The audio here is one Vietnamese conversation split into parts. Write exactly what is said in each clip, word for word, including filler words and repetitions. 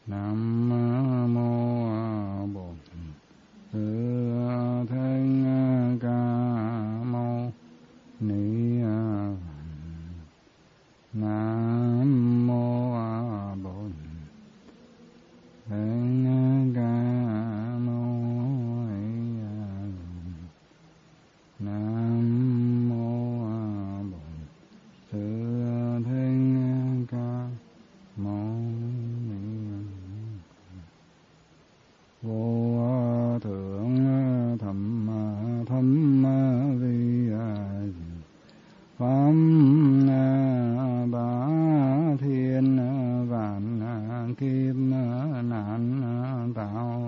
Nam mô Bổn Sư Thích Ca Mâu Ni Phật. Nam mô Bổn Thích Ca Mâu Ni Phật. Nam mô Bổn Sư Thích Ca Mâu Ni Phật. Vô thượng thầm thầm vi pháp bá thiên vạn kiếp nạn tạo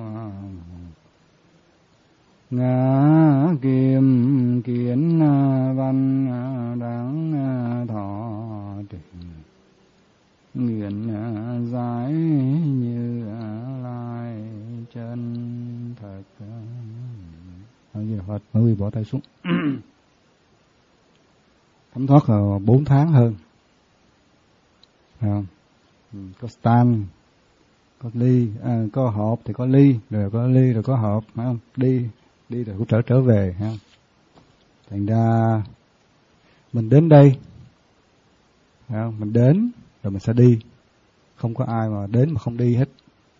ngã kim kiến văn đáng thọ trì nguyện giải như lai chân thật. Ở gì Phật mới quy bỏ tay xuống. Thấm thoát là bốn tháng hơn, phải không? Có stand, có ly, à, có hộp thì có ly, rồi có ly rồi có hộp, phải không? Đi, đi rồi cũng trở trở về, phải không? Thành ra mình đến đây, phải không? Mình đến rồi mình sẽ đi, không có ai mà đến mà không đi hết.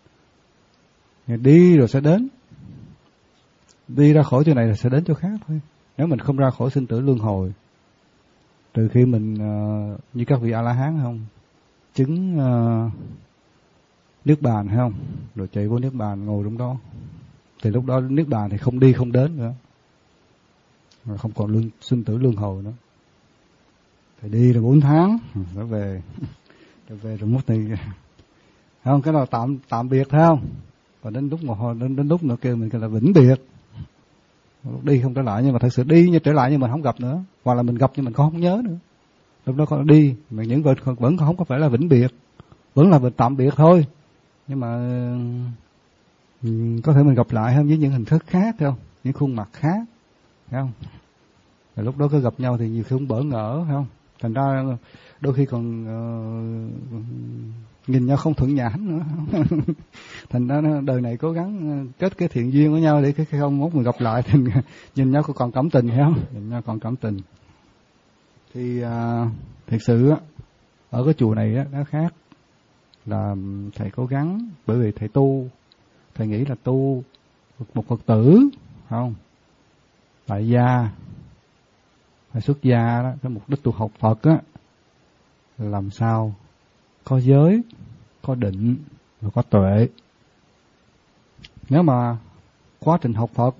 Đi rồi sẽ đến, đi ra khỏi chỗ này rồi sẽ đến chỗ khác thôi. Nếu mình không ra khỏi sinh tử luân hồi, trừ khi mình uh, như các vị A-la-hán không, chứng uh, niết bàn hay không, rồi chạy vô niết bàn ngồi trong đó, thì lúc đó niết bàn thì không đi không đến nữa, rồi không còn luân, sinh tử luân hồi nữa. Phải đi rồi bốn tháng rồi về, rồi về rồi mất thì không, cái nào tạm tạm biệt thấy không, còn đến lúc một hồi đến, đến lúc nữa kêu mình kêu là vĩnh biệt. Đi không trở lại, nhưng mà thật sự đi như trở lại nhưng mình không gặp nữa, hoặc là mình gặp nhưng mình không nhớ nữa. Lúc đó còn đi mà những vật vẫn không có phải là vĩnh biệt, vẫn là tạm biệt thôi, nhưng mà có thể mình gặp lại không với những hình thức khác, không, những khuôn mặt khác, thấy không? Rồi lúc đó có gặp nhau thì nhiều khi cũng bỡ ngỡ, phải không? Thành ra đôi khi còn uh, nhìn nhau không thuận nhãn nữa. Thành ra đời này cố gắng kết cái thiện duyên với nhau để cái không mốt mình gặp lại thì nhìn nhau còn cảm tình, phải không? Nhìn nhau còn cảm tình. Thì uh, thật sự ở cái chùa này á, nó khác là thầy cố gắng, bởi vì thầy tu, thầy nghĩ là tu một Phật tử, không? Tại gia, phải xuất gia đó, cái mục đích tu học Phật á, làm sao có giới, có định và có tuệ. Nếu mà quá trình học Phật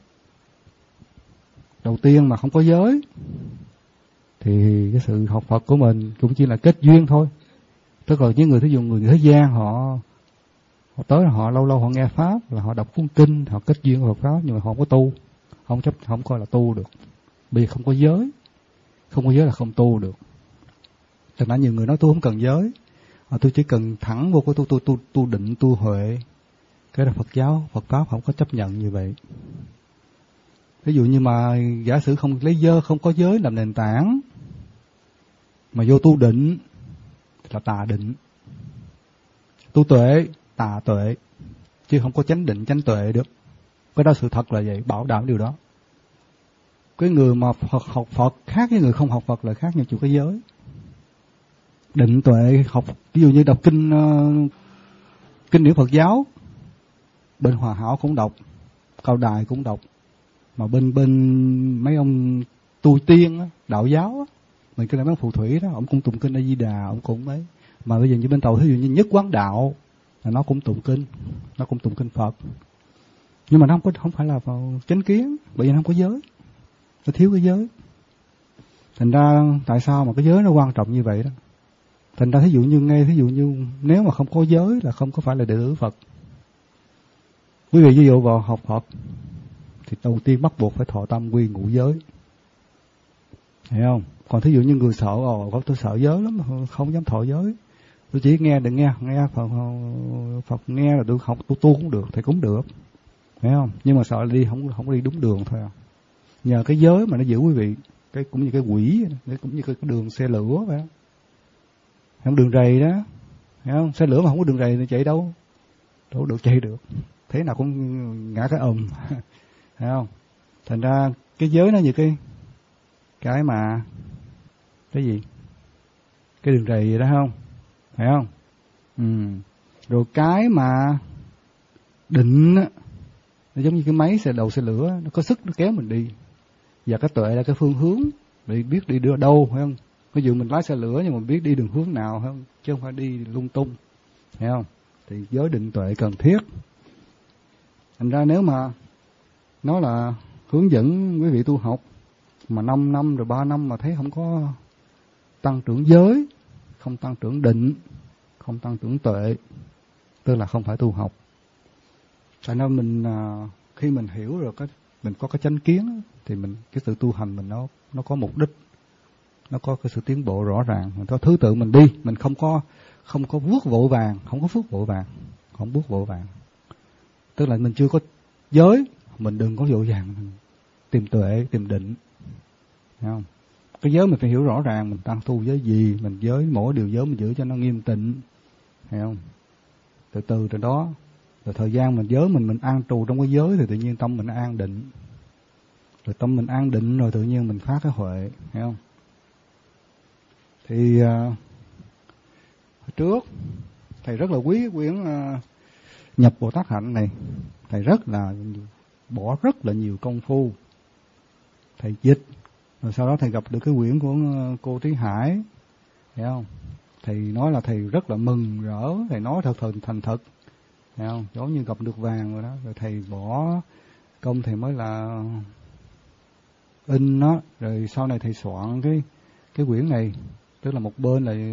đầu tiên mà không có giới thì cái sự học Phật của mình cũng chỉ là kết duyên thôi. Tức là những người thí dụ người thế gian họ họ tới họ lâu lâu họ nghe pháp là họ đọc cuốn kinh, họ kết duyên Phật pháp, nhưng mà họ không có tu, không chấp không coi là tu được, vì không có giới. Không có giới là không tu được. Thành ra nhiều người nói tôi không cần giới, à, tôi chỉ cần thẳng vô cái tu tu tu tu định tu huệ. Cái là Phật giáo, Phật pháp không có chấp nhận như vậy. Ví dụ như mà giả sử không lấy giới, không có giới làm nền tảng mà vô tu định là tà định, tu tuệ tà tuệ, chứ không có chánh định chánh tuệ được. Cái đó sự thật là vậy, bảo đảm điều đó. Cái người mà Phật, học Phật khác với người không học Phật là khác nhau chỗ cái giới. Định tuệ học, ví dụ như đọc kinh uh, kinh điển Phật giáo, bên Hòa Hảo cũng đọc, Cao Đài cũng đọc, mà bên bên mấy ông tu tiên á, đạo giáo á, mình cái là mấy ông phù thủy đó, ông cũng tụng kinh A Di Đà, ông cũng ấy. Mà bây giờ như bên tàu ví dụ như Nhất Quán Đạo là nó cũng tụng kinh, nó cũng tụng kinh Phật, nhưng mà nó không có không phải là vào chánh kiến, bởi vì nó không có giới, nó thiếu cái giới. Thành ra tại sao mà cái giới nó quan trọng như vậy đó. Thành ra thí dụ như nghe thí dụ như nếu mà không có giới là không có phải là đệ tử Phật. Quý vị ví dụ vào học Phật thì đầu tiên bắt buộc phải thọ tam quy ngũ giới, hiểu không? Còn thí dụ như người sợ, ồ tôi sợ giới lắm, không dám thọ giới, tôi chỉ nghe đừng nghe nghe Phật Phật nghe là tôi học tu tu cũng được thì cũng được, hiểu không? Nhưng mà sợ là đi không không đi đúng đường thôi à. Nhờ cái giới mà nó giữ quý vị, cái cũng như cái quỷ, cái cũng như cái đường xe lửa vậy, không đường rầy đó, hiểu không? Xe lửa mà không có đường rầy thì chạy đâu, đâu được chạy được, thế nào cũng ngã cái ầm, thấy không? Thành ra cái giới nó như cái cái mà cái gì, cái đường rầy vậy đó không, phải không? Ừ. Rồi cái mà định á, nó giống như cái máy xe đầu xe lửa, nó có sức nó kéo mình đi, và cái tuệ là cái phương hướng để biết đi đưa đâu, phải không? Ví dụ mình lái xe lửa nhưng mà biết đi đường hướng nào, phải không? Chứ không phải đi lung tung, phải không? Thì giới định tuệ cần thiết. Thành ra nếu mà nó là hướng dẫn quý vị tu học mà năm năm rồi ba năm mà thấy không có tăng trưởng giới, không tăng trưởng định, không tăng trưởng tuệ, tức là không phải tu học. Tại nên mình khi mình hiểu rồi cái mình có cái chánh kiến thì mình cái sự tu hành mình nó nó có mục đích, nó có cái sự tiến bộ rõ ràng, mình có thứ tự mình đi, mình không có không có vuốt vội vàng, không có phước vội vàng, không vuốt vội vàng. Tức là mình chưa có giới, mình đừng có vội vàng tìm tuệ, tìm định, thấy không? Cái giới mình phải hiểu rõ ràng, mình tăng tu giới gì, mình giới mỗi điều giới mình giữ cho nó nghiêm tịnh, thấy không? Từ từ từ đó, rồi thời gian mình giới mình mình an trù trong cái giới thì tự nhiên tâm mình an định, rồi tâm mình an định rồi tự nhiên mình phát cái huệ, thấy không? Thì uh, hồi trước thầy rất là quý quyển uh, Nhập Bồ Tát Hạnh này, thầy rất là bỏ rất là nhiều công phu, thầy dịch, rồi sau đó thầy gặp được cái quyển của uh, cô Trí Hải, thấy không? Thầy nói là thầy rất là mừng rỡ, thầy nói thật thật thành thật, thấy không? Giống như gặp được vàng rồi đó, rồi thầy bỏ công thầy mới là in nó, rồi sau này thầy soạn cái cái quyển này, tức là một bên là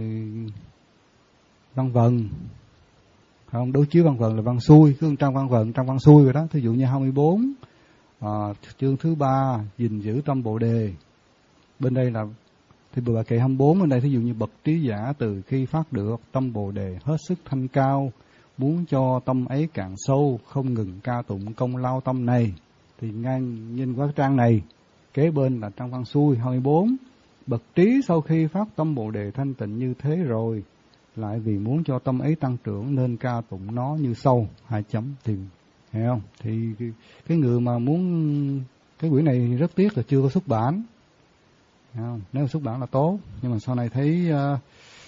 văn vần, không, đối chiếu văn vần là văn xuôi, cứ trang văn vần, trang văn xuôi rồi đó. Thí dụ như hai mươi bốn à, chương thứ ba gìn giữ tâm Bồ đề, bên đây là thì bài kệ hai mươi bốn, bên đây thí dụ như bậc trí giả từ khi phát được tâm Bồ đề hết sức thanh cao, muốn cho tâm ấy càng sâu, không ngừng ca tụng công lao tâm này. Thì ngay nhìn qua trang này, kế bên là trang văn xuôi hai mươi bốn, bậc trí sau khi phát tâm Bồ đề thanh tịnh như thế rồi, lại vì muốn cho tâm ấy tăng trưởng nên ca tụng nó như sau, hai chấm tìm, hiểu không? Thì cái, cái người mà muốn cái quyển này rất tiếc là chưa có xuất bản, hiểu không? Nếu xuất bản là tốt, nhưng mà sau này thấy uh,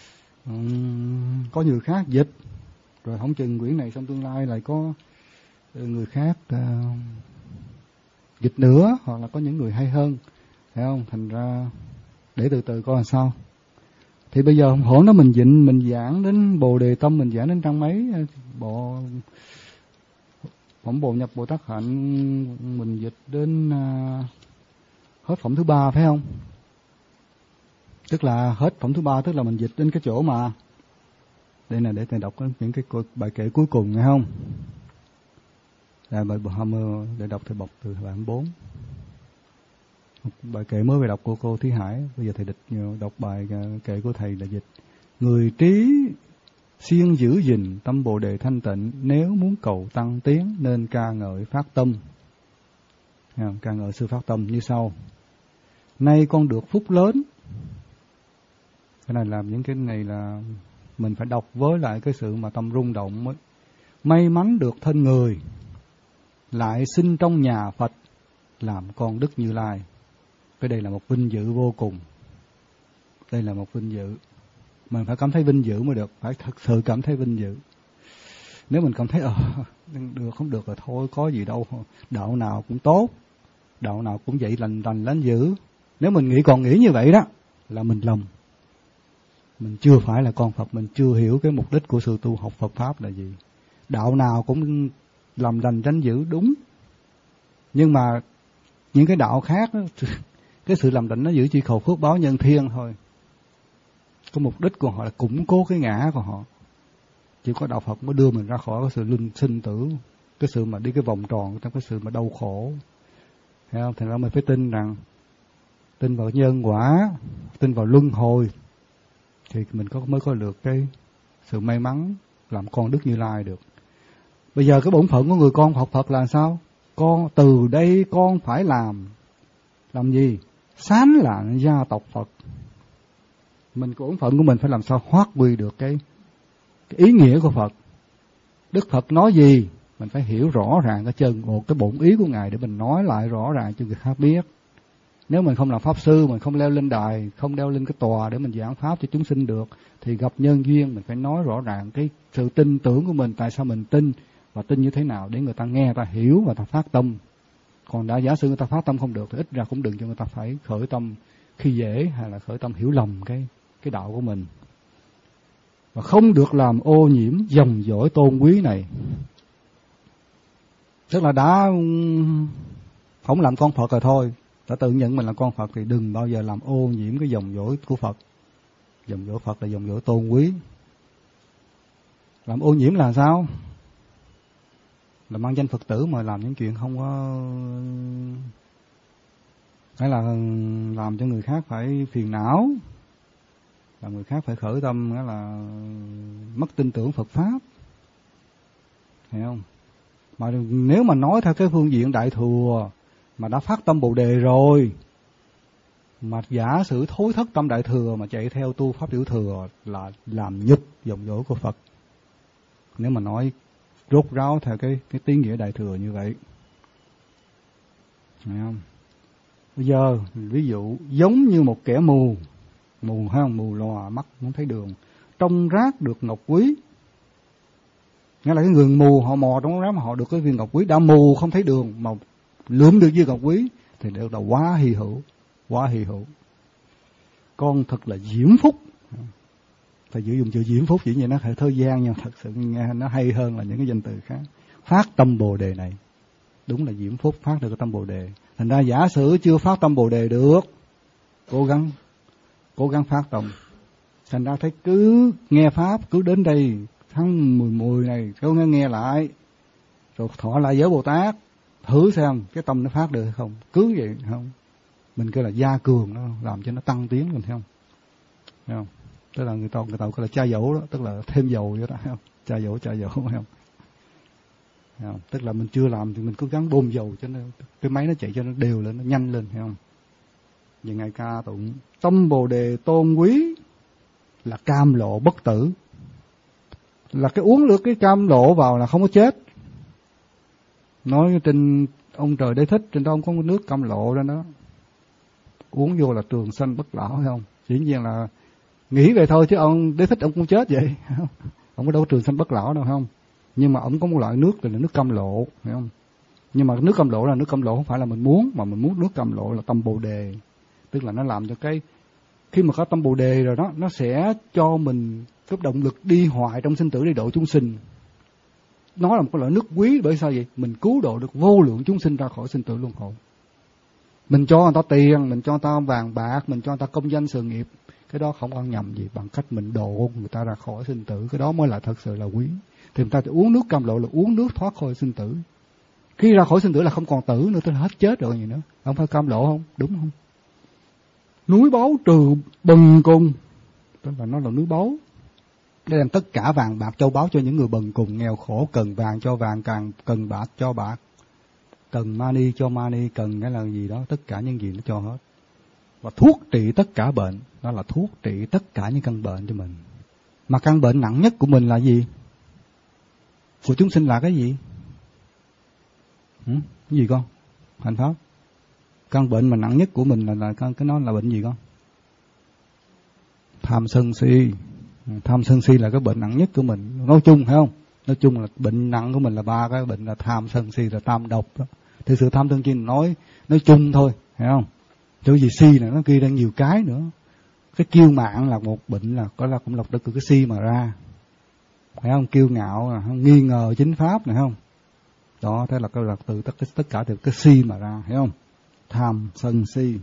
um, có người khác dịch, rồi không chừng quyển này trong tương lai lại có người khác uh, dịch nữa, hoặc là có những người hay hơn, hiểu không? Thành ra để từ từ coi làm sao. Thì bây giờ hổn đó mình dịnh, mình giảng đến Bồ đề tâm, mình giảng đến trang mấy bộ phẩm Bồ Nhập Bồ Tát Hạnh, mình dịch đến uh, hết phẩm thứ ba, phải không? Tức là hết phẩm thứ ba, tức là mình dịch đến cái chỗ mà đây là để thầy đọc những cái bài kệ cuối cùng, nghe không? Là bài Hammer để đọc thầy bọc từ bài bốn. Bài kệ mới về đọc của cô Thí Hải, bây giờ thầy địch đọc bài kệ của thầy là dịch: người trí siêng giữ gìn tâm Bồ đề thanh tịnh, nếu muốn cầu tăng tiến nên ca ngợi phát tâm. Ca ngợi sư phát tâm như sau: nay con được phúc lớn. Cái này làm những cái này là mình phải đọc với lại cái sự mà tâm rung động mới. May mắn được thân người, lại sinh trong nhà Phật, làm con Đức Như Lai. Cái đây là một vinh dự vô cùng. Đây là một vinh dự. Mình phải cảm thấy vinh dự mới được, phải thật sự cảm thấy vinh dự. Nếu mình cảm thấy ờ được không được rồi thôi, có gì đâu, đạo nào cũng tốt, đạo nào cũng vậy lành lành lánh dữ. Nếu mình nghĩ còn nghĩ như vậy đó là mình lầm. Mình chưa phải là con Phật, mình chưa hiểu cái mục đích của sự tu học Phật pháp là gì. Đạo nào cũng làm lành tránh dữ đúng, nhưng mà những cái đạo khác đó, cái sự làm lành nó giữ chỉ cầu phước báo nhân thiên thôi. Cái mục đích của họ là củng cố cái ngã của họ. Chỉ có đạo Phật mới đưa mình ra khỏi cái sự linh sinh tử, cái sự mà đi cái vòng tròn trong cái sự mà đau khổ. Thấy không? Thành ra mình phải tin rằng, tin vào nhân quả, tin vào luân hồi, thì mình có mới có được cái sự may mắn làm con Đức Như Lai được. Bây giờ cái bổn phận của người con học Phật là sao? Con từ đây con phải làm làm gì? Sánh lạng gia tộc Phật. Mình cái bổn phận của mình phải làm sao phát huy được cái, cái ý nghĩa của Phật. Đức Phật nói gì mình phải hiểu rõ ràng cái chân một cái bổn ý của Ngài để mình nói lại rõ ràng cho người khác biết. Nếu mình không làm pháp sư, mình không leo lên đài, không leo lên cái tòa để mình giảng pháp cho chúng sinh được, thì gặp nhân duyên mình phải nói rõ ràng cái sự tin tưởng của mình, tại sao mình tin và tin như thế nào để người ta nghe, người ta hiểu và người ta phát tâm. Còn đã giả sử người ta phát tâm không được thì ít ra cũng đừng cho người ta phải khởi tâm khi dễ hay là khởi tâm hiểu lầm cái cái đạo của mình. Và không được làm ô nhiễm dòng dõi tôn quý này. Tức là đã không làm con Phật rồi thôi, đã tự nhận mình là con Phật thì đừng bao giờ làm ô nhiễm cái dòng dõi của Phật. Dòng dõi Phật là dòng dõi tôn quý. Làm ô nhiễm là sao? Là mang danh Phật tử mà làm những chuyện không có, hay là làm cho người khác phải phiền não, làm người khác phải khởi tâm, nghĩa là mất tin tưởng Phật Pháp. Hiểu không? Mà nếu mà nói theo cái phương diện Đại Thừa mà đã phát tâm Bồ Đề rồi, mà giả sử thối thất tâm Đại Thừa mà chạy theo tu Pháp Tiểu Thừa là làm nhục dòng dõi của Phật. Nếu mà nói rốt ráo theo cái cái tiếng nghĩa Đại Thừa như vậy. Thấy không? Bây giờ ví dụ giống như một kẻ mù, mù hay không, mù lòa mắt không thấy đường, trong rác được ngọc quý. Nghĩa là cái người mù họ mò trong rác mà họ được cái viên ngọc quý, đã mù không thấy đường mà lượm được viên ngọc quý thì được là quá hy hữu, quá hy hữu. Con thật là diễm phúc. Thầy chỉ dùng chữ diễm phúc chỉ như nó hệ thời gian, nhưng thật sự nghe nó hay hơn là những cái danh từ khác. Phát tâm Bồ Đề này đúng là diễm phúc, phát được cái tâm Bồ Đề. Thành ra giả sử chưa phát tâm Bồ Đề được, cố gắng cố gắng phát tâm. Thành ra thấy cứ nghe pháp, cứ đến đây tháng mười mười này cố gắng nghe lại, rồi thọ lại giới Bồ Tát, thử xem cái tâm nó phát được hay không. Cứ vậy không, mình kêu là gia cường nó, làm cho nó tăng tiến lên, thấy không? Thấy không? Tức là người ta người ta gọi là cha dỗ đó, tức là thêm dầu vậy đó, thấy không? Cha dỗ cha dỗ, thấy không? Thấy không? Tức là mình chưa làm thì mình cố gắng bơm dầu cho nó, cái máy nó chạy cho nó đều lên, nó nhanh lên, thấy không? Vì ngài ca tụng tâm Bồ Đề tôn quý là cam lộ bất tử, là cái uống được cái cam lộ vào là không có chết. Nói trên ông Trời Đế Thích, trên đó không có nước cam lộ đó đó, uống vô là trường sanh bất lão, thấy không? Dĩ nhiên là nghĩ vậy thôi chứ ông Đế Thích ông cũng chết vậy. Ông có đâu có trường sanh bất lão đâu, không? Nhưng mà ông có một loại nước là nước cam lộ, phải không? Nhưng mà nước cam lộ là nước cam lộ không phải là mình muốn, mà mình muốn nước cam lộ là tâm Bồ Đề. Tức là nó làm cho cái khi mà có tâm Bồ Đề rồi đó, nó sẽ cho mình cái động lực đi hoại trong sinh tử để độ chúng sinh. Nó là một cái loại nước quý, bởi sao vậy? Mình cứu độ được vô lượng chúng sinh ra khỏi sinh tử luân hồi. Mình cho người ta tiền, mình cho người ta vàng bạc, mình cho người ta công danh sự nghiệp, cái đó không ăn nhầm gì bằng cách mình độ người ta ra khỏi sinh tử, cái đó mới là thật sự là quý. Thì người taจะuống nước cam lộ là uống nước thoát khỏi sinh tử. Khi ra khỏi sinh tử là không còn tử nữa, tức là hết chết rồi gì nữa. Không phải cam lộ không? Đúng không? Núi báu trừ bần cùng, tức là nó là núi báu. Để đem tất cả vàng bạc châu báu cho những người bần cùng nghèo khổ, cần vàng cho vàng, càng cần bạc cho bạc, cần mani cho mani, cần cái là gì đó, tất cả những gì nó cho hết. Và thuốc trị tất cả bệnh, đó là thuốc trị tất cả những căn bệnh cho mình. Mà căn bệnh nặng nhất của mình là gì? Của chúng sinh là cái gì? Ừ? Cái gì con? Hạnh pháp. Căn bệnh mà nặng nhất của mình là, là cái nó là bệnh gì con? Tham sân si. Tham sân si là cái bệnh nặng nhất của mình. Nói chung phải không? Nói chung là bệnh nặng của mình là ba cái bệnh là tham sân si là tam độc đó. Thực sự tham sân si nói nói chung thôi, phải không? Chứ gì si là nó kia đang nhiều cái nữa. Cái kiêu mạn là một bệnh, là có là cũng lọc được từ cái si mà ra, phải không? Kiêu ngạo là không, nghi ngờ chính pháp này không? Đó, thế là cái là từ tất tất cả từ cái si mà ra, thấy không? Tham sân si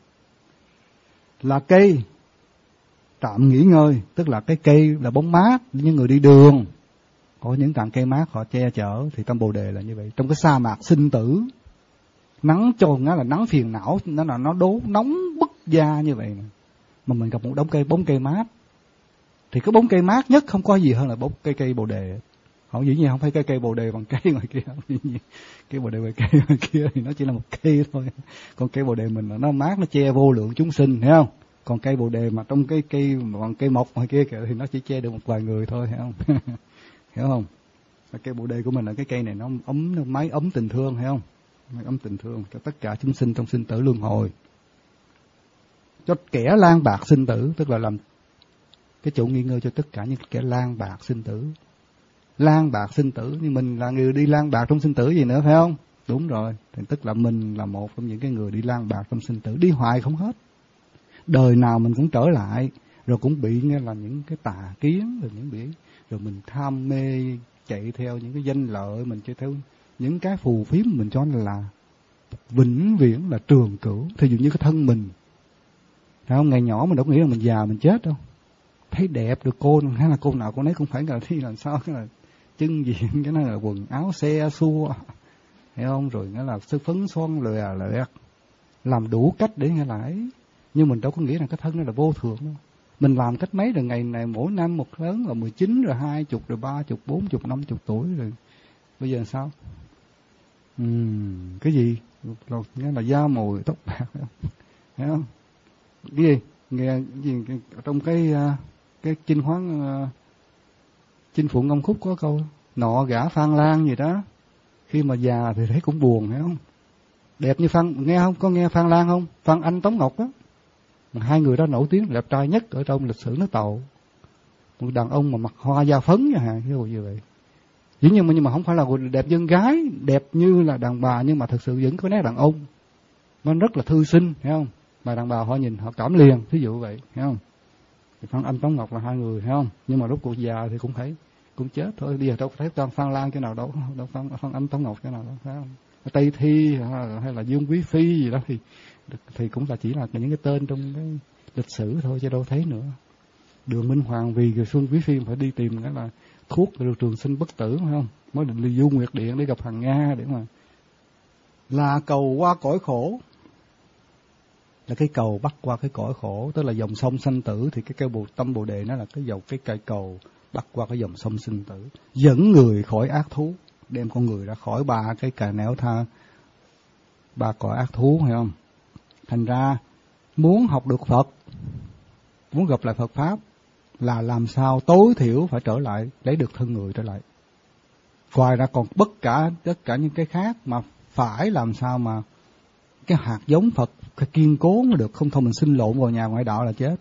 là cây tạm nghỉ ngơi, tức là cái cây là bóng mát, những người đi đường có những tạng cây mát họ che chở, thì tâm Bồ Đề là như vậy. Trong cái sa mạc sinh tử, nắng trồn á là nắng phiền não, nó là nó đố nóng bức da như vậy mà. mà mình gặp một đống cây bóng cây mát, thì cái bóng cây mát nhất không có gì hơn là bóng cây cây Bồ Đề. Không, dĩ nhiên không phải cây cây Bồ Đề bằng cây ngoài kia, cây Bồ Đề ngoài cây ngoài kia thì nó chỉ là một cây thôi. Còn cây Bồ Đề mình là nó mát, nó che vô lượng chúng sinh, thấy không? Còn cây Bồ Đề mà trong cái cây bằng cây mộc ngoài kia kìa thì nó chỉ che được một vài người thôi, hiểu không? Hiểu không? Cây bồ đề của mình là cái cây này nó ấm, nó máy ấm tình thương, thấy không? Máy ấm tình thương cho tất cả chúng sinh trong sinh tử luân hồi. Cho kẻ lang bạc sinh tử, tức là làm cái chỗ nghỉ ngơi cho tất cả những kẻ lang bạc sinh tử. Lang bạc sinh tử, nhưng mình là người đi lang bạc trong sinh tử gì nữa, phải không? Đúng rồi, thì tức là mình là một trong những cái người đi lang bạc trong sinh tử, đi hoài không hết. Đời nào mình cũng trở lại, rồi cũng bị nghe là những cái tà kiến, rồi những bị rồi mình tham mê chạy theo những cái danh lợi, mình chạy theo những cái phù phiếm mình cho là vĩnh viễn, là trường cửu. Thí dụ như cái thân mình, phải không? Ngày nhỏ mình đâu có nghĩ là mình già mình chết đâu. Thấy đẹp được cô, hay là cô nào cô nấy cũng phải là thi làm sao cái là chân diện, cái này là quần áo xe xua, hiểu không? Rồi nghĩa là sức phấn son lòe lẹt, làm đủ cách để nghe lại. Nhưng mình đâu có nghĩ rằng cái thân đó là vô thường đâu. Mình làm cách mấy rồi, ngày này mỗi năm một lớn là mười chín, rồi hai chục, rồi ba chục, bốn chục, năm chục tuổi rồi. Bây giờ sao? Uhm, cái gì? Nghĩa là da mồi, tóc bạc, thấy không? Cái gì? Nghe cái gì trong cái cái chinh hoán chinh phụ ngâm khúc có câu nọ gã Phan Lan gì đó, khi mà già thì thấy cũng buồn, thấy không? Đẹp như Phan, nghe không? Có nghe Phan Lan không? Phan Anh, Tống Ngọc đó. Hai người đó nổi tiếng đẹp trai nhất ở trong lịch sử nước Tàu. Một đàn ông mà mặc hoa da phấn nha hả, cái đồ như vậy. Dĩ nhiên mà nhưng mà không phải là đẹp dân gái, đẹp như là đàn bà, nhưng mà thật sự vẫn có nét đàn ông. Nó rất là thư sinh, thấy không? Mà đàn bà họ nhìn họ cảm liền, ví dụ vậy, thấy không? Thì Phan Anh, Tống Ngọc là hai người, thấy không? Nhưng mà lúc cuộc già thì cũng thấy cũng chết thôi. Bây giờ đâu thấy Phan Phan Lan cái nào đâu, đâu Phan, Phan Anh, Tống Ngọc cái nào đâu, thấy không? Tây Thi hay là Dương Quý Phi gì đó thì thì cũng là chỉ là những cái tên trong cái lịch sử thôi chứ đâu thấy nữa. Đường Minh Hoàng vì người Xuân Quý Phi phải đi tìm cái là thuốc được trường sinh bất tử, phải không? Mới định đi Du Nguyệt Điện để gặp Hằng Nga để mà là cầu qua cõi khổ, là cái cầu bắt qua cái cõi khổ, tức là dòng sông sanh tử. Thì cái cây bồ tâm bồ đề nó là cái dòng cái cây cầu bắt qua cái dòng sông sinh tử, dẫn người khỏi ác thú, đem con người ra khỏi ba cái cà nẻo tha, ba cõi ác thú, hiểu không? Thành ra muốn học được Phật, muốn gặp lại Phật Pháp là làm sao tối thiểu phải trở lại, lấy được thân người trở lại. Ngoài ra còn bất cả tất cả những cái khác, mà phải làm sao mà cái hạt giống Phật phải kiên cố mới được, không thôi mình sinh lộn vào nhà ngoại đạo là chết.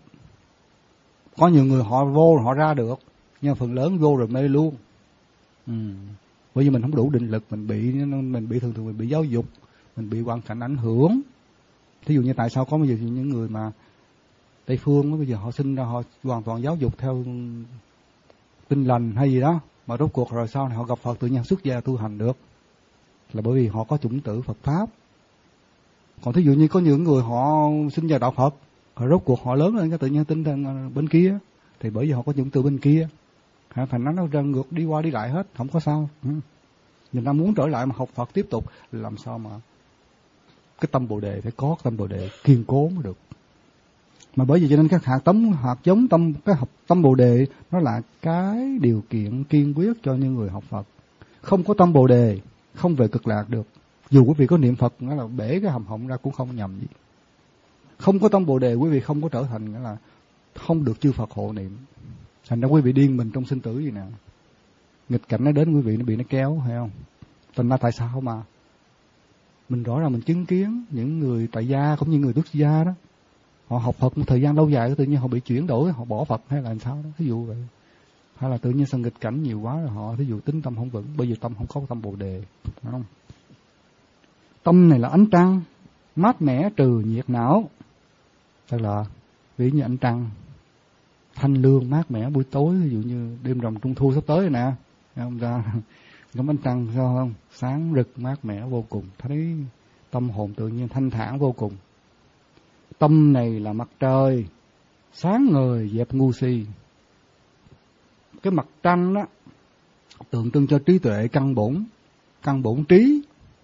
Có nhiều người họ vô họ ra được, nhưng phần lớn vô rồi mê luôn. Ừ. Bởi vì mình không đủ định lực, mình bị mình bị thường thường mình bị giáo dục, mình bị hoàn cảnh ảnh hưởng. Thí dụ như tại sao có bây giờ những người mà Tây phương đó, bây giờ họ sinh ra họ hoàn toàn giáo dục theo Tin Lành hay gì đó, mà rốt cuộc rồi sau này họ gặp Phật tự nhiên xuất gia tu hành được, là bởi vì họ có chủng tử Phật Pháp. Còn thí dụ như có những người họ sinh ra đạo Phật, họ rốt cuộc họ lớn lên cái tự nhiên tinh thần bên kia, thì bởi vì họ có chủng tử bên kia, thành nó nó ra ngược đi qua đi lại hết, không có sao. Người ta muốn trở lại mà học Phật tiếp tục, làm sao mà cái tâm Bồ Đề phải có tâm Bồ Đề kiên cố mới được. Mà bởi vì cho nên các hạt tấm hạt giống tâm cái học tâm Bồ Đề nó là cái điều kiện kiên quyết cho những người học Phật. Không có tâm Bồ Đề không về cực lạc được. Dù quý vị có niệm Phật nghĩa là bể cái hầm họng ra cũng không nhầm gì. Không có tâm Bồ Đề quý vị không có trở thành nghĩa là không được chư Phật hộ niệm. Thành ra quý vị điên mình trong sinh tử gì nè. Nghịch cảnh nó đến quý vị nó bị nó kéo, hay không? Thành ra tại sao mà mình rõ ràng mình chứng kiến những người tại gia cũng như người xuất gia đó, họ học Phật một thời gian lâu dài tự nhiên họ bị chuyển đổi, họ bỏ Phật hay là làm sao đó, ví dụ vậy. Hay là tự nhiên sân nghịch cảnh nhiều quá rồi họ ví dụ tính tâm không vững, bởi vì tâm không có tâm Bồ Đề, phải không? Tâm này là ánh trăng, mát mẻ trừ nhiệt não. Tức là ví như ánh trăng thanh lương mát mẻ buổi tối, ví dụ như đêm rằm trung thu sắp tới rồi nè, không ra ngắm ánh trăng sao không, sáng rực mát mẻ vô cùng, thấy tâm hồn tự nhiên thanh thản vô cùng. Tâm này là mặt trời sáng ngời dẹp ngu si. Cái mặt trăng đó tượng trưng cho trí tuệ căn bổn, căn bổn trí.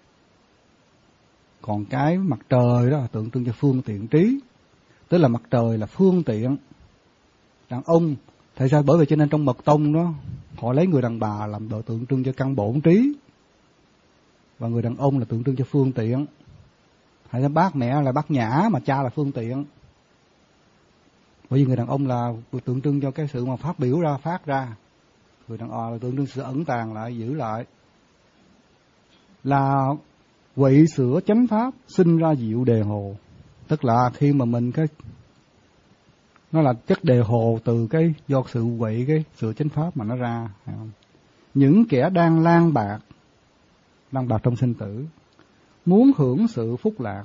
Còn cái mặt trời đó tượng trưng cho phương tiện trí, tức là mặt trời là phương tiện. Đàn ông tại sao? Bởi vì cho nên trong mật tông đó họ lấy người đàn bà làm đồ tượng trưng cho căn bổn trí, và người đàn ông là tượng trưng cho phương tiện. Hay là bác mẹ là bác nhã mà cha là phương tiện. Bởi vì người đàn ông là tượng trưng cho cái sự mà phát biểu ra, phát ra. Người đàn o là tượng trưng sự ẩn tàng lại, giữ lại. Là quậy sửa chánh pháp, sinh ra diệu đề hồ. Tức là khi mà mình cái nó là chất đề hồ từ cái do sự quậy cái sự chánh pháp mà nó ra. Những kẻ đang lang bạc, lang bạc trong sinh tử, muốn hưởng sự phúc lạc,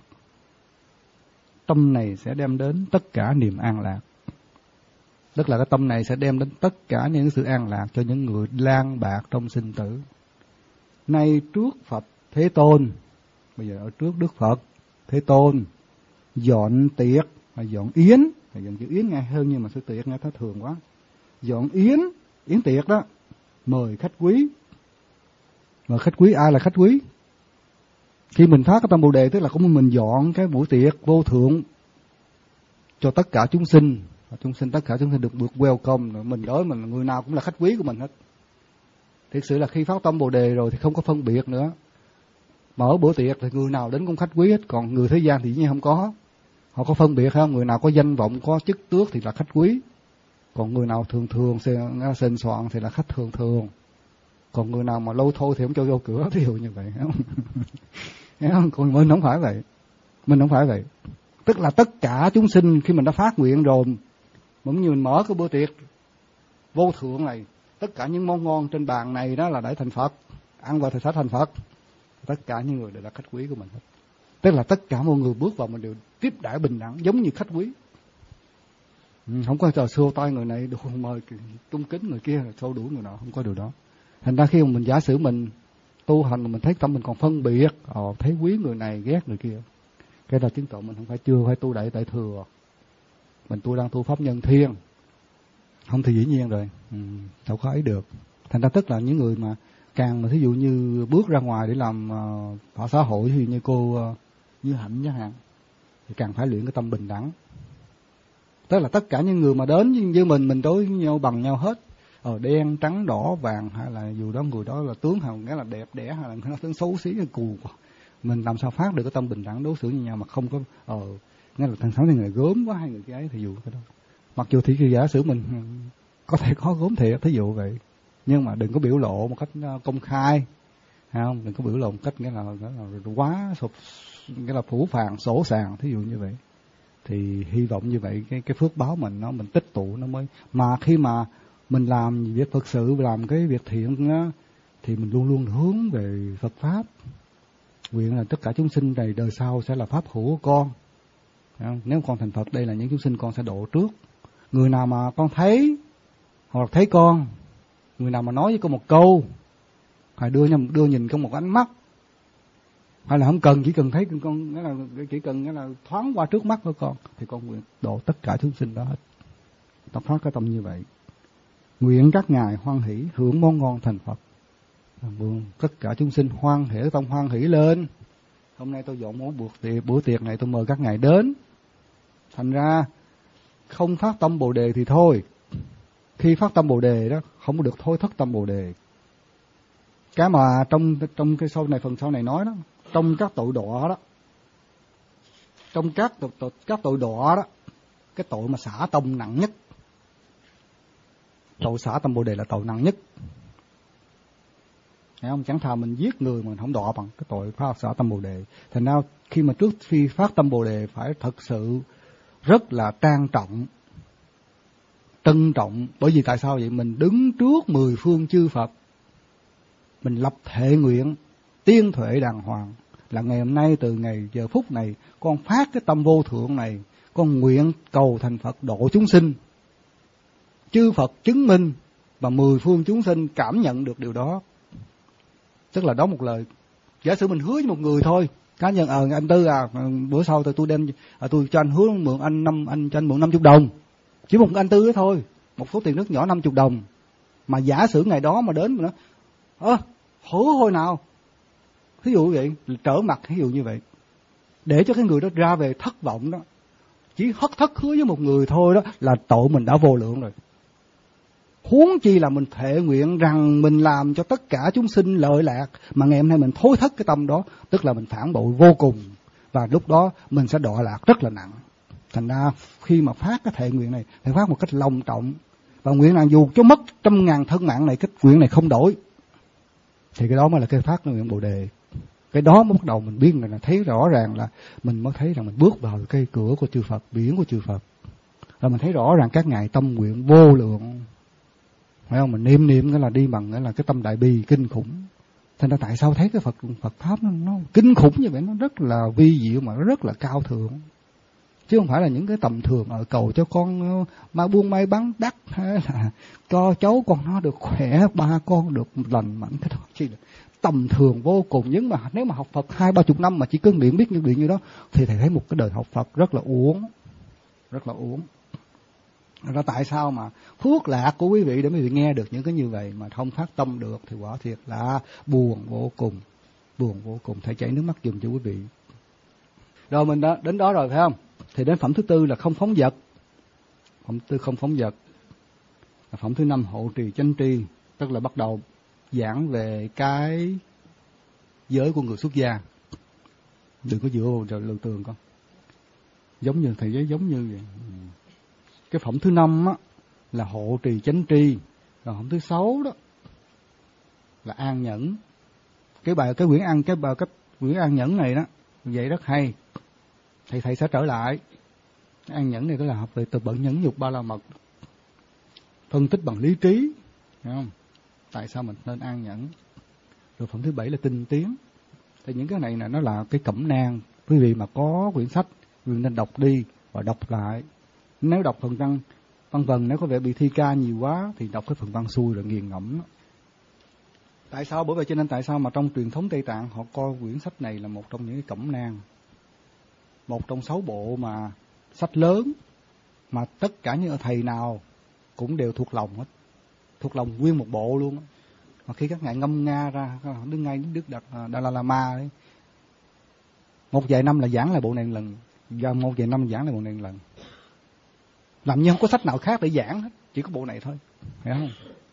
tâm này sẽ đem đến tất cả niềm an lạc. Tức là cái tâm này sẽ đem đến tất cả những sự an lạc cho những người lang bạc trong sinh tử. Nay trước Phật Thế Tôn, bây giờ ở trước Đức Phật Thế Tôn, dọn tiệc, hay dọn yến, hay dọn chữ yến nghe hơn nhưng mà sự tiệc nghe thất thường quá. Dọn yến, yến tiệc đó, mời khách quý. Mời khách quý, ai là khách quý? Khi mình phát cái tâm Bồ Đề tức là cũng mình dọn cái buổi tiệc vô thượng cho tất cả chúng sinh. Chúng sinh tất cả chúng sinh được được welcome, mình đối mình người nào cũng là khách quý của mình hết. Thực sự là khi phát tâm Bồ Đề rồi thì không có phân biệt nữa. Mở bữa tiệc thì người nào đến cũng khách quý hết, còn người thế gian thì dĩ nhiên không có. Họ có phân biệt không? Người nào có danh vọng, có chức tước thì là khách quý. Còn người nào thường thường sền soạn thì là khách thường thường. Còn người nào mà lâu thôi thì không cho vô cửa, ví dụ như vậy. Không? Còn mình không phải vậy. Mình không phải vậy. Tức là tất cả chúng sinh khi mình đã phát nguyện rồi, cũng như mình mở cái bữa tiệc vô thượng này, tất cả những món ngon trên bàn này đó là để thành Phật, ăn vào thì sẽ thành Phật. Tất cả những người đều là khách quý của mình hết. Tức là tất cả mọi người bước vào mình đều tiếp đãi bình đẳng, giống như khách quý. Ừ, không có trò xô tay người này, đồ mời cung kính người kia, xô đuổi người nọ, không có điều đó. Thành ra khi mà mình giả sử mình tu hành mà mình thấy tâm mình còn phân biệt, ồ, thấy quý người này, ghét người kia, cái đó chứng tỏ mình không phải chưa phải tu đại đại thừa. Mình tu đang tu pháp nhân thiên. Không thì dĩ nhiên rồi, ừ, đâu có ấy được. Thành ra tức là những người mà càng mà thí dụ như bước ra ngoài để làm uh, thọ xã hội thì như cô uh, Như Hạnh chẳng hạn, thì càng phải luyện cái tâm bình đẳng. Tức là tất cả những người mà đến với mình, mình đối với nhau bằng nhau hết. Ờ, đen, trắng, đỏ, vàng, hay là dù đó người đó là tướng hào nghĩa là đẹp đẽ, hay là nó tướng xấu xí, hay cù. Mình làm sao phát được cái tâm bình đẳng đối xử như nhau mà không có ờ nghĩa là thằng sáu thì người gớm quá hay người cái ấy thì dụ cái đó. Mặc dù thì khi giả sử mình có thể có gớm thiệt, thí dụ vậy, nhưng mà đừng có biểu lộ một cách công khai, hay không? Đừng có biểu lộ một cách nghĩa là, nghĩa là quá sụp, nghĩa là phủ phàng sổ sàng, thí dụ như vậy. Thì hy vọng như vậy cái cái phước báo mình nó mình tích tụ nó mới, mà khi mà mình làm việc Phật sự, làm cái việc thiện đó, thì mình luôn luôn hướng về Phật pháp. Nguyện là tất cả chúng sinh này đời sau sẽ là pháp hữu của con. Nếu con thành Phật, đây là những chúng sinh con sẽ độ trước. Người nào mà con thấy hoặc là thấy con, người nào mà nói với con một câu, hay đưa đưa nhìn con một ánh mắt, hay là không cần, chỉ cần thấy con, nghĩa là chỉ cần nghĩa là thoáng qua trước mắt của con, thì con nguyện độ tất cả chúng sinh đó hết. Ta phát cái tâm như vậy. Nguyện các ngài hoan hỷ hưởng món ngon thành Phật. Tất cả chúng sinh hoan hỷ, tâm hoan hỷ lên. Hôm nay tôi dọn món bữa tiệc, bữa tiệc này tôi mời các ngài đến. Thành ra không phát tâm Bồ Đề thì thôi. Khi phát tâm Bồ Đề đó không có được thôi thất tâm Bồ Đề. Cái mà trong trong cái sau này, phần sau này nói đó, trong các tội đọa đó, trong các tội, tội các tội đọa đó, cái tội mà xả tâm nặng nhất, tội xả tâm Bồ Đề là tội nặng nhất. Thấy không? Chẳng thà mình giết người mà mình không đọa bằng cái tội phát xả tâm Bồ Đề. Thành ra khi mà trước khi phát tâm Bồ Đề phải thật sự rất là trang trọng, trân trọng. Bởi vì tại sao vậy? Mình đứng trước mười phương chư Phật, mình lập thệ nguyện tiên thuệ đàng hoàng là ngày hôm nay, từ ngày giờ phút này, con phát cái tâm vô thượng này, con nguyện cầu thành Phật độ chúng sinh. Chư Phật chứng minh và mười phương chúng sinh cảm nhận được điều đó. Tức là đó một lời. Giả sử mình hứa với một người thôi, cá nhân ờ anh Tư à, bữa sau tôi tôi đem à, tôi cho anh hứa mượn anh năm anh cho anh mượn năm chục đồng, chỉ một anh Tư đó thôi, một số tiền rất nhỏ năm chục đồng. Mà giả sử ngày đó mà đến mà nó ơ hứa hồi nào, ví dụ vậy, trở mặt ví dụ như vậy, để cho cái người đó ra về thất vọng đó, chỉ hất thất hứa với một người thôi đó là tội mình đã vô lượng rồi. Huống chi là mình thệ nguyện rằng mình làm cho tất cả chúng sinh lợi lạc, mà ngày hôm nay mình thối thất cái tâm đó, tức là mình phản bội vô cùng, và lúc đó mình sẽ đọa lạc rất là nặng. Thành ra khi mà phát cái thệ nguyện này phải phát một cách long trọng, và nguyện là dù cho mất trăm ngàn thân mạng này, cái nguyện này không đổi, thì cái đó mới là cái phát nguyện Bồ Đề. Cái đó mới bắt đầu mình biết là thấy rõ ràng là mình mới thấy rằng mình bước vào cái cửa của chư Phật, biển của chư Phật. Rồi mình thấy rõ ràng các ngài tâm nguyện vô lượng, phải không? Mình niệm niệm cái là đi bằng cái là cái tâm đại bi kinh khủng. Thành ra tại sao thấy cái Phật Phật pháp nó, nó kinh khủng như vậy, nó rất là vi diệu mà nó rất là cao thượng, chứ không phải là những cái tầm thường ở cầu cho con ma buôn may bán đắt, hay là cho cháu con nó được khỏe, ba con được lành mạnh, cái đó chỉ là tầm thường vô cùng. Nhưng mà nếu mà học Phật hai ba chục năm mà chỉ cưng điện biết những điện như đó thì thầy thấy một cái đời học Phật rất là uổng, rất là uổng. Ra tại sao mà phước lạc của quý vị để quý vị nghe được những cái như vậy mà không phát tâm được thì quả thiệt là buồn vô cùng, buồn vô cùng. Thầy chảy nước mắt giùm cho quý vị. Rồi mình đã đến đó rồi phải không? Thì đến phẩm thứ tư là không phóng dật. Phẩm thứ tư không phóng dật. Phẩm thứ năm hộ trì chánh tri, tức là bắt đầu giảng về cái giới của người xuất gia. Đừng có dựa vào lường tường con. Giống như thầy giấy giống như vậy. Cái phẩm thứ năm á là hộ trì chánh tri, rồi phẩm thứ sáu đó là an nhẫn. Cái bài cái quyển an cái bài cái quyển an nhẫn này đó vậy rất hay. Thầy thầy sẽ trở lại. An nhẫn này đó là học về từ bận nhẫn nhục ba la mật, phân tích bằng lý trí, hiểu không? Tại sao mình nên an nhẫn? Rồi phẩm thứ bảy là tinh tiến. Thì những cái này là nó là cái cẩm nang. Quý vị mà có quyển sách quý vị nên đọc đi và đọc lại. Nếu đọc phần văn văn vần, nếu có vẻ bị thi ca nhiều quá thì đọc cái phần văn xuôi rồi nghiền ngẫm. Tại sao? Bởi vậy cho nên tại sao mà trong truyền thống Tây Tạng họ coi quyển sách này là một trong những cái cẩm nang, một trong sáu bộ mà sách lớn mà tất cả những thầy nào cũng đều thuộc lòng hết, thuộc lòng nguyên một bộ luôn. Mà khi các ngài ngâm nga ra, đứng ngay Đức Đạt Dalai Lama ấy, một vài năm là giảng lại bộ này một lần, và một vài năm giảng lại bộ này một lần. Làm như không có sách nào khác để giảng hết, chỉ có bộ này thôi, hiểu không?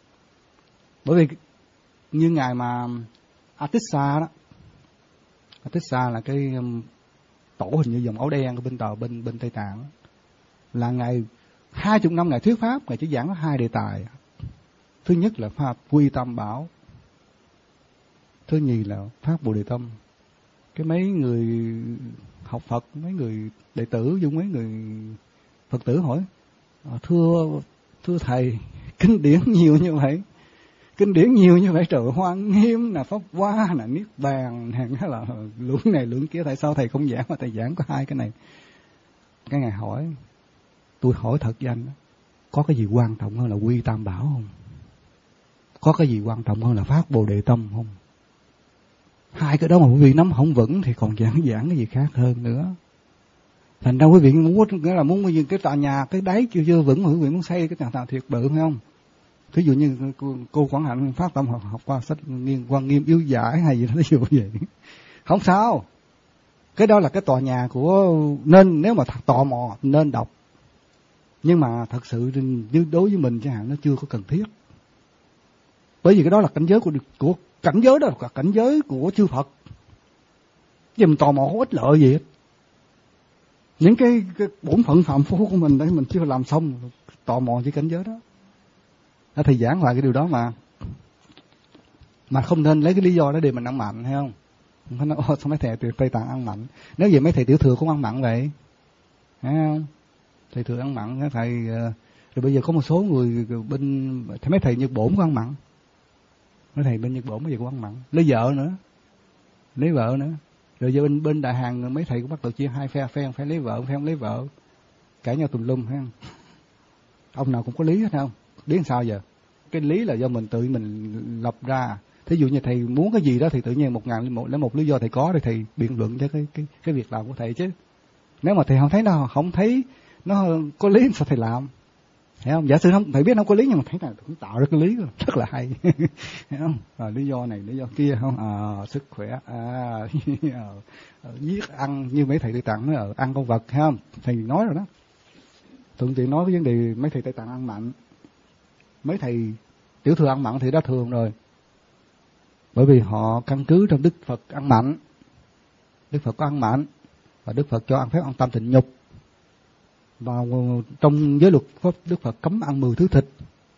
Bởi vì như ngài mà Atissa đó, Atissa là cái tổ hình như dòng áo đen của bên tờ bên bên Tây Tạng, là ngài hai chục năm ngài thuyết pháp, ngài chỉ giảng có hai đề tài. Thứ nhất là pháp quy tam bảo, thứ nhì là pháp Bồ Đề Tâm. Cái mấy người học Phật, mấy người đệ tử với mấy người Phật tử hỏi: thưa thưa thầy, kinh điển nhiều như vậy, kinh điển nhiều như vậy, trời, Hoa Nghiêm là Pháp Hoa là Niết Bàn hay là lượng này lượng kia, tại sao thầy không giảng mà thầy giảng có hai cái này? Cái ngài hỏi, tôi hỏi thật danh, có cái gì quan trọng hơn là quy tam bảo không? Có cái gì quan trọng hơn là phát Bồ Đề Tâm không? Hai cái đó mà quý vị nắm không vững thì còn giảng giảng cái gì khác hơn nữa. Thành ra quý vị muốn nghĩa là muốn cái tòa nhà cái đáy chưa chưa vững mà quý vị muốn xây cái tòa thiệt bự phải không? Thí dụ như cô, cô Quảng Hạnh phát tâm học, học qua sách nghiên Quan Nghiêm Yếu Giải hay gì đó, ví dụ vậy. Không sao. Cái đó là cái tòa nhà của, nên nếu mà tò mò nên đọc. Nhưng mà thật sự đối với mình chẳng hạn nó chưa có cần thiết. Bởi vì cái đó là cảnh giới của, của cảnh giới đó là cảnh giới của chư Phật. Chứ mình tò mò không ích lợi gì hết. Những cái, cái bổn phận phạm phu của mình đấy mình chưa làm xong, tò mò với cảnh giới đó. Đó, thầy giảng lại cái điều đó mà. Mà không nên lấy cái lý do đó để mình ăn mặn, thấy không? Không có nói, ô, sao mấy thầy Tây Tạng ăn mặn? Nếu vậy mấy thầy tiểu thừa cũng ăn mặn vậy. Thấy không? Thầy thừa ăn mặn, thầy... Rồi bây giờ có một số người bên... Thấy mấy thầy Nhật Bổn cũng ăn mặn. Mấy thầy bên Nhật Bổn bây giờ cũng ăn mặn. Lấy vợ nữa. Lấy vợ nữa. Rồi giờ bên, bên Đại Hàn mấy thầy cũng bắt đầu chia hai phe, phe phải lấy vợ, phe không lấy vợ. Cãi nhau tùm lum, thấy không? Ông nào cũng có lý hết không? Lý làm sao giờ? Cái lý là do mình tự mình lập ra. Thí dụ như thầy muốn cái gì đó thì tự nhiên một ngàn một lấy một lý do thầy có để thầy biện luận cho cái cái cái việc làm của thầy chứ. Nếu mà thầy không thấy nó không thấy nó có lý sao thầy làm? Hiểu không? Giả sử không thầy biết nó có lý nhưng mà thấy là cũng tạo ra cái lý rồi, rất là hay. Hiểu không? À, lý do này lý do kia không? À, sức khỏe, à, giết ăn như mấy thầy Tây Tạng nói ở ăn con vật, thấy không? Thầy nói rồi đó. Thuận tiện nói cái vấn đề mấy thầy Tây Tạng ăn mặn. Mấy thầy tiểu thừa ăn mặn thì đã thường rồi. Bởi vì họ căn cứ trong Đức Phật ăn mặn. Đức Phật có ăn mặn. Và Đức Phật cho ăn phép ăn tam tịnh nhục. Và trong giới luật Pháp Đức Phật cấm ăn mười thứ thịt.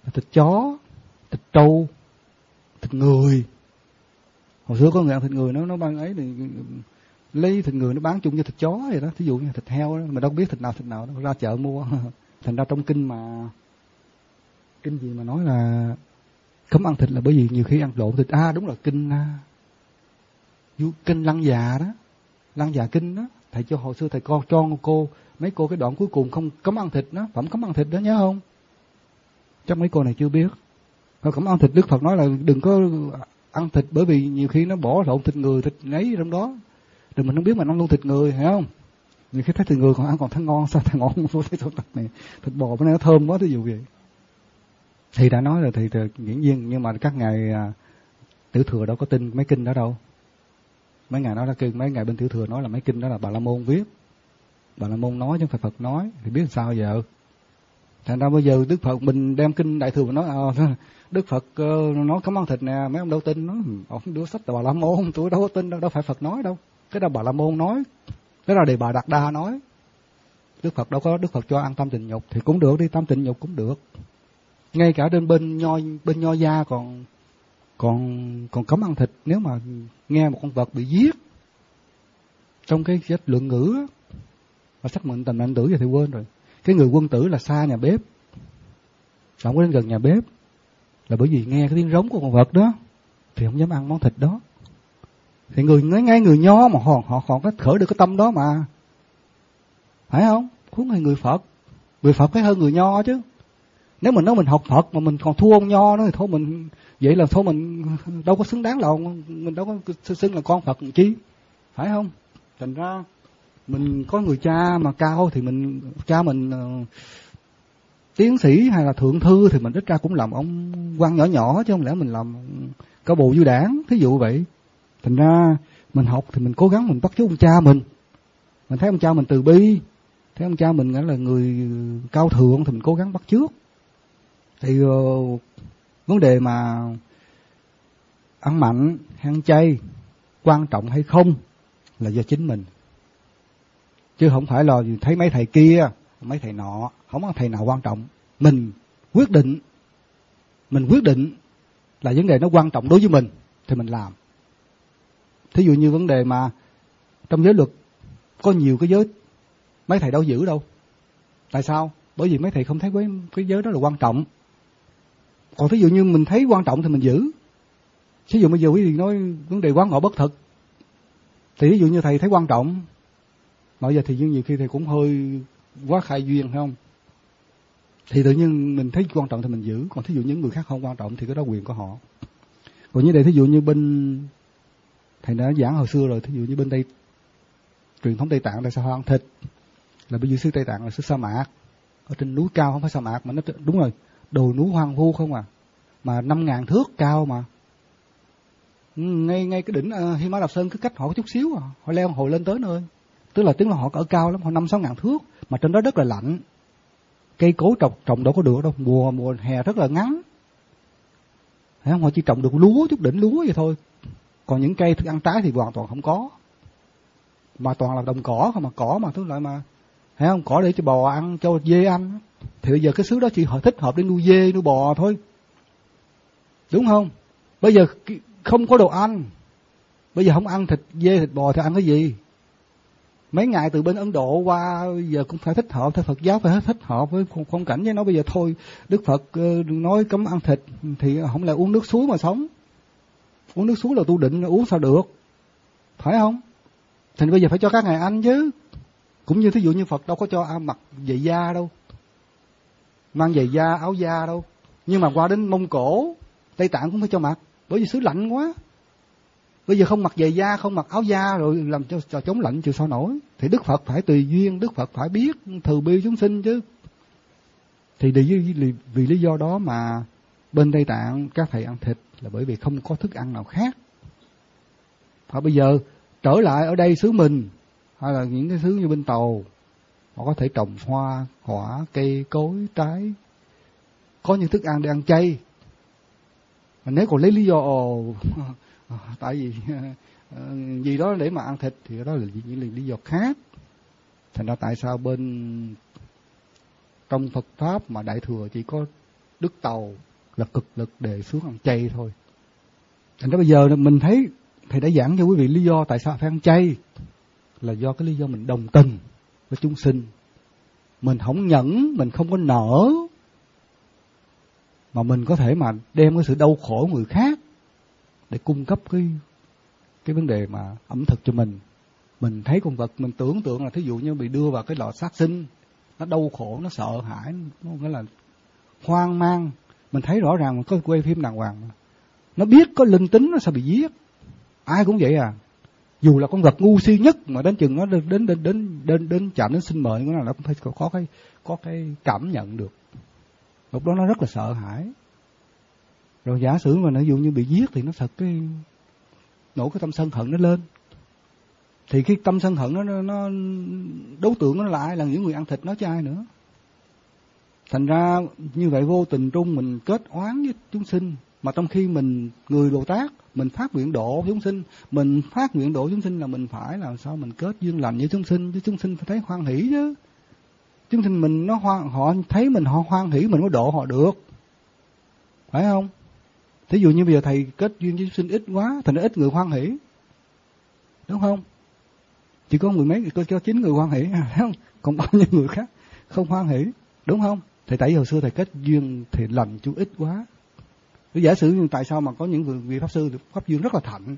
thịt chó, thịt trâu, thịt người. Hồi xưa có người ăn thịt người, nó nó bán ấy thì lấy thịt người nó bán chung với thịt chó vậy đó. Thí dụ như thịt heo đó, mình đâu biết thịt nào thịt nào đâu, ra chợ mua. Thành ra trong kinh mà kinh gì mà nói là cấm ăn thịt là bởi vì nhiều khi ăn lộn thịt. À đúng rồi, kinh kinh Lăng Già đó, Lăng Già kinh đó, thầy cho hồi xưa thầy con cho cô mấy cô cái đoạn cuối cùng không cấm ăn thịt đó, phẩm cấm ăn thịt đó, nhớ không? Chắc mấy cô này chưa biết. Rồi cấm ăn thịt, Đức Phật nói là đừng có ăn thịt, bởi vì nhiều khi nó bỏ lộn thịt người thịt ấy trong đó, đừng mình không biết mình ăn luôn thịt người, hiểu không? Nhiều khi thấy thịt người còn ăn còn thấy ngon, sao thấy ngon không thấy thịt này, thịt bò bữa nay nó thơm quá, thí dụ vậy. Thì đã nói rồi thì, thì nghiễm nhiên, nhưng mà các ngài à, Tiểu Thừa đâu có tin mấy kinh đó đâu. Mấy ngài nói là kinh, mấy ngài bên Tiểu Thừa nói là mấy kinh đó là Bà La Môn viết, Bà La Môn nói chứ không phải Phật nói, thì biết sao giờ. Thành ra bây giờ Đức Phật mình đem kinh Đại Thừa mà nói à, Đức Phật uh, nói cấm ăn thịt nè, mấy ông đâu tin, nói ông đưa sách Bà La Môn, tôi đâu có tin đâu, đâu phải Phật nói đâu. Cái đó Bà La Môn nói, cái đó Đề Bà Đạt Đa nói. Đức Phật đâu có, Đức Phật cho ăn tam tình nhục thì cũng được đi, tam tình nhục cũng được. Ngay cả bên bên nho bên nho gia còn còn còn cấm ăn thịt nếu mà nghe một con vật bị giết. Trong cái sách Luận Ngữ và sách Mệnh Tầm Mệnh Tử giờ thì quên rồi. Cái người quân tử là xa nhà bếp, không có đến gần nhà bếp, là bởi vì nghe cái tiếng rống của con vật đó thì không dám ăn món thịt đó. Thì người ngay ngay người nho mà họ họ còn có khởi được cái tâm đó mà, phải không? Huống hay người Phật, người Phật phải hơn người nho chứ. Nếu mình nói mình học Phật mà mình còn thua ông nho nữa thì thôi mình vậy là thôi mình đâu có xứng đáng là mình đâu có xưng là con Phật làm chi, phải không? Thành ra mình có người cha mà cao thì mình cha mình uh, tiến sĩ hay là thượng thư thì mình ít ra cũng làm ông quan nhỏ nhỏ chứ không lẽ mình làm cao bộ du đảng, thí dụ vậy. Thành ra mình học thì mình cố gắng mình bắt chước ông cha mình, mình thấy ông cha mình từ bi, thấy ông cha mình là người cao thượng thì mình cố gắng bắt chước. Thì uh, vấn đề mà ăn mặn hay ăn chay quan trọng hay không là do chính mình, chứ không phải là thấy mấy thầy kia mấy thầy nọ, không có thầy nào quan trọng. Mình quyết định, mình quyết định là vấn đề nó quan trọng đối với mình thì mình làm. Thí dụ như vấn đề mà trong giới luật có nhiều cái giới mấy thầy đâu giữ đâu. Tại sao? Bởi vì mấy thầy không thấy cái, cái giới đó là quan trọng. Còn thí dụ như mình thấy quan trọng thì mình giữ. Thí dụ bây giờ quý vị nói vấn đề quán ngộ bất thực, thì ví dụ như thầy thấy quan trọng, mà giờ thì nhiều khi thầy cũng hơi quá khai duyên, phải không? Thì tự nhiên mình thấy quan trọng thì mình giữ. Còn thí dụ những người khác không quan trọng thì cái đó quyền của họ. Còn như đây thí dụ như bên thầy đã giảng hồi xưa rồi, thí dụ như bên Tây truyền thống Tây Tạng tại sao họ ăn thịt, là bởi vì xứ Tây Tạng là xứ sa mạc, ở trên núi cao, không phải sa mạc mà nó đúng rồi, đồi núi hoang vu không à, mà năm ngàn thước cao mà. Ngay ngay cái đỉnh uh, Hy Mã Lạp Sơn cứ cách họ có chút xíu à, họ leo hồi lên tới nơi. Tức là tiếng là họ ở cao lắm, họ năm sáu ngàn thước, mà trên đó rất là lạnh. Cây cối trồng trồng đâu có được đâu, mùa mùa hè rất là ngắn. Thấy không? Họ chỉ trồng được lúa, chút đỉnh lúa vậy thôi. Còn những cây thức ăn trái thì hoàn toàn không có. Mà toàn là đồng cỏ không, mà cỏ mà thứ loại mà, thấy không? Cỏ để cho bò ăn, cho dê ăn. Thì bây giờ cái xứ đó chỉ họ thích hợp để nuôi dê, nuôi bò thôi. Đúng không? Bây giờ không có đồ ăn. Bây giờ không ăn thịt dê, thịt bò thì ăn cái gì? Mấy ngày từ bên Ấn Độ qua giờ cũng phải thích hợp, theo Phật giáo phải thích hợp với phong cảnh. Với nó bây giờ thôi, Đức Phật nói cấm ăn thịt thì không lẽ uống nước suối mà sống. Uống nước suối là tu định, uống sao được, phải không? Thì bây giờ phải cho các ngài ăn chứ. Cũng như thí dụ như Phật đâu có cho ăn mặc giày da đâu, mang giày da, áo da đâu. Nhưng mà qua đến Mông Cổ, Tây Tạng cũng phải cho mặc, bởi vì xứ lạnh quá. Bây giờ không mặc giày da, không mặc áo da rồi làm cho, cho chống lạnh chịu sao nổi. Thì Đức Phật phải tùy duyên, Đức Phật phải biết từ bi chúng sinh chứ. Thì vì, vì lý do đó mà bên Tây Tạng các thầy ăn thịt là bởi vì không có thức ăn nào khác. Và bây giờ trở lại ở đây xứ mình, hay là những cái xứ như bên Tàu, họ có thể trồng hoa, quả, cây, cối, trái, có những thức ăn để ăn chay. Mà nếu còn lấy lý do ồ, tại vì gì đó để mà ăn thịt thì đó là những lý do khác. Thành ra tại sao bên trong Phật Pháp mà Đại Thừa chỉ có Đức Tàu là cực lực đề xướng ăn chay thôi. Thành ra bây giờ mình thấy thầy đã giảng cho quý vị lý do tại sao phải ăn chay, là do cái lý do mình đồng tình với chúng sinh. Mình không nhẫn, mình không có nở, mà mình có thể mà đem cái sự đau khổ người khác để cung cấp cái cái vấn đề mà ẩm thực cho mình. Mình thấy con vật, mình tưởng tượng là thí dụ như bị đưa vào cái lò sát sinh, nó đau khổ, nó sợ hãi, nó nghĩa là hoang mang. Mình thấy rõ ràng, có quay phim đàng hoàng mà. Nó biết có linh tính nó sẽ bị giết. Ai cũng vậy à. Dù là con vật ngu si nhất mà đến chừng nó đến đến đến đến đến, đến chạm đến sinh mệnh của nó, nó cũng phải có cái có cái cảm nhận được. Lúc đó nó rất là sợ hãi. Rồi giả sử mà ví dụ như bị giết thì nó thật cái nổi cái tâm sân hận nó lên. Thì cái tâm sân hận nó, nó đối tượng nó là ai? Là những người ăn thịt nó chứ ai nữa. Thành ra như vậy vô tình trung mình kết oán với chúng sinh. Mà trong khi mình người Bồ Tát, mình phát nguyện độ chúng sinh, mình phát nguyện độ chúng sinh là mình phải làm sao mình kết duyên lành với chúng sinh, chứ chúng sinh phải thấy hoan hỷ chứ. Chúng sinh mình nó hoan, họ thấy mình họ hoan hỷ, mình có độ họ được, phải không? Thí dụ như bây giờ thầy kết duyên với chúng sinh ít quá, thành ra ít người hoan hỷ, đúng không? Chỉ có mười mấy, có chín người hoan hỷ, phải không? Còn bao nhiêu người khác không hoan hỷ, đúng không? Thầy tại hồi xưa thầy kết duyên thì lành chú ít quá. Giả sử như tại sao mà có những vị pháp sư pháp duyên rất là thạnh,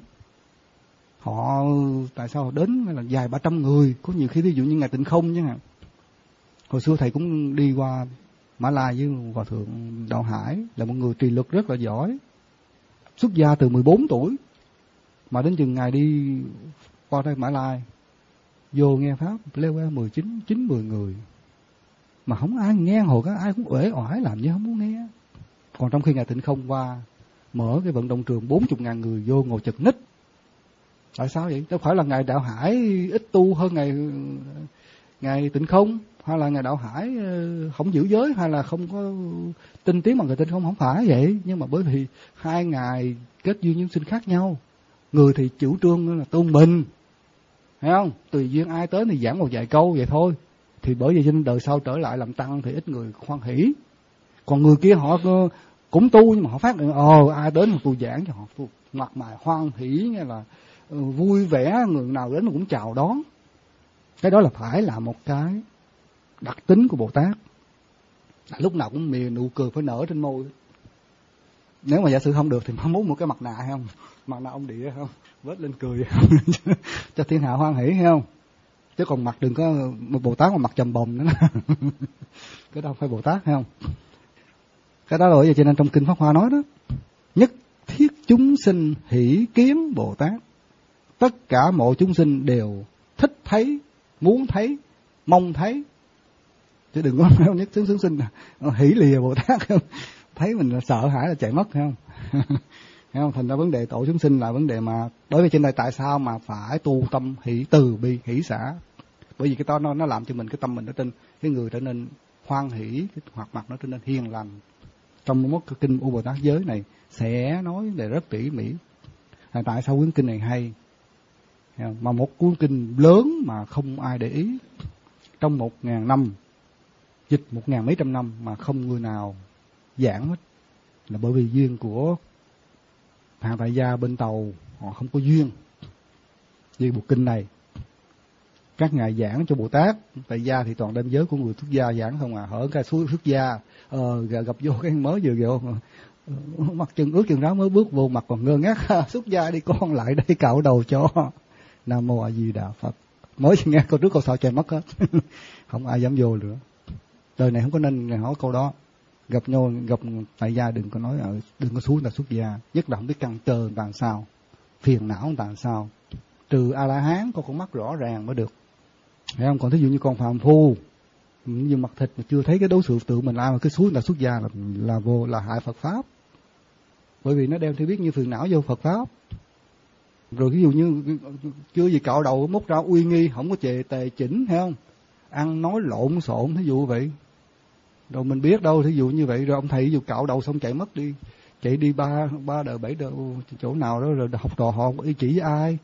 họ tại sao họ đến là vài ba trăm người, có nhiều khi ví dụ như ngày Tịnh Không chứ hả? Hồi xưa thầy cũng đi qua Mã Lai với Hòa Thượng Đạo Hải, là một người trì lực rất là giỏi, xuất gia từ mười bốn tuổi, mà đến chừng ngày đi qua đây Mã Lai, vô nghe Pháp, leo qua mười chín, chín, mười người, mà không ai nghe, hồi các ai cũng uể oải làm như không muốn nghe. Còn trong khi ngày Tịnh Không qua, mở cái vận động trường bốn mươi ngàn người vô ngồi chật ních. Tại sao vậy? Đâu phải là ngày Đạo Hải ít tu hơn ngày ngày Tịnh Không, hay là ngày Đạo Hải không giữ giới, hay là không có tinh tiến bằng ngày Tịnh Không, không phải vậy. Nhưng mà bởi vì hai ngày kết duyên nhân sinh khác nhau. Người thì chủ trương là tôn mình, thấy không? Tùy duyên ai tới thì giảng một vài câu vậy thôi. Thì bởi vì trên đời sau trở lại làm tăng thì ít người hoan hỷ. Còn người kia họ cũng tu nhưng mà họ phát hiện ồ ai đến mà tôi giảng cho họ mặt mày hoan hỷ, nghe là vui vẻ, người nào đến cũng chào đón. Cái đó là phải là một cái đặc tính của Bồ Tát, lúc nào cũng mì nụ cười phải nở trên môi. Nếu mà giả sử không được thì muốn một cái mặt nạ hay không, mặt nạ ông địa không, vết lên cười không? Cho thiên hạ hoan hỷ hay không? Chứ còn mặt đừng có một Bồ Tát mà mặt trầm bồng nữa. Cái đó phải Bồ Tát hay không? Cái đó là bởi vì cho nên trong kinh Pháp Hoa nói đó, nhất thiết chúng sinh hỷ kiến Bồ Tát. Tất cả mọi chúng sinh đều thích thấy, muốn thấy, mong thấy. Chứ đừng có nói nhất thiết chúng sinh hỷ lìa Bồ Tát không? Thấy mình sợ hãi là chạy mất hay không? Thấy không? Thành ra vấn đề tội chúng sinh là vấn đề mà đối với trên đây tại sao mà phải tu tâm hỷ từ bi hỷ xả? Bởi vì cái đó nó nó làm cho mình cái tâm mình nó trên cái người trở nên hoan hỷ, cái hoạt mặt nó trở nên hiền lành. Trong một cái kinh U Bồ Tát giới này sẽ nói về rất tỉ mỉ à, tại sao cuốn kinh này hay, mà một cuốn kinh lớn mà không ai để ý trong một ngàn năm, dịch một ngàn mấy trăm năm mà không người nào giảng hết, là bởi vì duyên của hàng tại gia bên Tàu họ không có duyên với bộ kinh này. Các ngài giảng cho Bồ Tát tại gia thì toàn đem giới của người xuất gia giảng không à, hở cái suối xuất gia ờ, gặp vô cái mới vừa vô mặt chân ướt chân ráo mới bước vô mặt còn ngơ ngác xuất gia đi con lại đây cạo đầu cho Nam Mô A Di Đà Phật, mới nghe câu trước câu sau chạy mất hết. Không ai dám vô nữa, đời này không có nên hỏi câu đó. Gặp nhau gặp tại gia đừng có nói ở đừng có xuống là xuất gia, nhất là không biết căn cơ làm sao, phiền não làm sao. Trừ A La Hán có con mắt rõ ràng mới được, thấy không? Còn thí dụ như con phàm phu như mặt thịt mà chưa thấy cái đối xử tự mình ai mà cái suối là xuất gia là là vô là hại Phật pháp, bởi vì nó đem theo biết như phiền não vô Phật pháp. Rồi ví dụ như chưa gì cạo đầu móc ra uy nghi, không có chề tề chỉnh, thấy không? Ăn nói lộn xộn thí dụ vậy. Rồi mình biết đâu thí dụ như vậy, rồi ông thầy ví dụ cạo đầu xong chạy mất đi, chạy đi ba ba đời bảy đời chỗ nào đó, rồi học trò họ ý chỉ với ai.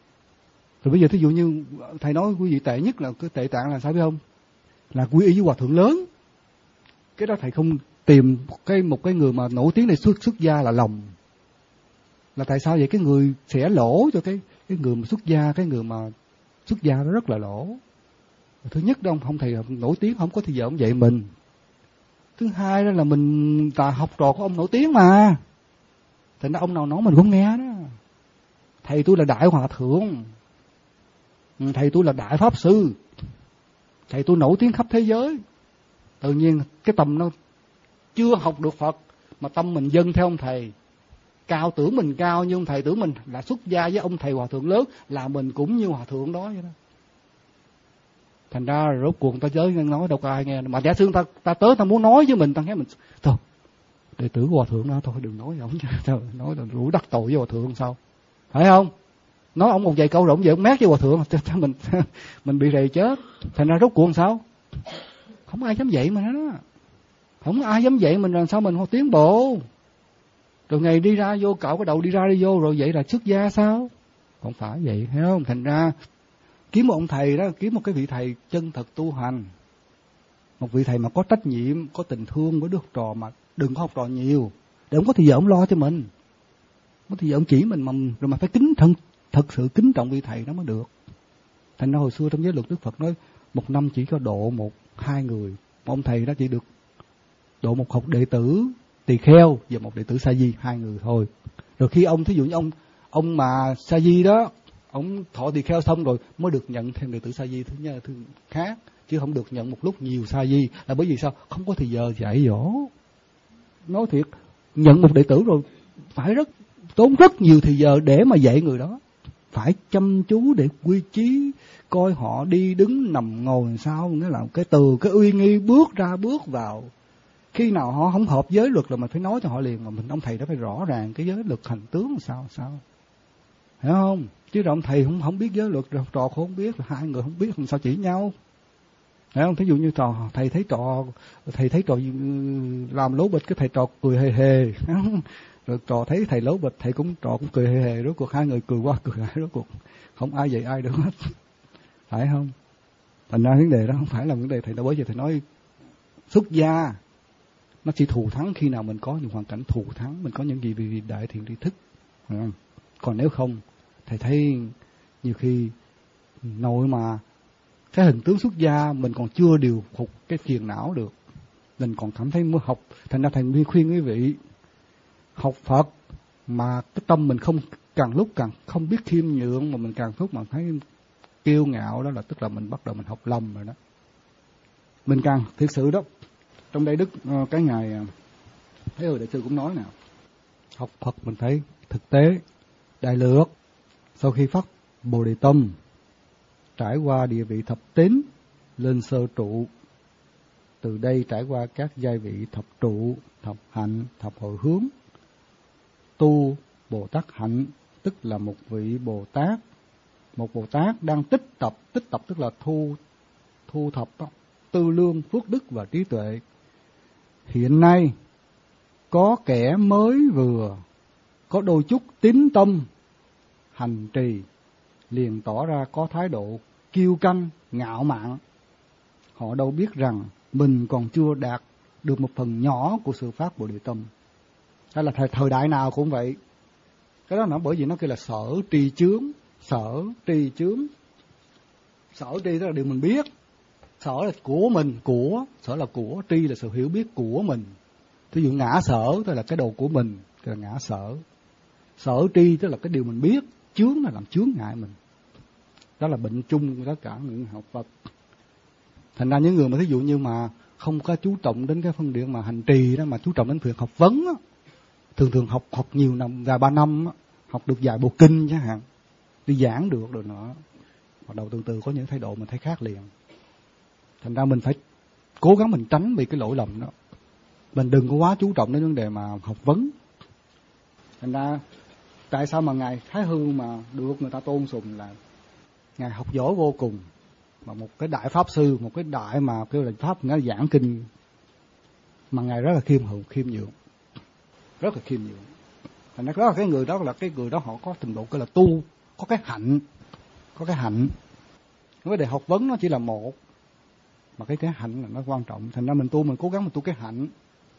Rồi bây giờ thí dụ như thầy nói quý vị tệ nhất là cái tệ tạng là sao biết không? Là quy y với hòa thượng lớn. Cái đó thầy không tìm một cái một cái người mà nổi tiếng để xuất xuất gia là lòng. Là tại sao vậy? Cái người sẽ lỗ cho cái cái người mà xuất gia, cái người mà xuất gia nó rất là lỗ. Thứ nhất đó, ông không thầy nổi tiếng không có thì giờ ông dạy mình. Thứ hai đó là mình là học trò của ông nổi tiếng mà, thành ra ông nào nói mình cũng nghe đó. Thầy tôi là đại hòa thượng, thầy tôi là đại pháp sư, thầy tôi nổi tiếng khắp thế giới. Tự nhiên cái tâm nó chưa học được Phật mà tâm mình dâng theo ông thầy, cao tưởng mình cao như ông thầy, tưởng mình là xuất gia với ông thầy hòa thượng lớn, là mình cũng như hòa thượng đó vậy đó. Thành ra rốt cuộc ta tới nói đâu có ai nghe. Mà giả sử ta ta tới ta muốn nói với mình, ta nghe mình thôi đệ tử của hòa thượng đó thôi đừng nói với ổng, thôi nói là rủi đắc tội với hòa thượng sao, phải không? Nói ông một vài câu rồi ông về ông mét với hòa thượng cho mình mình bị rầy chết. Thành ra rốt cuộc sao? Không ai dám dạy mình hết đó. Không ai dám dạy mình làm sao mình không tiến bộ. Rồi ngày đi ra vô cạo cái đầu đi ra đi vô rồi vậy là xuất gia sao? Không phải vậy, thấy không? Thành ra kiếm một ông thầy đó, kiếm một cái vị thầy chân thật tu hành, một vị thầy mà có trách nhiệm, có tình thương với đứa học trò, mà đừng có học trò nhiều, để ông có thời giờ ông lo cho mình, có thời giờ ông chỉ mình, mà rồi mà phải kính thân, thật sự kính trọng vị thầy đó mới được. Thành ra hồi xưa trong giới luật Đức Phật nói một năm chỉ có độ một hai người, một ông thầy đó chỉ được độ một học đệ tử tỳ kheo và một đệ tử sa di, hai người thôi. Rồi khi ông thí dụ như ông ông mà sa di đó, ông thọ tỳ kheo xong rồi mới được nhận thêm đệ tử sa di thứ nhất thứ khác, chứ không được nhận một lúc nhiều sa di. Là bởi vì sao? Không có thời giờ dạy dỗ. Nói thiệt, nhận một đệ tử rồi phải rất tốn rất nhiều thời giờ để mà dạy người đó, phải chăm chú để quy chí coi họ đi đứng nằm ngồi sao, nghĩa là cái từ cái uy nghi bước ra bước vào. Khi nào họ không hợp giới luật là mình phải nói cho họ liền, mà mình ông thầy đó phải rõ ràng cái giới luật hành tướng làm sao sao, hiểu không? Chứ rồi ông thầy không không biết giới luật, rồi học trò không biết, rồi hai người không biết làm sao chỉ nhau, hiểu không? Thí dụ như trò thầy thấy trò thầy thấy trò làm lố bịch, cái thầy trò cười hề hề, rồi trò thấy thầy lố bịch, thầy cũng trò cũng cười hề hề, rốt cuộc hai người cười qua cười lại, rốt cuộc không ai dạy ai được hết, phải không? Thành ra vấn đề đó không phải là vấn đề thầy đã bởi vì thầy nói xuất gia nó chỉ thù thắng khi nào mình có những hoàn cảnh thù thắng, mình có những gì vì đại thiện tri thức, phải không? Còn nếu không, thầy thấy nhiều khi nội mà cái hình tướng xuất gia mình còn chưa điều phục cái phiền não được, mình còn cảm thấy muốn học. Thành ra thầy khuyên khuyên quý vị học Phật mà cái tâm mình không, càng lúc càng không biết khiêm nhượng, mà mình càng lúc mà thấy kiêu ngạo, đó là tức là mình bắt đầu mình học lầm rồi đó. Mình càng thực sự đó, trong đây Đức cái ngày thấy rồi đại sư cũng nói nào, học Phật mình thấy thực tế đại lược. Sau khi phát Bồ Đề Tâm, trải qua địa vị thập tín lên sơ trụ, từ đây trải qua các giai vị thập trụ, thập hạnh, thập hồi hướng, tu Bồ Tát hạnh, tức là một vị Bồ Tát, một Bồ Tát đang tích tập, tích tập tức là thu thu thập đó, tư lương, phước đức và trí tuệ. Hiện nay có kẻ mới vừa có đôi chút tín tâm hành trì, liền tỏ ra có thái độ kiêu căng, ngạo mạn. Họ đâu biết rằng mình còn chưa đạt được một phần nhỏ của sự phát Bồ Đề Tâm. Đó là thời, thời đại nào cũng vậy. Cái đó nó bởi vì nó kêu là sở tri chướng, sở tri chướng. Sở tri tức là điều mình biết. Sở là của mình, của, sở là của, tri là sự hiểu biết của mình. Thí dụ ngã sở tức là cái đồ của mình, tức là ngã sở. Sở tri tức là cái điều mình biết, chướng là làm chướng ngại mình. Đó là bệnh chung của tất cả những học Phật. Thành ra những người mà thí dụ như mà không có chú trọng đến cái phân điện mà hành trì đó, mà chú trọng đến việc học vấn á, thường thường học học nhiều năm, vài ba năm á, học được vài bộ kinh chẳng hạn, đi giảng được rồi nữa, bắt đầu từ từ có những thái độ mình thấy khác liền. Thành ra mình phải cố gắng mình tránh bị cái lỗi lầm đó. Mình đừng có quá chú trọng đến vấn đề mà học vấn. Thành ra tại sao mà ngài Thái Hư mà được người ta tôn sùng là ngài học giỏi vô cùng, mà một cái đại pháp sư, một cái đại mà kêu là pháp ngài giảng kinh, mà ngài rất là khiêm hữu, khiêm nhượng, rất là khiêm nhượng. Thành ra đó là cái người đó là cái người đó họ có trình độ cái là tu, có cái hạnh, có cái hạnh. Vấn đề học vấn nó chỉ là một, mà cái cái hạnh là nó quan trọng. Thành ra mình tu mình cố gắng mình tu cái hạnh,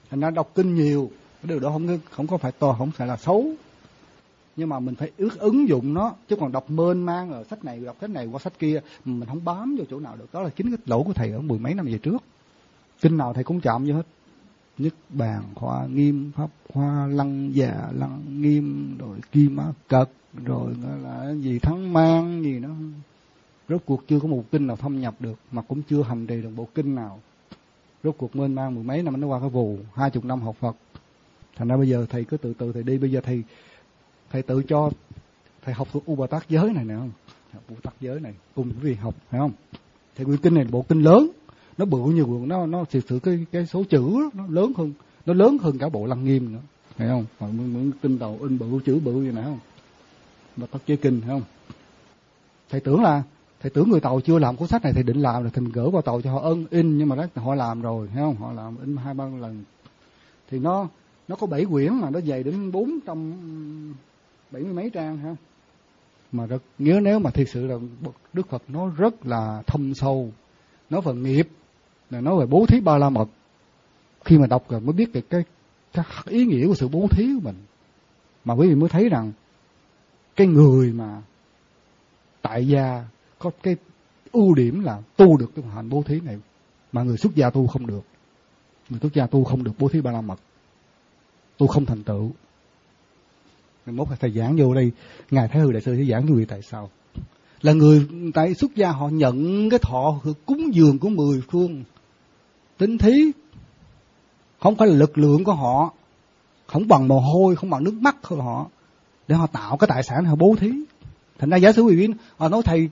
Thành ra đọc kinh nhiều, cái điều đó không không có phải to, không phải là xấu, nhưng mà mình phải ước ứng dụng nó, chứ còn đọc mênh mang ở sách này đọc sách này qua sách kia mình không bám vào chỗ nào được. Đó là chính cái lỗi của thầy ở mười mấy năm về trước. Kinh nào thầy cũng chạm vô hết, Nhất Bàn, Hoa Nghiêm, Pháp Hoa, Lăng Già, Lăng Nghiêm, rồi Kim Mã Cật, rồi là gì Thắng Mang gì đó. Rốt cuộc chưa có một kinh nào thâm nhập được, mà cũng chưa hành trì được bộ kinh nào. Rốt cuộc mênh mang mười mấy năm nó qua cái vù hai chục năm học Phật. Thành ra bây giờ thầy cứ từ từ thầy đi. Bây giờ thầy thầy tự cho thầy học thuộc U Bà Tát giới này nè, không? Học U Bà Tát giới này cùng quý vị học, phải không? Thì quyển kinh này là bộ kinh lớn, nó bự như quyển nó nó thực sự cái cái số chữ đó, nó lớn hơn, nó lớn hơn cả bộ Lăng Nghiêm nữa, phải không? Mà những kinh đầu in bự chữ bự như này không? Bà Tát giới kinh, phải không? Thầy tưởng là thầy tưởng người Tàu chưa làm cuốn sách này, thầy định làm là thầy gửi vào Tàu cho họ ân in, nhưng mà đó họ làm rồi, thấy không? Họ làm in hai ba lần. Thì nó nó có bảy quyển mà nó dày đến bốn trăm bảy mươi mấy trang ha. Mà rất nhớ, nếu mà thực sự là Đức Phật nói rất là thâm sâu, nói về nghiệp, là nói về bố thí ba la mật. Khi mà đọc rồi mới biết được cái, cái ý nghĩa của sự bố thí của mình. Mà quý vị mới thấy rằng cái người mà tại gia có cái ưu điểm là tu được cái hành bố thí này, mà người xuất gia tu không được. Người xuất gia tu không được bố thí ba la mật, tu không thành tựu. Ngày mốt thầy giảng vô đây, Ngài Thái Hư Đại Sư sẽ giảng cho quý vị tại sao. Là người tại xuất gia họ nhận cái thọ cúng dường của mười phương tín thí, không phải là lực lượng của họ, không bằng mồ hôi, không bằng nước mắt của họ, để họ tạo cái tài sản họ bố thí. Thành ra giả sử quý vị họ nói thầy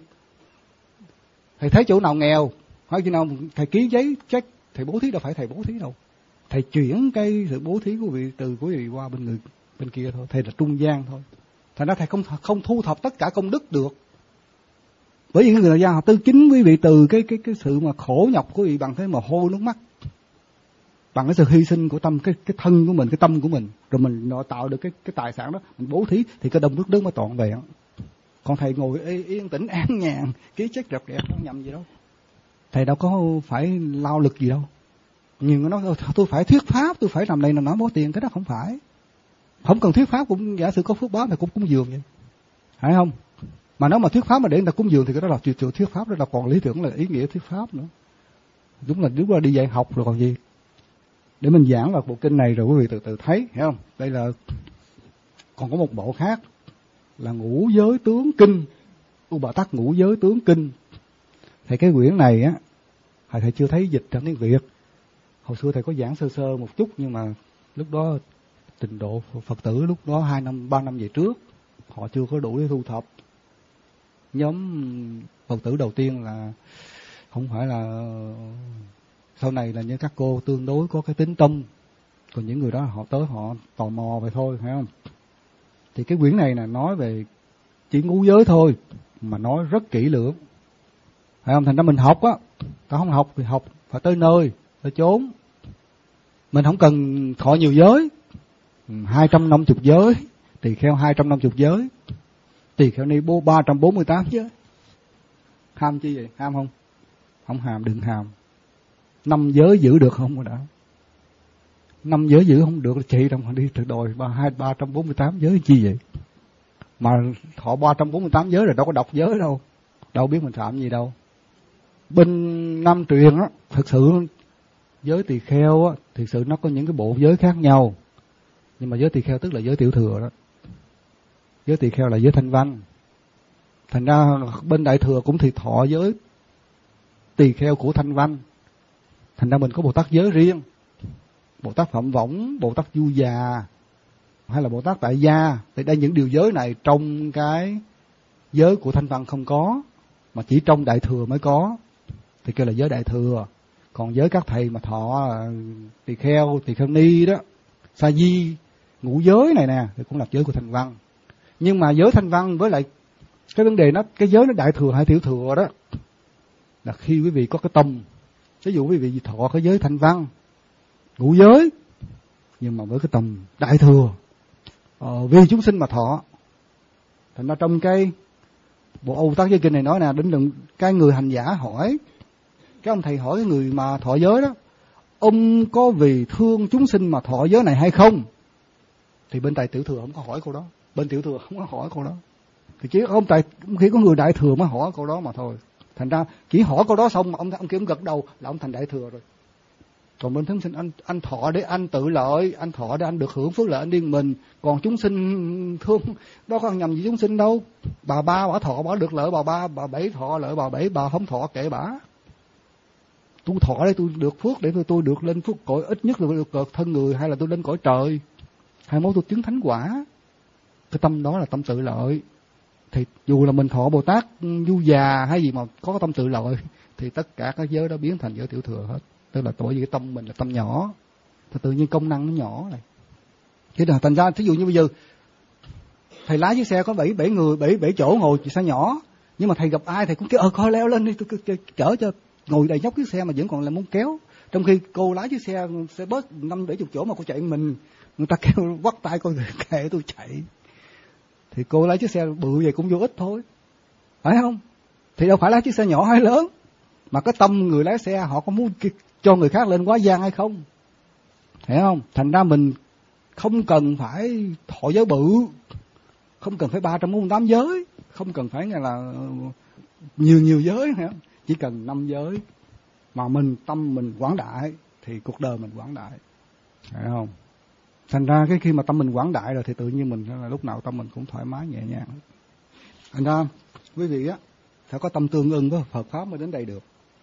thầy thấy chỗ nào nghèo, hay chỗ nào thầy ký giấy check thầy bố thí, đâu phải thầy bố thí đâu. Thầy chuyển cái sự bố thí của vị từ quý vị qua bên người bên kia thôi, thầy là trung gian thôi. Thành ra thầy không không thu thập tất cả công đức được. Bởi vì người gia họ tư chính quý vị từ cái cái cái sự mà khổ nhọc của quý vị bằng cái mồ hôi nước mắt, bằng cái sự hy sinh của tâm, cái cái thân của mình, cái tâm của mình, rồi mình nó tạo được cái cái tài sản đó, mình bố thí thì cái đông đức đức mới trọn vẹn. Còn thầy ngồi yên tĩnh an nhàn ký check đẹp đẹp không nhầm gì đâu. Thầy đâu có phải lao lực gì đâu. Nhưng nó nói tôi phải thuyết pháp, tôi phải làm này làm nói bố tiền, cái đó không phải. Không cần thuyết pháp cũng giả sử có phước báo thì cũng cúng dường vậy, phải không? Mà nếu mà thuyết pháp mà để người ta cúng dường thì cái đó là chuyện thuyết pháp, đó là còn lý tưởng là ý nghĩa thuyết pháp nữa. Đúng là đúng là đi dạy học rồi còn gì. Để mình giảng vào bộ kinh này rồi quý vị từ từ thấy, hiểu không? Đây là còn có một bộ khác là Ngũ Giới Tướng Kinh, U Bà Tát Ngũ Giới Tướng Kinh. Thì cái quyển này á, thầy chưa thấy dịch trong tiếng Việt. Hồi xưa thầy có giảng sơ sơ một chút, nhưng mà lúc đó trình độ Phật tử lúc đó hai năm ba năm về trước họ chưa có đủ để thu thập. Nhóm Phật tử đầu tiên là không phải là, sau này là như các cô tương đối có cái tính tâm, còn những người đó họ tới họ tò mò vậy thôi, phải không? Thì cái quyển này là nói về chỉ ngũ giới thôi, mà nói rất kỹ lưỡng, phải không? Thành ra mình học á, ta không học thì học phải tới nơi, tới chốn. Mình không cần thọ nhiều giới, hai trăm năm mươi giới, tỳ kheo hai trăm năm mươi giới, tỳ kheo ni bố ba trăm bốn mươi tám giới. Ham chi vậy? Ham không? Không hàm, đừng hàm. Năm giới giữ được không rồi đã. Năm giới giữ không được, chị đâu mà đi từ đòi ba hai ba trăm bốn mươi tám giới chi vậy? Mà thọ ba trăm bốn mươi tám giới rồi đâu có đọc giới đâu, đâu biết mình phạm gì đâu. Bên Nam truyền á, thực sự giới tỳ kheo á, thực sự nó có những cái bộ giới khác nhau. Nhưng mà giới tỳ kheo tức là giới tiểu thừa đó. Giới tỳ kheo là giới thanh văn. Thành ra bên đại thừa cũng thì thọ giới tỳ kheo của thanh văn. Thành ra mình có Bồ Tát giới riêng, Bồ Tát Phạm Võng, Bồ Tát Du Già, hay là Bồ Tát Tại Gia. Thì đây những điều giới này trong cái giới của thanh văn không có, mà chỉ trong đại thừa mới có, thì kêu là giới đại thừa. Còn giới các thầy mà thọ tỳ kheo, tỳ kheo ni đó, sa di, ngũ giới này nè, thì cũng là giới của thanh văn. Nhưng mà giới thanh văn với lại cái vấn đề nó, cái giới nó đại thừa hay tiểu thừa đó, là khi quý vị có cái tâm, ví dụ quý vị thọ cái giới thanh văn, ngũ giới, nhưng mà với cái tâm đại thừa, ờ, vì chúng sinh mà thọ. Thành ra trong cái bộ Âu Tác Giới Kinh này nói nè, đến đừng cái người hành giả hỏi, cái ông thầy hỏi cái người mà thọ giới đó, ông có vì thương chúng sinh mà thọ giới này hay không? Thì bên Đại Tiểu Thừa không có hỏi câu đó, bên Tiểu Thừa không có hỏi câu đó, thì chỉ ông tại khi có người Đại Thừa mới hỏi câu đó mà thôi. Thành ra chỉ hỏi câu đó xong mà ông ông kia ông gật đầu là ông thành Đại Thừa rồi. Còn bên chúng sinh anh anh thọ để anh tự lợi, anh thọ để anh được hưởng phước lợi anh điên mình. Còn chúng sinh thương đó có nhầm gì chúng sinh đâu. Bà ba bà thọ bà được lợi bà ba, bà bảy thọ lợi bà bảy, bà không thọ kệ bà. Tôi thọ để tôi được phước, để tôi tôi được lên phước cõi, ít nhất là được cợt thân người, hay là tôi lên cõi trời, hay mốt tôi chứng thánh quả. Cái tâm đó là tâm tự lợi. Thì dù là mình thọ Bồ Tát Du Già hay gì mà có cái tâm tự lợi thì tất cả các giới đó biến thành giới Tiểu Thừa hết. Tức là bởi vì cái tâm mình là tâm nhỏ, thì tự nhiên công năng nó nhỏ này. Thế là thành ra thí dụ như bây giờ thầy lái chiếc xe có bảy bảy người, bảy bảy chỗ ngồi xe nhỏ, nhưng mà thầy gặp ai thầy cũng kêu ờ coi leo lên đi tôi chở cho, ngồi đầy nhóc chiếc xe mà vẫn còn là muốn kéo. Trong khi cô lái chiếc xe xe bớt năm bảy chục chỗ mà cô chạy mình, người ta kêu bắt tay coi kệ tôi chạy. Thì cô lái chiếc xe bự vậy cũng vô ích thôi, phải không? Thì đâu phải lái chiếc xe nhỏ hay lớn, mà cái tâm người lái xe họ có muốn cho người khác lên quá gian hay không, hiểu không? Thành ra mình không cần phải thọ giới bự, không cần phải ba trăm bốn mươi tám giới, không cần phải nghe là nhiều nhiều giới, hiểu không? Chỉ cần năm giới mà mình tâm mình quảng đại thì cuộc đời mình quảng đại, hiểu không? Thành ra cái khi mà tâm mình quảng đại rồi thì tự nhiên mình là lúc nào tâm mình cũng thoải mái nhẹ nhàng. Thành ra quý vị á phải có tâm tương ưng với Phật pháp mới đến đây được.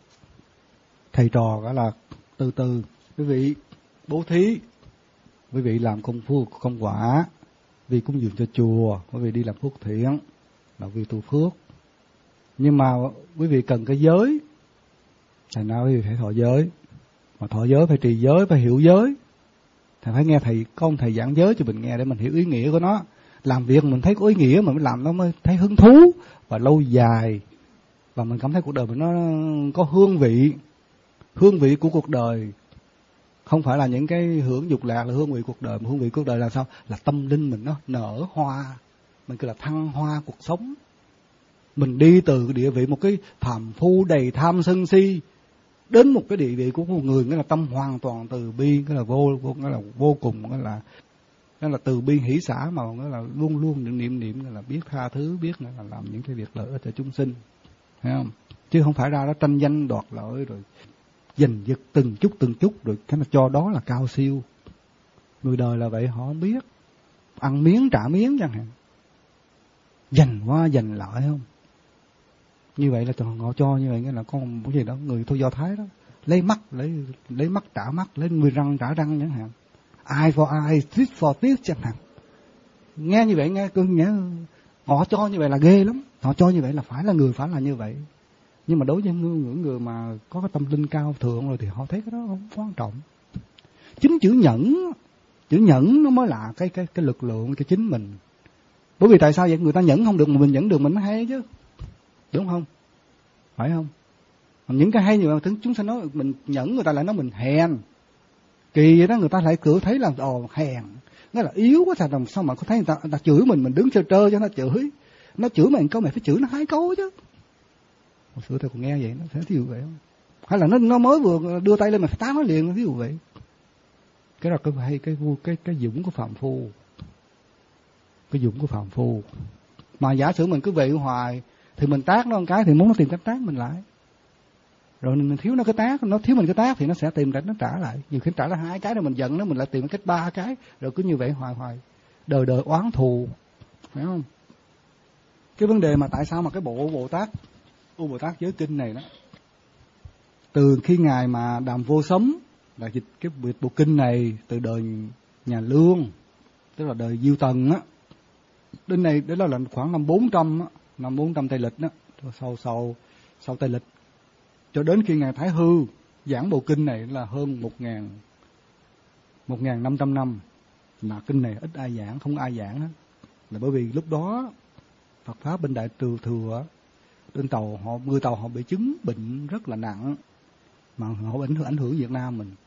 Thầy trò gọi là từ từ quý vị bố thí, quý vị làm công phu công quả, vì cúng dường cho chùa, quý vị đi làm phước thiện là vì tu phước. Nhưng mà quý vị cần cái giới, thành ra quý vị phải thọ giới. Mà thọ giới phải trì giới, phải hiểu giới. Thầy phải nghe thầy, con thầy giảng giới cho mình nghe để mình hiểu ý nghĩa của nó. Làm việc mình thấy có ý nghĩa mà mình làm nó mới thấy hứng thú và lâu dài. Và mình cảm thấy cuộc đời mình nó có hương vị. Hương vị của cuộc đời không phải là những cái hưởng dục lạc là hương vị cuộc đời, mà hương vị cuộc đời là sao? Là tâm linh mình nó nở hoa, mình kêu là thăng hoa cuộc sống. Mình đi từ địa vị một cái phàm phu đầy tham sân si đến một cái địa vị của một người nghĩa là tâm hoàn toàn từ bi, cái là vô, nghĩa là vô cùng, nghĩa là nghĩa là từ bi hỷ xả, mà nghĩa là luôn luôn niệm niệm nghĩa là biết tha thứ, biết nghĩa là làm những cái việc lợi ích cho chúng sinh, thấy không? Chứ không phải ra đó tranh danh đoạt lợi rồi giành giật từng chút từng chút rồi cái mà cho đó là cao siêu. Người đời là vậy, họ không biết ăn miếng trả miếng chẳng hạn, giành qua giành lại không. Như vậy là họ cho như vậy nghĩa là con cái gì đó người thôi Do Thái đó, lấy mắt lấy lấy mắt trả mắt, lấy người răng trả răng chẳng hạn, eye for eye, teeth for teeth chẳng hạn. Nghe như vậy nghe cưng nhớ, họ cho như vậy là ghê lắm, họ cho như vậy là phải là người phải là như vậy. Nhưng mà đối với những người mà có cái tâm linh cao thượng rồi thì họ thấy cái đó không quan trọng. Chính chữ nhẫn, chữ nhẫn nó mới là cái cái cái lực lượng cho chính mình. Bởi vì tại sao vậy? Người ta nhẫn không được mà mình nhẫn được mình mới hay chứ, đúng không? Phải không? Những cái hay như vậy chúng sinh nói mình nhẫn, người ta lại nói mình hèn. Kỳ vậy đó, người ta lại cứ thấy là ồ hèn, nó là yếu quá, sao sao mà có thấy người ta, người ta chửi mình, mình đứng trơ trơ cho nó chửi. Nó chửi mình câu mày phải chửi nó hai câu chứ. Hồi xưa tôi còn nghe vậy, nó sẽ thí dụ vậy không? Hay là nó nó mới vừa đưa tay lên mà phải tát nó liền, ví dụ vậy. Cái đó cái hay cái cái cái, cái dũng của phàm phu, cái dũng của phàm phu. Mà giả sử mình cứ vậy hoài thì mình tát nó một cái thì muốn nó tìm cách tát mình lại. Rồi mình thiếu nó cái tát, nó thiếu mình cái tát thì nó sẽ tìm cách nó trả lại. Nhiều khi trả lại hai cái rồi mình giận nó, mình lại tìm cách ba cái, rồi cứ như vậy hoài hoài, đời đời oán thù, phải không? Cái vấn đề mà tại sao mà cái bộ Bồ Tát U Bồ Tát Giới Kinh này đó, từ khi ngài mà Đàm Vô Sống là dịch cái bộ kinh này từ đời nhà Lương, tức là đời Diêu Tần á, đến này đó là khoảng năm bốn trăm á, năm bốn trăm Tây Lịch đó, sau sau sau Tây Lịch cho đến khi ngài Thái Hư giảng bộ kinh này là hơn một ngàn một ngàn năm trăm năm, mà kinh này ít ai giảng, không ai giảng hết, là bởi vì lúc đó Phật pháp bên Đại Từ Thừa trên tàu họ, người tàu họ bị chứng bệnh rất là nặng mà họ ảnh hưởng ảnh hưởng Việt Nam mình.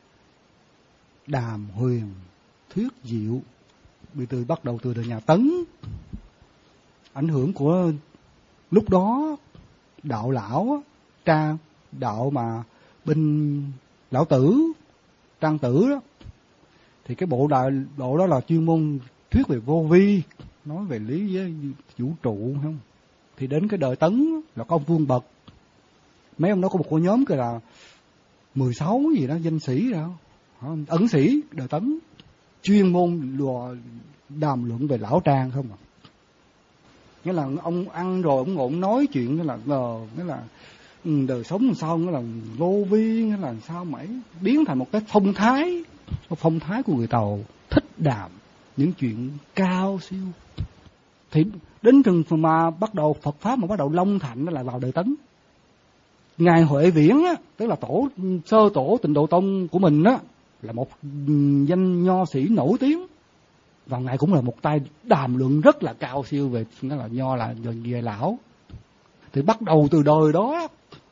Đàm Huyền, Thuyết Diệu bị từ bắt đầu từ đời nhà Tấn, ảnh hưởng của lúc đó đạo lão cha đạo mà bên Lão Tử Trang Tử đó, thì cái bộ đại bộ đó là chuyên môn thuyết về vô vi, nói về lý với vũ trụ không. Thì đến cái đời Tấn là có ông Vương Bật, mấy ông đó có một cô nhóm kia là mười sáu gì đó danh sĩ đâu, ẩn sĩ đời Tấn, chuyên môn lùa đàm luận về lão Trang không à. Nghĩa là ông ăn rồi ông ngồi nói chuyện nghĩa là ngờ, nghĩa là đời sống làm sao, nghĩa là vô vi, nghĩa là sao mãi biến thành một cái phong thái, một phong thái của người Tàu thích đàm những chuyện cao siêu. Thì đến chừng mà bắt đầu Phật pháp mà bắt đầu long thạnh đó là vào đời Tấn. Ngài Huệ Viễn á, tức là tổ sơ tổ Tịnh Độ Tông của mình á, là một danh nho sĩ nổi tiếng, và ngài cũng là một tay đàm luận rất là cao siêu về nó là nho là về lão. Thì bắt đầu từ đời đó,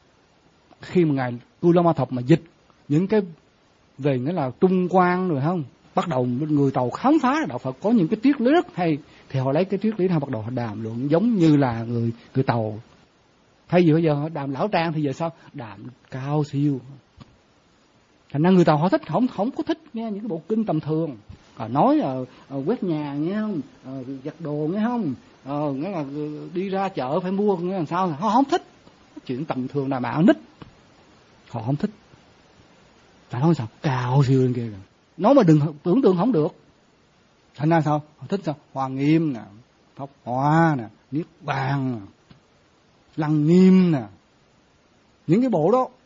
khi mà ngài Tu La Ma Thập mà dịch những cái về nghĩa là trung quan rồi không, bắt đầu người Tàu khám phá đạo Phật có những cái triết lý rất hay, thì họ lấy cái triết lý đó bắt đầu họ đàm luận giống như là người người Tàu. Thay vì bây giờ họ đàm lão Trang thì giờ sao đàm cao siêu. Thành ra người Tàu họ thích, không không có thích nghe những cái bộ kinh tầm thường. À, nói à, à, quét nhà nghe không, à, giặt đồ nghe không, à, nghĩa là đi ra chợ phải mua nghe làm sao, họ không thích chuyện tầm thường là bạn nít, họ không thích. Phải nói sao cao siêu lên kia rồi, nói mà đừng tưởng tượng không được. Thành ra sao họ thích sao Hoa Nghiêm nè, Pháp Hoa nè, Niết Bàn nè, Lăng Nghiêm nè, những cái bộ đó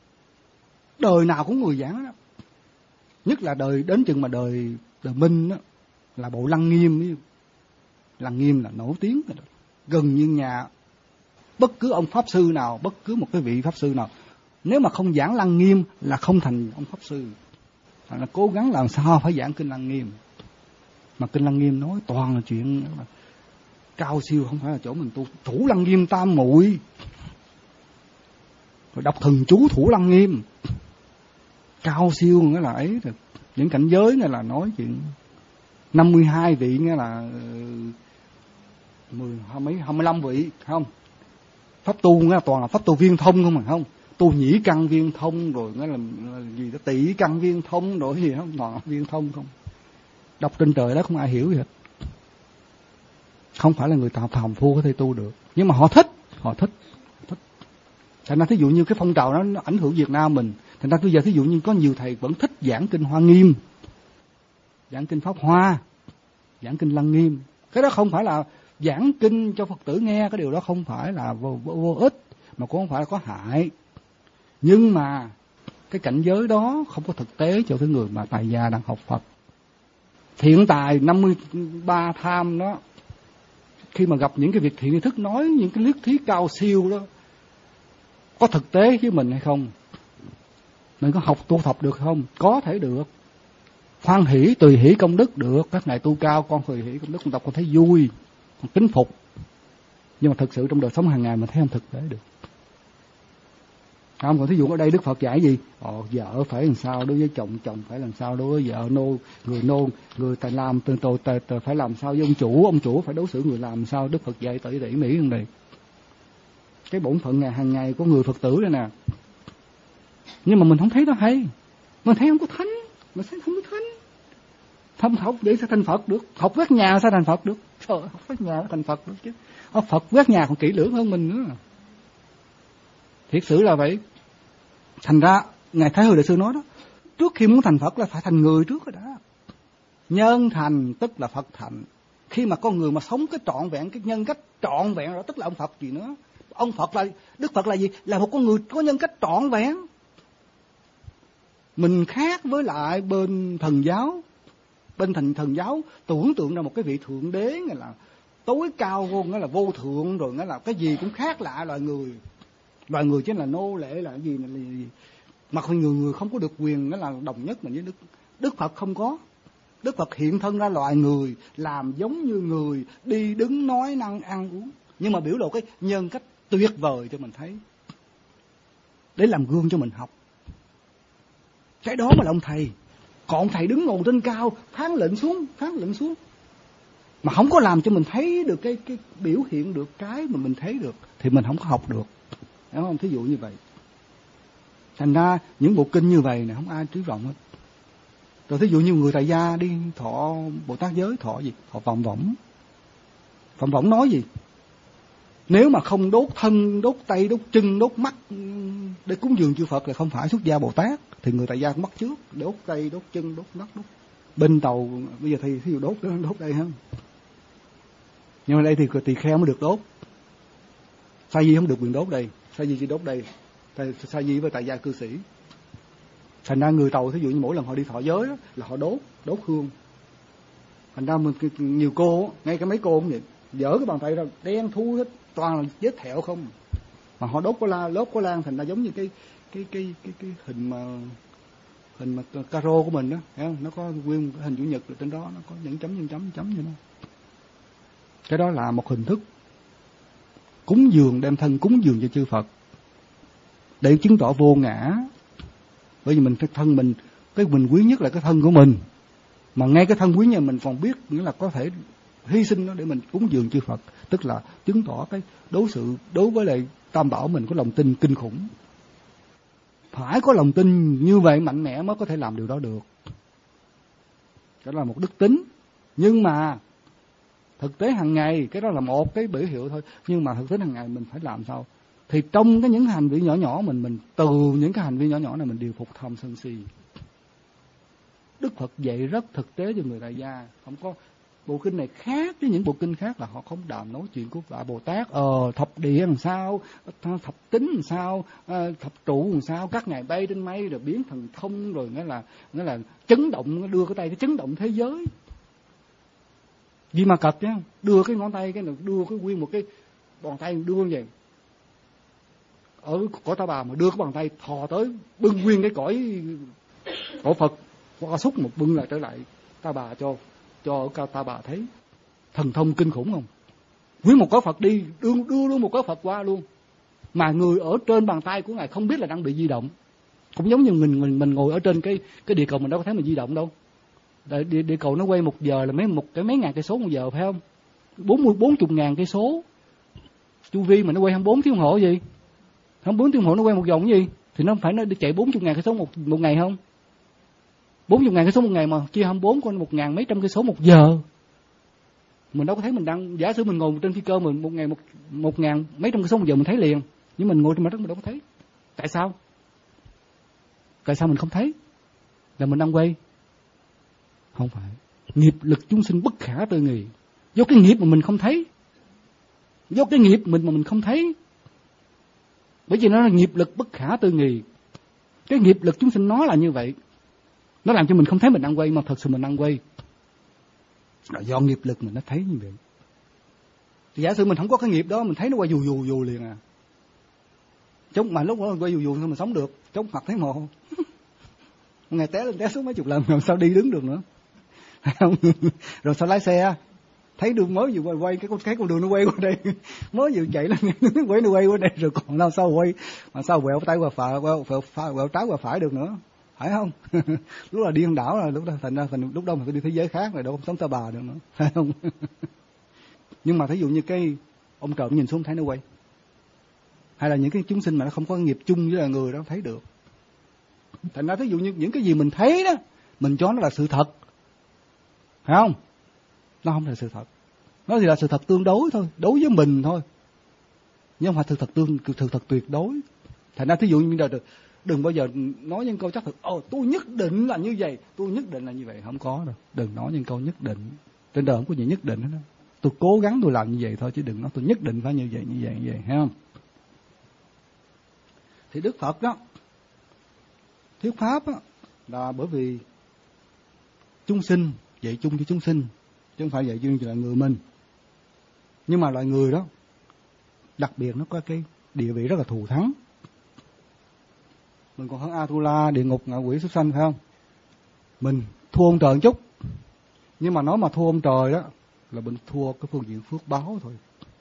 đời nào cũng người giảng đó. Nhất là đời đến chừng mà đời đời Minh đó, là bộ Lăng Nghiêm. Lăng Nghiêm là nổi tiếng rồi đó. Gần như nhà bất cứ ông pháp sư nào, bất cứ một cái vị pháp sư nào, nếu mà không giảng Lăng Nghiêm là không thành ông pháp sư. Thành là cố gắng làm sao phải giảng kinh Lăng Nghiêm. Mà kinh Lăng Nghiêm nói toàn là chuyện là cao siêu, không phải là chỗ mình tu. Thủ Lăng Nghiêm tam muội, rồi đọc thần chú Thủ Lăng Nghiêm, cao siêu nghĩa là ấy. Những cảnh giới này là nói chuyện năm mươi hai vị, nghĩa là mười hai mấy hai mươi lăm vị không. Pháp tu nghĩa là toàn là pháp tu viên thông không mà không. Tu nhĩ căn viên thông rồi nghĩa là, là gì đó tỷ căn viên thông rồi gì không, toàn là viên thông không. Đọc trên trời đó không ai hiểu gì hết. Không phải là người tạo phàm phu có thể tu được, nhưng mà họ thích, họ thích, thích. Thành ra thí dụ như cái phong trào đó nó ảnh hưởng Việt Nam mình. Thành ra bây giờ thí dụ như có nhiều thầy vẫn thích giảng kinh Hoa Nghiêm, giảng kinh Pháp Hoa, giảng kinh Lăng Nghiêm. Cái đó không phải là giảng kinh cho Phật tử nghe, cái điều đó không phải là vô, vô, vô ích, mà cũng không phải là có hại. Nhưng mà cái cảnh giới đó không có thực tế cho cái người mà tại gia đang học Phật. Thiện tài năm mươi ba tham đó, khi mà gặp những cái việc thiện thức nói những cái liếc thí cao siêu đó, có thực tế với mình hay không? Mình có học tu tập được không? Có thể được. Hoan hỷ tùy hỷ công đức được. Các ngài tu cao con tùy hỷ công đức, con tập con thấy vui, con kính phục. Nhưng mà thực sự trong đời sống hàng ngày mình thấy không thực tế được. Không, còn thí dụ ở đây Đức Phật dạy gì? Ồ, vợ phải làm sao đối với chồng, chồng phải làm sao đối với vợ, nô người nô người ta làm từ từ phải làm sao với ông chủ, ông chủ phải đối xử người làm sao. Đức Phật dạy tỉ tỉ mỉ hơn này. Cái bổn phận ngày hàng ngày của người Phật tử đây nè. Nhưng mà mình không thấy nó hay, mình thấy không có thánh, mình thấy không có thánh. Không học để sao thành Phật được? Học quét nhà sao thành Phật được? Trời, học quét nhà thành Phật được chứ. Học Phật quét nhà còn kỹ lưỡng hơn mình nữa. Thiệt sự là vậy. Thành ra ngài Thái Hư Đại Sư nói đó, trước khi muốn thành Phật là phải thành người trước rồi đó. Nhân thành tức là Phật thành. Khi mà con người mà sống cái trọn vẹn, cái nhân cách trọn vẹn rồi tức là ông Phật gì nữa. Ông Phật là, Đức Phật là gì? Là một con người có nhân cách trọn vẹn. Mình khác với lại bên thần giáo. Bên thần thần giáo tưởng tượng ra một cái vị thượng đế nghĩa là tối cao vô, nghĩa là vô thượng, rồi nghĩa là cái gì cũng khác lạ loài người. Loài người chính là nô lệ là cái gì, là gì. Mà người người không có được quyền, nghĩa là đồng nhất mình với Đức. Đức Phật không có. Đức Phật hiện thân ra loài người, làm giống như người, đi đứng nói năng ăn uống, nhưng mà biểu lộ cái nhân cách tuyệt vời cho mình thấy, để làm gương cho mình học. Cái đó mà là ông thầy. Còn ông thầy đứng ngồi trên cao, phán lệnh xuống, phán lệnh xuống, mà không có làm cho mình thấy được cái, cái biểu hiện được cái mà mình thấy được, thì mình không có học được. Đúng không? Thí dụ như vậy. Thành ra những bộ kinh như vậy này không ai trí rộng hết. Rồi thí dụ như người tại gia đi thọ Bồ Tát giới, thọ gì? Thọ Phạm Võng. Phạm Võng nói gì? Nếu mà không đốt thân, đốt tay, đốt chân, đốt mắt để cúng dường chư Phật là không phải xuất gia Bồ Tát. Thì người tại gia cũng bắt trước, đốt tay, đốt chân, đốt mắt, đốt bên tàu. Bây giờ thì thí dụ đốt đốt đây ha. Nhưng mà đây thì tỳ kheo mới được đốt. Sa di không được quyền đốt đây. Sa di chỉ đốt đây. Sa di với tại gia cư sĩ. Thành ra người tàu thí dụ như mỗi lần họ đi thọ giới đó, là họ đốt, đốt hương. Thành ra nhiều cô, ngay cả mấy cô cũng vậy, dở cái bàn tay ra đen thui hết, toàn là vết thẹo không. Mà họ đốt có la, lốp có lan, thành ra giống như cái cái cái cái cái hình mà hình mà caro của mình đó, thấy không? Nó có nguyên hình chữ nhật ở trên đó, nó có những chấm những chấm chấm vậy đó. Cái đó là một hình thức cúng dường, đem thân cúng dường cho chư Phật để chứng tỏ vô ngã. Bởi vì mình cái thân mình, cái mình quý nhất là cái thân của mình, mà ngay cái thân quý nhà mình còn biết nghĩa là có thể hy sinh nó để mình cúng dường chư Phật, tức là chứng tỏ cái đối xử đối với lại Tam Bảo mình có lòng tin kinh khủng. Phải có lòng tin như vậy mạnh mẽ mới có thể làm điều đó được. Đó là một đức tính. Nhưng mà thực tế hàng ngày, cái đó là một cái biểu hiệu thôi, nhưng mà thực tế hàng ngày mình phải làm sao? Thì trong cái những hành vi nhỏ nhỏ mình mình từ những cái hành vi nhỏ nhỏ này mình điều phục tham sân si. Đức Phật dạy rất thực tế cho người tại gia. Không có bộ kinh này khác với những bộ kinh khác là họ không đàm nói chuyện của Đại Bồ Tát. Ờ thập địa làm sao, thập tính làm sao, thập trụ làm sao, các ngài bay trên mây rồi biến thần thông rồi nghĩa là nghĩa là chấn động, đưa cái tay cái chấn động thế giới. Vì mà cật chứ, đưa cái ngón tay cái đưa cái nguyên một cái bàn tay đưa như vậy. Ở cõi Ta Bà mà đưa cái bàn tay thò tới bưng nguyên cái cõi cõi Phật qua xúc một bưng lại trở lại Ta Bà cho cho ở cao Ta Bà thấy thần thông kinh khủng không? Nguyên một cõi Phật đi đưa đưa luôn một cõi Phật qua luôn, mà người ở trên bàn tay của ngài không biết là đang bị di động. Cũng giống như mình mình mình ngồi ở trên cái cái địa cầu mình đâu có thấy mình di động đâu. Địa, địa cầu nó quay một giờ là mấy một cái mấy ngàn cây số một giờ phải không? Bốn mươi bốn chục ngàn cây số chu vi mà nó quay hai mươi bốn tiếng đồng hồ gì? hai mươi bốn tiếng đồng hồ nó quay một vòng gì? Thì nó phải nó đi chạy bốn chục ngàn cây số một một ngày không? bốn chục ngàn cây số một ngày mà chia hai mươi bốn con một ngàn mấy trăm cây số một giờ. Mình đâu có thấy mình đang, giả sử mình ngồi trên phi cơ mình một ngày một một ngàn mấy trăm cây số một giờ mình thấy liền, nhưng mình ngồi trên mặt đất mình đâu có thấy. Tại sao? Tại sao mình không thấy? Là mình đang quay? Không phải. Nghiệp lực chúng sinh bất khả tư nghị. Do cái nghiệp mà mình không thấy. Do cái nghiệp mình mà mình không thấy. Bởi vì nó là nghiệp lực bất khả tư nghị. Cái nghiệp lực chúng sinh nó là như vậy. Nó làm cho mình không thấy mình đang quay, mà thật sự mình đang quay. Là do nghiệp lực mình nó thấy như vậy. Thì giả sử mình không có cái nghiệp đó, mình thấy nó quay dù dù dù liền à. Chống mà lúc đó quay dù dù thôi mình sống được. Chống mặt thấy mồ. Ngày té lên té xuống mấy chục lần rồi sao đi đứng được nữa. Rồi sao lái xe thấy đường mới vừa quay, quay cái con cái con đường nó quay qua đây, mới vừa chạy lên nó quay nó quay qua đây rồi còn làm sao quay, mà sao quẹo tay qua phải, quẹo, quẹo, quẹo trái qua phải được nữa, phải không? Lúc là điên đảo là lúc đó thành ra thành lúc đó mình phải đi thế giới khác rồi đâu không sống Ta Bà được nữa, phải không? Nhưng mà thí dụ như cái ông trộm nhìn xuống thấy nó quay, hay là những cái chúng sinh mà nó không có nghiệp chung với là người đó thấy được. Thành ra thí dụ như những cái gì mình thấy đó mình cho nó là sự thật, phải không? Nó không phải sự thật, nó chỉ là sự thật tương đối thôi, đối với mình thôi, nhưng không phải sự thật tương sự thật tuyệt đối. Thành ra thí dụ như đừng, đừng bao giờ nói những câu chắc thật, ồ tôi nhất định là như vậy, tôi nhất định là như vậy, không có đâu. Đừng nói những câu nhất định, trên đời không có gì nhất định hết đó. Tôi cố gắng tôi làm như vậy thôi, chứ đừng nói tôi nhất định phải như vậy như vậy như vậy, thấy không? Thì Đức Phật đó thuyết pháp đó, là bởi vì chúng sinh dạy chung cho chúng sinh, chứ không phải dạy chung cho là người mình. Nhưng mà loài người đó đặc biệt nó có cái địa vị rất là thù thắng. Mình còn hơn Atula, địa ngục, ngạ quỷ, súc sanh, phải không? Mình thua ông trời một chút, nhưng mà nói mà thua ông trời đó là mình thua cái phương diện phước báo thôi.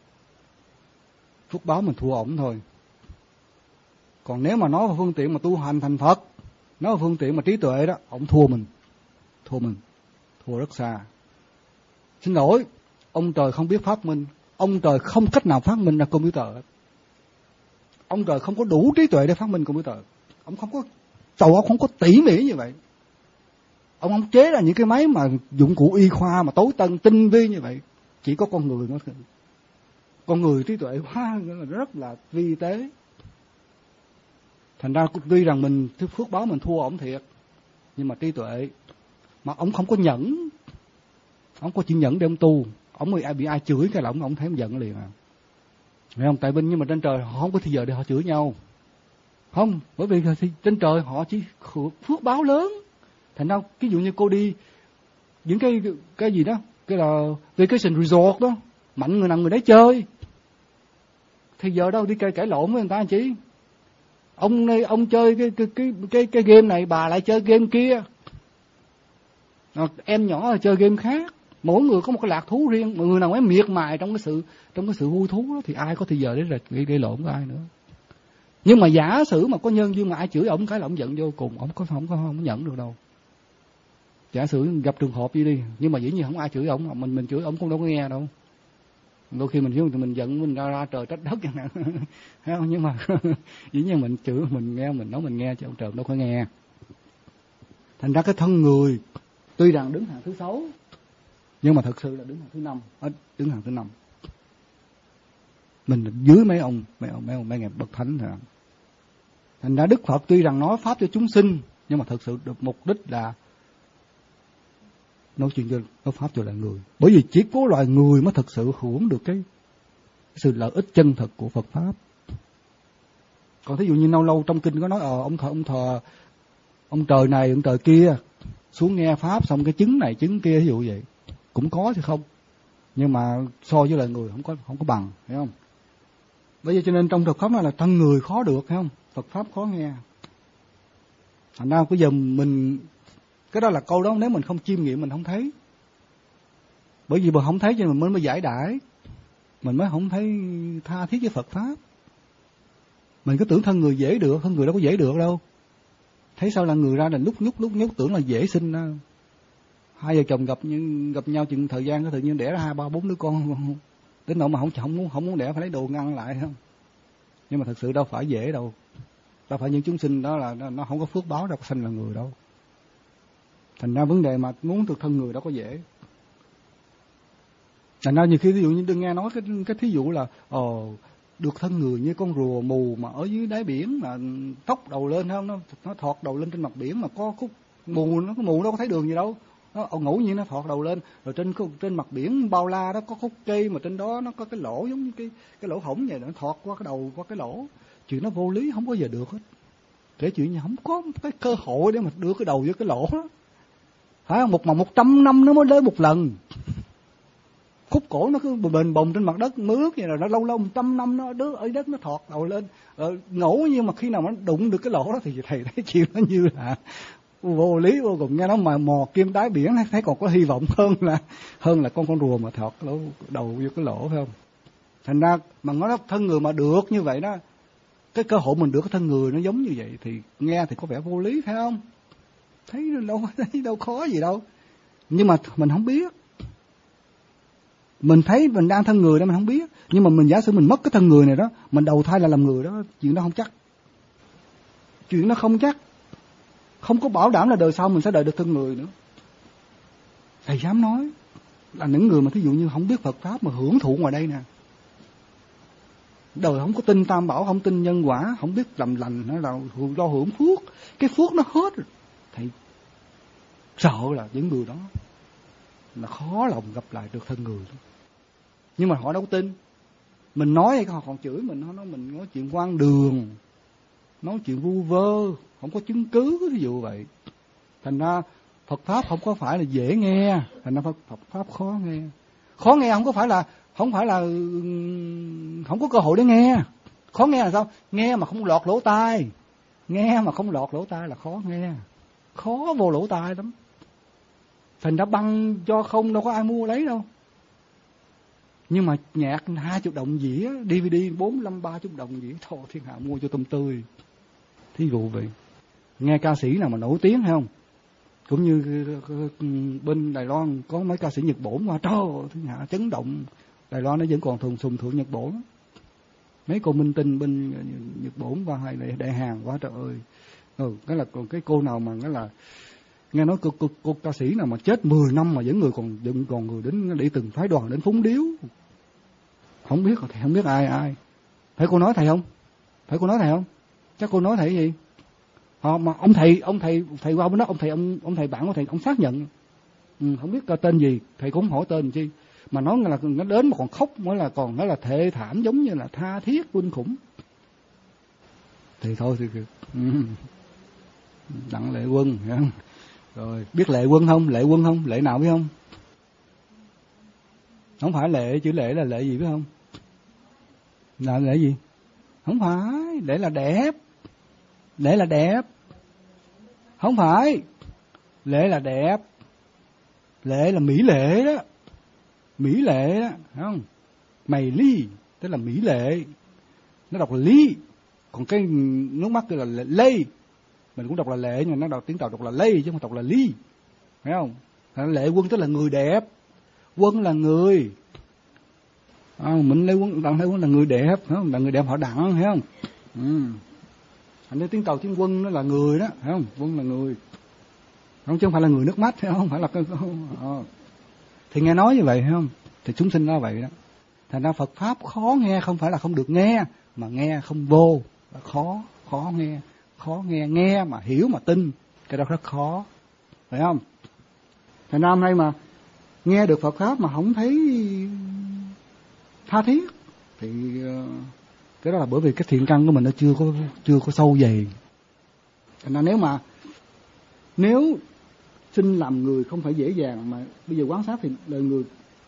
Phước báo mình thua ổng thôi. Còn nếu mà nói vào phương tiện mà tu hành thành Phật, nói vào phương tiện mà trí tuệ đó, ổng thua mình, thua mình, thua rất xa. Xin lỗi, ông trời không biết phát minh, ông trời không cách nào phát minh ra computer. Ông trời không có đủ trí tuệ để phát minh computer. Ông không có, đầu óc không có tỉ mỉ như vậy. Ông không chế ra những cái máy mà dụng cụ y khoa mà tối tân tinh vi như vậy. Chỉ có con người mới. Con người trí tuệ quá rất là vi tế. Thành ra tuy rằng mình phước báo mình thua ổng thiệt, nhưng mà trí tuệ mà ông không có nhẫn, ông có chịu nhẫn để ông tu. Ông bị ai bị ai chửi cái là ông ông thấy ông giận liền à. Thấy không? Tại bên nhưng mà trên trời họ không có thời giờ để họ chửi nhau. Không, bởi vì trên trời họ chỉ phước báo lớn. Thành ra ví dụ như cô đi những cái cái gì đó, cái là vacation resort đó, mạnh người nào người đấy chơi. Thì giờ đâu đi cãi cãi lộn với người ta anh chị. Ông này ông chơi cái cái cái cái cái game này, bà lại chơi game kia. À, em nhỏ là chơi game khác. Mỗi người có một cái lạc thú riêng, mọi người nào ấy miệt mài trong cái sự trong cái sự vui thú đó, thì ai có thời giờ để gây gây lộn với ai nữa. Nhưng mà giả sử mà có nhân duyên mà ai chửi ổng cái là ổng giận vô cùng, ổng có không có không nhận được đâu. Giả sử gặp trường hợp gì đi, nhưng mà dĩ nhiên không ai chửi ổng, mình mình chửi ổng cũng đâu có nghe đâu. Đôi khi mình hiểu thì mình giận mình ra, ra trời trách đất chẳng hạn. Không, nhưng mà dĩ nhiên mình chửi mình nghe, mình nói mình nghe chứ ông trời đâu có nghe. Thành ra cái thân người tuy rằng đứng hàng thứ sáu, nhưng mà thật sự là đứng hàng thứ năm, đứng hàng thứ năm. Mình dưới mấy ông, mấy ông, mấy ông, mấy ngày bậc thánh rồi. Thành ra Đức Phật tuy rằng nói pháp cho chúng sinh, nhưng mà thật sự được mục đích là nói chuyện cho nói pháp cho loài người. Bởi vì chỉ có loài người mới thật sự hưởng được cái, cái sự lợi ích chân thực của Phật pháp. Còn thí dụ như lâu lâu trong kinh có nói ờ ông thờ ông thờ ông trời này ông trời kia xuống nghe pháp xong cái chứng này chứng kia, ví dụ vậy cũng có chứ không, nhưng mà so với loài người không có không có bằng, hiểu không? Bởi vì cho nên trong Phật pháp này là thân người khó được, thấy không? Phật pháp khó nghe. Thành ra bây giờ mình cái đó là câu đó nếu mình không chiêm nghiệm mình không thấy. Bởi vì mình không thấy cho nên mình mới giải đãi, mình mới không thấy tha thiết với Phật pháp. Mình cứ tưởng thân người dễ được, thân người đâu có dễ được đâu. Thấy sao là người ra là lúc nhúc lúc nhúc tưởng là dễ sinh ra. Hai vợ chồng gặp nhưng gặp nhau chừng thời gian có tự nhiên đẻ ra hai ba bốn đứa con, đến nỗi mà không không muốn không muốn đẻ phải lấy đồ ngăn lại, không? Nhưng mà thật sự đâu phải dễ đâu. Đâu phải những chúng sinh đó là nó, nó không có phước báo đâu có sinh là người đâu. Thành ra vấn đề mà muốn được thân người đâu có dễ. Thành ra nhiều khi ví dụ như đừng nghe nói cái cái thí dụ là ồ được thân người như con rùa mù mà ở dưới đáy biển mà thốc đầu lên, không? Nó nó thọt đầu lên trên mặt biển mà có khúc mù, nó có mù đâu có thấy đường gì đâu. Nó ngẫu nhiên nó thọt đầu lên, rồi trên trên mặt biển bao la đó có khúc cây mà trên đó nó có cái lỗ giống như cái cái lỗ hổng vậy, nó thọt qua cái đầu qua cái lỗ. Chuyện nó vô lý không bao giờ được hết. Kể chuyện như không có cái cơ hội để mà đưa cái đầu vô cái lỗ đó. Phải không? Một mà một trăm năm nó mới đến một lần. Khúc cổ nó cứ bền bồng trên mặt đất mướt vậy, rồi nó lâu lâu một trăm năm nó đứa ở đất nó thọt đầu lên. Ờ, ngẫu nhiên mà khi nào nó đụng được cái lỗ đó thì thầy thấy chuyện nó như là vô lý vô cùng. Nghe nó mà mò kim đáy biển thấy còn có hy vọng hơn là hơn là con con rùa mà thọt lỗ, đầu vô cái lỗ, phải không? Thành ra mà nói thân người mà được như vậy đó, cái cơ hội mình được cái thân người nó giống như vậy thì nghe thì có vẻ vô lý, phải không? Thấy đâu thấy đâu khó gì đâu. Nhưng mà mình không biết. Mình thấy mình đang thân người đó mình không biết. Nhưng mà mình giả sử mình mất cái thân người này đó, mình đầu thai là làm người đó, chuyện đó không chắc. Chuyện nó không chắc. Không có bảo đảm là đời sau mình sẽ đợi được thân người nữa. Thầy dám nói là những người mà thí dụ như không biết Phật pháp mà hưởng thụ ngoài đây nè, đời không có tin tam bảo, không tin nhân quả, không biết làm lành hay là lo hưởng phước, cái phước nó hết rồi. Thầy sợ là những người đó là khó lòng gặp lại được thân người. Nhưng mà họ đâu tin. Mình nói hay họ còn chửi mình, nó nói mình nói chuyện hoang đường, nói chuyện vu vơ, không có chứng cứ, ví dụ vậy. Thành ra Phật pháp không có phải là dễ nghe, thành ra Phật, Phật pháp khó nghe. Khó nghe không có phải là không phải là không có cơ hội để nghe. Khó nghe là sao? Nghe mà không lọt lỗ tai. Nghe mà không lọt lỗ tai là khó nghe. Khó vô lỗ tai lắm. Thành ra băng cho không đâu có ai mua lấy đâu. Nhưng mà nhạc hai chục đồng dĩa, đê vê đê bốn năm ba chục đồng dĩa, thôi thiên hạ mua cho tôm tươi. Thí dụ vậy. Nghe ca sĩ nào mà nổi tiếng hay không? Cũng như bên Đài Loan có mấy ca sĩ Nhật Bổn qua, trời ơi, thiên hạ chấn động. Đài Loan nó vẫn còn thường sùng thượng Nhật Bổn. Mấy cô minh tinh bên Nhật Bổn qua hay đại Hàn quá, trời ơi. Ừ, cái là còn cái cô nào mà cái là Nghe nói cô, cô, cô ca sĩ nào mà chết mười năm mà vẫn người còn vẫn còn người đến để từng phái đoàn đến phúng điếu. Không biết thầy không biết ai ai. Phải cô nói thầy không? Phải cô nói thầy không? Chắc cô nói thầy gì? Họ mà ông thầy ông thầy thầy qua bên đó ông thầy ông ông thầy bạn của thầy ông xác nhận. Ừ, không biết tên gì, thầy cũng không hỏi tên chi. Mà nói là nó đến mà còn khóc mới là còn nó là thê thảm giống như là tha thiết kinh khủng. Thì thôi thì ừ. Đặng Lệ Quân hiểu không? Rồi biết Lệ Quân không? Lệ Quân không? Lệ nào biết không? Không phải Lệ, chữ Lệ là Lệ gì biết không? Là Lệ gì? Không phải, Lệ là đẹp. Lệ là đẹp. Không phải. Lệ là đẹp. Lệ là mỹ lệ đó. Mỹ lệ đó, thấy không? Mày ly, tức là mỹ lệ. Nó đọc là ly. Còn cái nước mắt kia là lê. Mình cũng đọc là Lệ nhưng mà nó đọc tiếng Tàu đọc là lê chứ không đọc là ly. Thấy không? Lệ Quân tức là người đẹp. Quân là người. À, mình Lê Quân, Đặng Lê Quân là người đẹp, thấy không? Là người đẹp họ Đặng, thấy không? Ừ. Thành ra tiếng Tàu tiếng Quân nó là người đó, thấy không? Quân là người. Không chứ không phải là người nước mắt, thấy không? Phải là cái à. Thì nghe nói như vậy, thấy không? Thì chúng sinh nó vậy đó. Thành ra Phật pháp khó nghe không phải là không được nghe, mà nghe không vô, là khó, khó nghe, khó nghe, nghe mà hiểu mà tin, cái đó rất khó, phải không? Thành ra hôm nay mà nghe được Phật pháp mà không thấy tha thiết thì cái đó là bởi vì cái thiện căn của mình nó chưa có chưa có sâu dày. Thành ra nếu mà nếu sinh làm người không phải dễ dàng, mà bây giờ quán sát thì đời người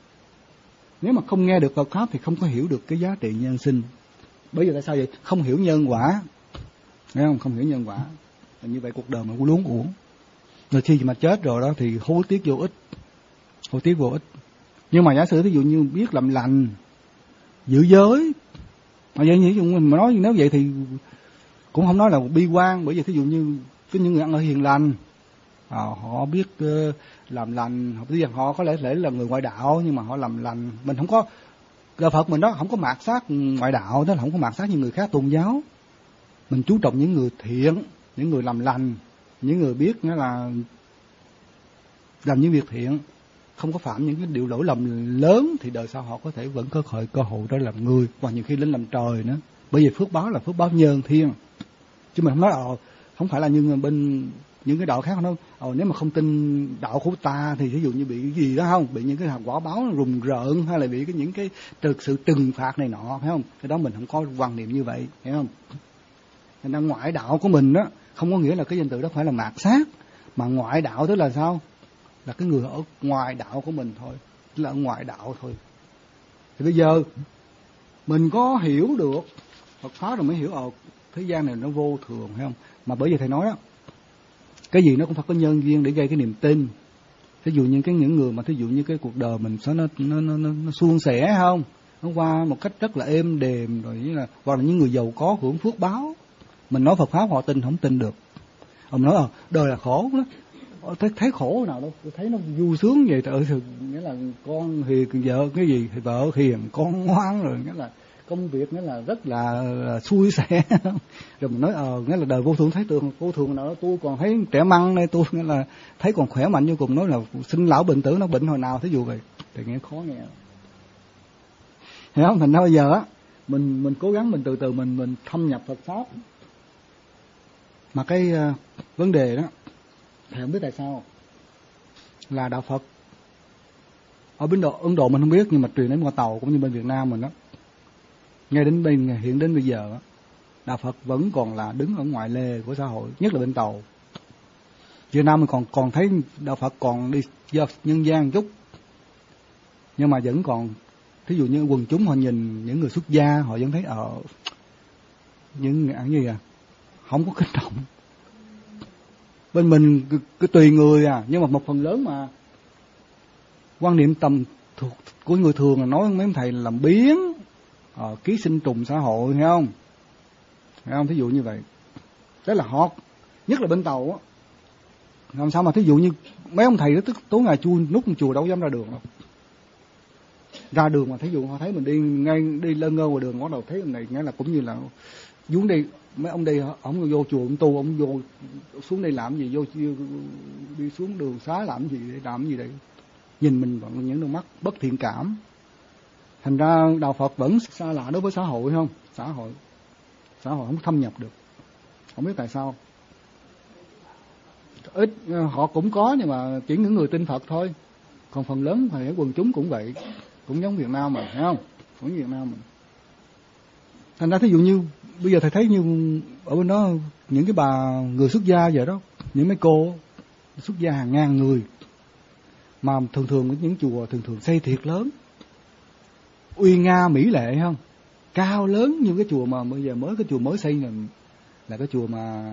nếu mà không nghe được Phật pháp thì không có hiểu được cái giá trị nhân sinh. Bởi vì tại sao vậy? Không hiểu nhân quả, thấy không? Không hiểu nhân quả, và như vậy cuộc đời mình cũng luống uổng. Rồi khi mà chết rồi đó thì hối tiếc vô ích, hối tiếc vô ích. Nhưng mà giả sử ví dụ như biết làm lành, giữ giới, mà vậy như mình mà nói nếu vậy thì cũng không nói là bi quan, bởi vì ví dụ như có những người ăn ở hiền lành, à, họ biết uh, làm lành, họ biết họ có lẽ lẽ là người ngoại đạo nhưng mà họ làm lành. Mình không có, Đạo Phật mình đó không có mạt sát ngoại đạo, đó là không có mạt sát những người khác tôn giáo. Mình chú trọng những người thiện, những người làm lành, những người biết nghĩa là làm những việc thiện, không có phạm những cái điều lỗi lầm lớn thì đời sau họ có thể vẫn có khởi cơ hội để làm người, và nhiều khi lên làm trời nữa. Bởi vì phước báo là phước báo nhân thiên, chứ mình không nói ồ không phải là như bên những cái đạo khác nó ồ nếu mà không tin đạo của ta thì ví dụ như bị cái gì đó không, bị những cái quả báo rùng rợn hay là bị cái những cái thực sự trừng phạt này nọ, phải không? Cái đó mình không có quan niệm như vậy, hiểu không? Nên là ngoại đạo của mình đó không có nghĩa là cái danh từ đó phải là mạt sát, mà ngoại đạo tức là sao? Là cái người ở ngoài đạo của mình thôi, tức là ở ngoại đạo thôi. Thì bây giờ mình có hiểu được Phật pháp rồi mới hiểu ồ thế gian này nó vô thường, phải không? Mà bởi vì thầy nói đó, cái gì nó cũng phải có nhân duyên để gây cái niềm tin. Ví dụ như cái những người mà thí dụ như cái cuộc đời mình nó nó nó nó, nó suôn sẻ không, nó qua một cách rất là êm đềm rồi, như là hoặc là những người giàu có hưởng phước báo, mình nói Phật pháp họ tin không tin được. Ông nói ờ đời là khổ đó, thấy thấy khổ nào đâu, thấy nó vui sướng vậy trời ơi, nghĩa là con hiền vợ cái gì thì vợ hiền con ngoan, rồi nghĩa là công việc nghĩa là rất là, là xui xẻ. Rồi mình nói ờ nghĩa là đời vô thường thấy tường vô thường nào đó, tôi còn thấy trẻ măng đây, tôi nghĩa là thấy còn khỏe mạnh vô cùng, nói là sinh lão bệnh tử, nó bệnh hồi nào thí dụ vậy thì nghe khó nghe, hiểu không? Thành ra bây giờ á mình mình cố gắng mình từ từ mình mình thâm nhập Phật pháp, mà cái uh, vấn đề đó thầy không biết tại sao là đạo Phật ở Ấn Độ, Ấn Độ mình không biết, nhưng mà truyền đến qua tàu cũng như bên Việt Nam mình đó, ngay đến bên hiện đến bây giờ đạo Phật vẫn còn là đứng ở ngoài lề của xã hội, nhất là bên tàu. Việt Nam mình còn còn thấy đạo Phật còn đi nhân gian một chút, nhưng mà vẫn còn thí dụ như quần chúng họ nhìn những người xuất gia họ vẫn thấy ở những ăn gì à không có kích động. Bên mình cứ, cứ tùy người à, nhưng mà một phần lớn mà quan niệm tầm thuộc của người thường là nói mấy thầy làm biến, ờ, ký sinh trùng xã hội, hiểu không? Hiểu không? Thí dụ như vậy, đó là họ, nhất là bên tàu á, làm sao mà thí dụ như mấy ông thầy đó tức tối ngày chui nút trong chùa đâu dám ra đường đâu. Ra đường mà thí dụ họ thấy mình đi ngay đi lơ ngơ ngoài đường, bắt đầu thấy mình này nghĩa là cũng như là xuống đây mấy ông đây ông vô chùa ông tu, ông vô xuống đây làm gì, vô đi xuống đường xá làm gì, để làm gì đây? Nhìn mình bằng những đôi mắt bất thiện cảm. Thành ra đạo Phật vẫn xa lạ đối với xã hội, không? Xã hội, xã hội không thâm nhập được. Không biết tại sao. Ít họ cũng có, nhưng mà chỉ những người tin Phật thôi. Còn phần lớn thì quần chúng cũng vậy, cũng giống Việt Nam mình, thấy không? Cũng Việt Nam mình. Thành ra thí dụ như bây giờ thầy thấy như ở bên đó những cái bà người xuất gia vậy đó, những mấy cô xuất gia hàng ngàn người, mà thường thường những chùa thường thường xây thiệt lớn, uy nga mỹ lệ, không? Cao lớn như cái chùa mà bây giờ mới cái chùa mới xây là, là cái chùa mà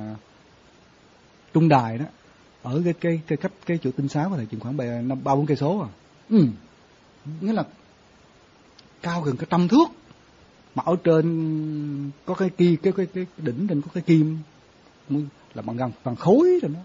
Trung Đài đó, ở cái cái cái cách cái chỗ Tinh Xá của thầy chừng khoảng năm ba bốn cây số à. Ừ. Nghĩa là cao gần cái trăm thước, mà ở trên có cái kia cái cái cái đỉnh trên có cái kim là bằng gần bằng khối rồi đó.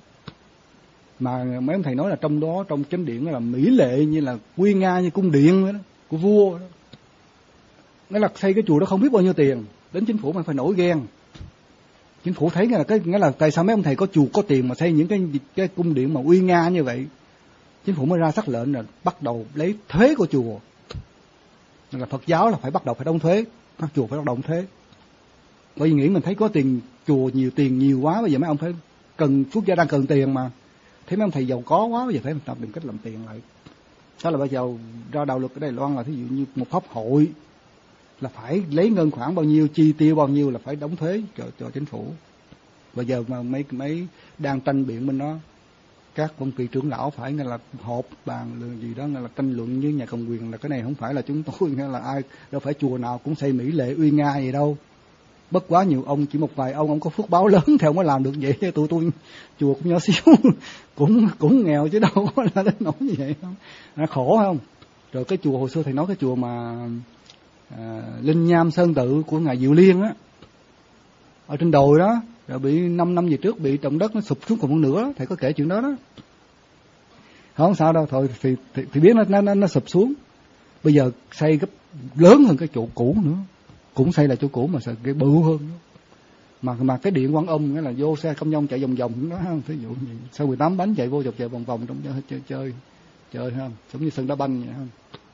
Mà mấy ông thầy nói là trong đó trong chánh điện là mỹ lệ như là uy nga như cung điện đó, của vua đó. Nghĩa là xây cái chùa đó không biết bao nhiêu tiền, đến chính phủ mà phải nổi ghen. Chính phủ thấy nghĩa là cái nghĩa là tại sao mấy ông thầy có chùa có tiền mà xây những cái cái cung điện mà uy nga như vậy. Chính phủ mới ra sắc lệnh là bắt đầu lấy thuế của chùa. Nên là Phật giáo là phải bắt đầu phải đóng thuế, các chùa phải đóng thuế. Bởi vì nghĩ mình thấy có tiền, chùa nhiều tiền nhiều quá, bây giờ mấy ông phải cần, quốc gia đang cần tiền mà. Thấy mấy ông thầy giàu có quá, bây giờ phải tập tìm cách làm tiền lại. Đó là bây giờ ra đạo luật ở Đài Loan là thí dụ như một pháp hội là phải lấy ngân khoản bao nhiêu, chi tiêu bao nhiêu là phải đóng thuế cho, cho chính phủ. Bây giờ mà mấy mấy đang tranh biện bên đó, các ông kỳ trưởng lão phải nghe là họp bàn gì đó, nghe là tranh luận với nhà cầm quyền là cái này không phải là chúng tôi, nghe là ai đâu phải chùa nào cũng xây mỹ lệ uy nga gì đâu. Bất quá nhiều ông, chỉ một vài ông ông có phước báo lớn thì ông mới làm được vậy. Tụi tôi chùa cũng nhỏ xíu, cũng cũng nghèo chứ đâu có là đến nỗi như vậy không. À, khổ không? Rồi cái chùa hồi xưa thầy nói cái chùa mà à, Linh Nham Sơn Tự của ngài Diệu Liên á, ở trên đồi đó, rồi bị năm năm về trước bị động đất nó sụp xuống còn một nửa, thầy có kể chuyện đó đó. Không sao đâu, thôi thì, thì, thì biết nó, nó nó sụp xuống. Bây giờ xây gấp lớn hơn cái chỗ cũ nữa, cũng xây là chỗ cũ mà sao cái bự hơn nữa. Mà mà cái điện Quan Âm nghĩa là vô xe công nhân chạy vòng vòng đó, ví dụ như sau mười tám bánh chạy vô dọc chạy vòng vòng trong chơi chơi chơi không, giống như sân đá banh vậy không.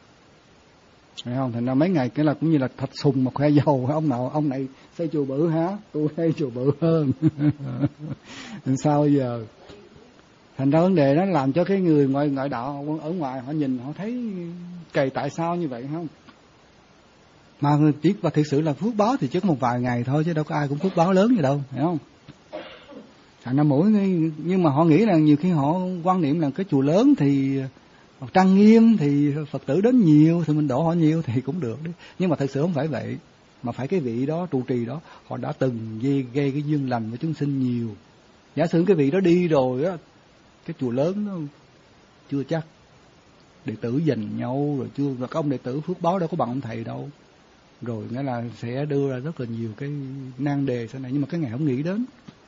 Thấy không? Thành ra mấy ngày cái là cũng như là thạch sùng mà khoe dầu, ông nào ông này xây chùa bự hả, tôi xây chùa bự hơn. Làm sao bây giờ? Thành ra vấn đề đó làm cho cái người ngoại ngoại đạo ở ngoài họ nhìn họ thấy kỳ tại sao như vậy không? Mà chỉ và thực sự là phước báo thì chỉ có một vài ngày thôi chứ đâu có ai cũng phước báo lớn gì đâu, hiểu không? Thành ra mỗi nhưng mà họ nghĩ là nhiều khi họ quan niệm là cái chùa lớn thì trang nghiêm thì Phật tử đến nhiều thì mình đổ họ nhiều thì cũng được đấy. Nhưng mà thật sự không phải vậy, mà phải cái vị đó trụ trì đó họ đã từng gây, gây cái duyên lành với chúng sinh nhiều. Giả sử cái vị đó đi rồi á, cái chùa lớn đó chưa chắc đệ tử giành nhau rồi chưa, và các ông đệ tử phước báo đâu có bằng ông thầy đâu, rồi nghĩa là sẽ đưa ra rất là nhiều cái nan đề sau này, nhưng mà cái ngày không nghĩ đến.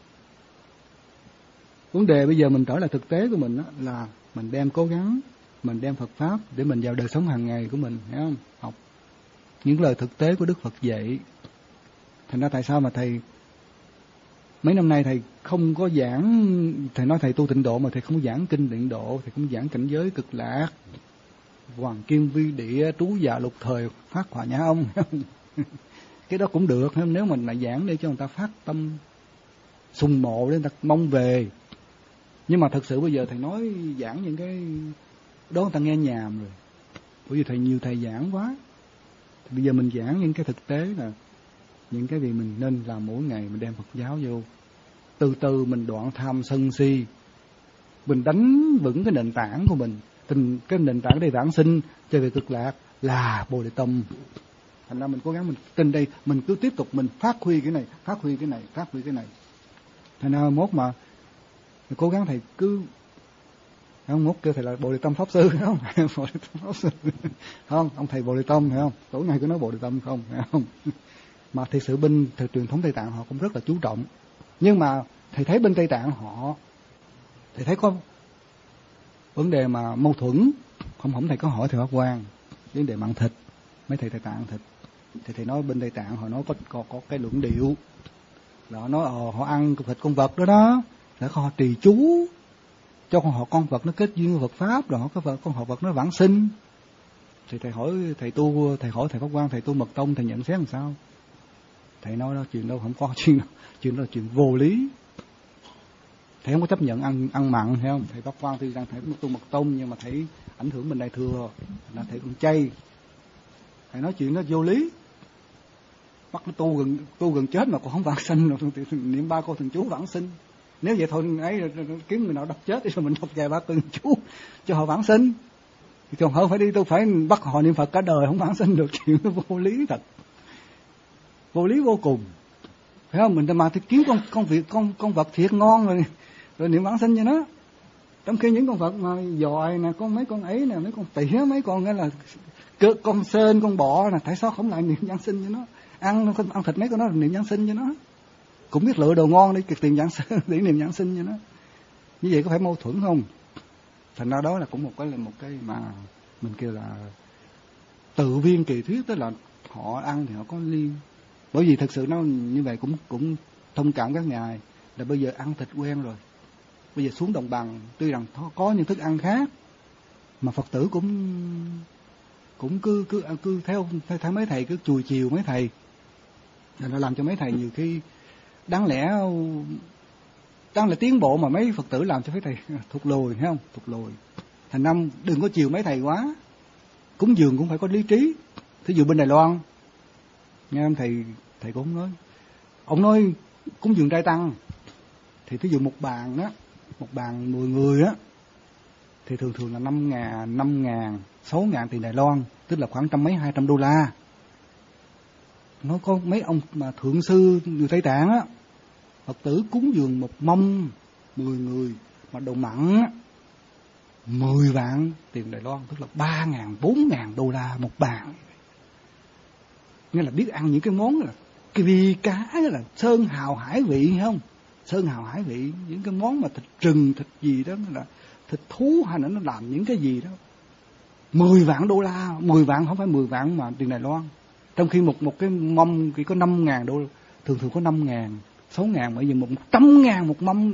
Vấn đề bây giờ mình trở lại thực tế của mình đó, là mình đem cố gắng, mình đem Phật Pháp để mình vào đời sống hàng ngày của mình, hiểu không? Học những lời thực tế của Đức Phật dạy. Thành ra tại sao mà thầy mấy năm nay thầy không có giảng, thầy nói thầy tu tịnh độ mà thầy không giảng kinh tịnh độ, thầy không giảng cảnh giới cực lạc, hoàng kim vi địa, trú dạ lục thời, phát hỏa nhã ông. Cái đó cũng được, nếu mình lại giảng để cho người ta phát tâm sùng mộ, để người ta mong về. Nhưng mà thật sự bây giờ thầy nói giảng những cái đó người ta nghe nhàm rồi, bởi vì thầy nhiều thầy giảng quá. Thì bây giờ mình giảng những cái thực tế là những cái gì mình nên làm mỗi ngày, mình đem Phật giáo vô, từ từ mình đoạn tham sân si, mình đánh vững cái nền tảng của mình. Tình cái nền tảng đây vãng sinh trở về cực lạc là Bồ Đề Tâm. Thành ra mình cố gắng mình tin đây, mình cứ tiếp tục mình phát huy cái này, phát huy cái này, phát huy cái này. Thành ra mốt mà mình cố gắng thầy cứ không, mốt kêu thầy là Bồ Đề Tâm Pháp Sư, không? Bồ Đề Tâm Pháp Sư, không? Ông thầy Bồ Đề Tâm, phải không? Tối ngày cứ nói Bồ Đề Tâm không, phải không? Mà thực sự bên thời truyền thống Tây Tạng họ cũng rất là chú trọng. Nhưng mà thầy thấy bên Tây Tạng họ, thầy thấy có vấn đề mà mâu thuẫn. Không không thầy có hỏi thầy Pháp Quang vấn đề mặn thịt, mấy thầy Tây Tạng thịt thì thầy nói bên Tây Tạng họ nói có có, có cái luận điệu là họ nói ồ họ ăn thịt con vật đó đó, để họ trì chú cho con họ con vật nó kết duyên với Phật pháp, rồi cái vật con họ vật nó vãng sinh. Thì thầy hỏi thầy tu, thầy hỏi thầy Pháp Quang, thầy tu mật tông, thầy nhận xét làm sao? Thầy nói đó, chuyện đâu không có chuyện đâu, chuyện đó là chuyện vô lý. Thầy không có chấp nhận ăn ăn mặn, thấy không? Thầy Pháp Quang tuy rằng thầy tu mật tông nhưng mà thầy ảnh hưởng mình Đại Thừa, là thầy cũng chay. Thầy nói chuyện đó vô lý. Bắt nó tu gần tu gần chết mà còn không vãng sinh, rồi niệm ba câu thần chú vãng sinh. Nếu vậy thôi ấy kiếm người nào đọc chết rồi mình đọc vài ba câu thần chú cho họ vãng sinh. Thì còn hơn phải đi tôi phải bắt họ niệm Phật cả đời không vãng sinh được, chuyện nó vô lý thật. Vô lý vô cùng. Phải không? Mình mà thì kiếm con con việc con con vật thiệt ngon rồi rồi niệm vãng sinh cho nó. Trong khi những con vật mà dòi nè, con mấy con ấy nè, mấy con tỉa, mấy con cái là con sên, con bọ nè, tại sao không lại niệm vãng sinh cho nó? Ăn ăn thịt mấy con nó niệm vãng sinh cho nó. Cũng biết lựa đồ ngon để tìm vãng sinh, để niệm vãng sinh cho nó. Như vậy có phải mâu thuẫn không? Thành ra đó là cũng một cái là một cái mà mình kêu là tự viên kỳ thuyết, tức là họ ăn thì họ có liên. Bởi vì thực sự nó như vậy cũng cũng thông cảm các ngài là bây giờ ăn thịt quen rồi. Bây giờ xuống đồng bằng tuy rằng có những thức ăn khác mà Phật tử cũng cũng cứ cứ cứ theo theo, theo mấy thầy cứ chùi chiều mấy thầy. Nó làm cho mấy thầy nhiều khi đáng lẽ đáng lẽ tiến bộ mà mấy Phật tử làm cho mấy thầy thụt lùi, thấy không? Thụt lùi. Thành năm đừng có chiều mấy thầy quá. Cúng dường cũng phải có lý trí. Thí dụ bên Đài Loan, nghe ông thầy thầy cũng nói, ông nói cúng dường trai tăng thì thí dụ một bàn đó, một bàn mười người á thì thường thường là năm ngàn, năm ngàn, sáu ngàn tiền Đài Loan, tức là khoảng trăm mấy hai trăm đô la. Nó có mấy ông mà thượng sư người Tây Tạng á, Phật tử cúng dường một mâm mười người mà đồ mặn á, mười vạn tiền Đài Loan, tức là ba ngàn, bốn ngàn đô la một bàn. Nghĩa là biết ăn những cái món là cái vi cá, là sơn hào hải vị, không? Sơn hào hải vị, những cái món mà thịt rừng, thịt gì đó, là thịt thú hay là nó làm những cái gì đó. Mười vạn đô la, mười vạn không phải mười vạn mà tiền Đài Loan. Trong khi một một cái mâm chỉ có năm ngàn đô, thường thường có năm ngàn, sáu ngàn, bởi vì một trăm ngàn một mâm.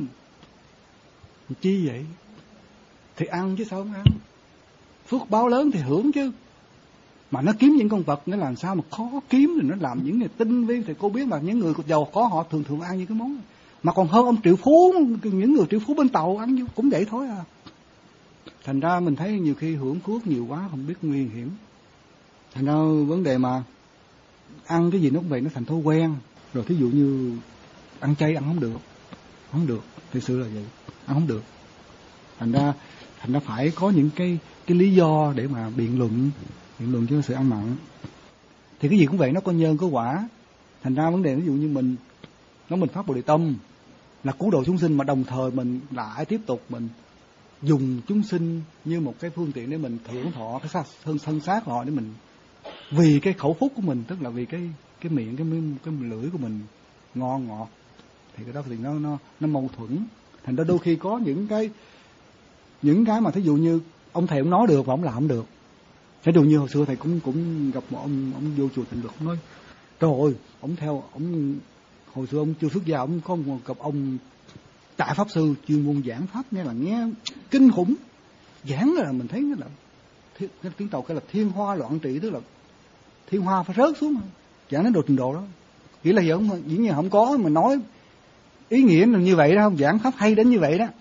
Chi vậy? Thì ăn chứ sao không ăn? Phước báo lớn thì hưởng chứ. Mà nó kiếm những con vật nó làm sao mà khó kiếm, thì nó làm những người tinh vi. Thì cô biết mà những người giàu có họ thường thường ăn những cái món. Mà còn hơn ông triệu phú, những người triệu phú bên Tàu ăn cũng vậy thôi à. Thành ra mình thấy nhiều khi hưởng phước nhiều quá không biết nguy hiểm. Thành ra vấn đề mà ăn cái gì nó cũng vậy, nó thành thói quen. Rồi thí dụ như ăn chay ăn không được, không được, thực sự là vậy, ăn không được. Thành ra thành ra phải có những cái cái lý do để mà biện luận, biện luận cho sự ăn mặn. Thì cái gì cũng vậy, nó có nhân có quả. Thành ra vấn đề ví dụ như mình nói mình phát Bồ Đề Tâm là cứu độ chúng sinh, mà đồng thời mình lại tiếp tục mình dùng chúng sinh như một cái phương tiện để mình thưởng thọ cái thân thân xác họ, để mình vì cái khẩu phúc của mình, tức là vì cái cái miệng cái cái lưỡi của mình ngon ngọt, thì cái đó thì nó nó nó mâu thuẫn. Thành ra đôi khi có những cái những cái mà thí dụ như ông thầy ông nói được và ông làm không được. Thế dù như hồi xưa thầy cũng cũng gặp một ông ông vô chùa Tịnh Lực, ông nói trời ơi, ông theo ông hồi xưa ông chưa xuất gia, ông có một gặp ông Đại Pháp Sư chuyên môn giảng pháp, nghe là nghe kinh khủng. Giảng là mình thấy là cái tiếng Tàu cái là thiên hoa loạn trị, tức là thiên hoa phải rớt xuống. Giảng đến độ trình độ đó. Nghĩa là giờ không, dĩ nhiên không có mà nói ý nghĩa là như vậy đó, không giảng pháp hay đến như vậy đó.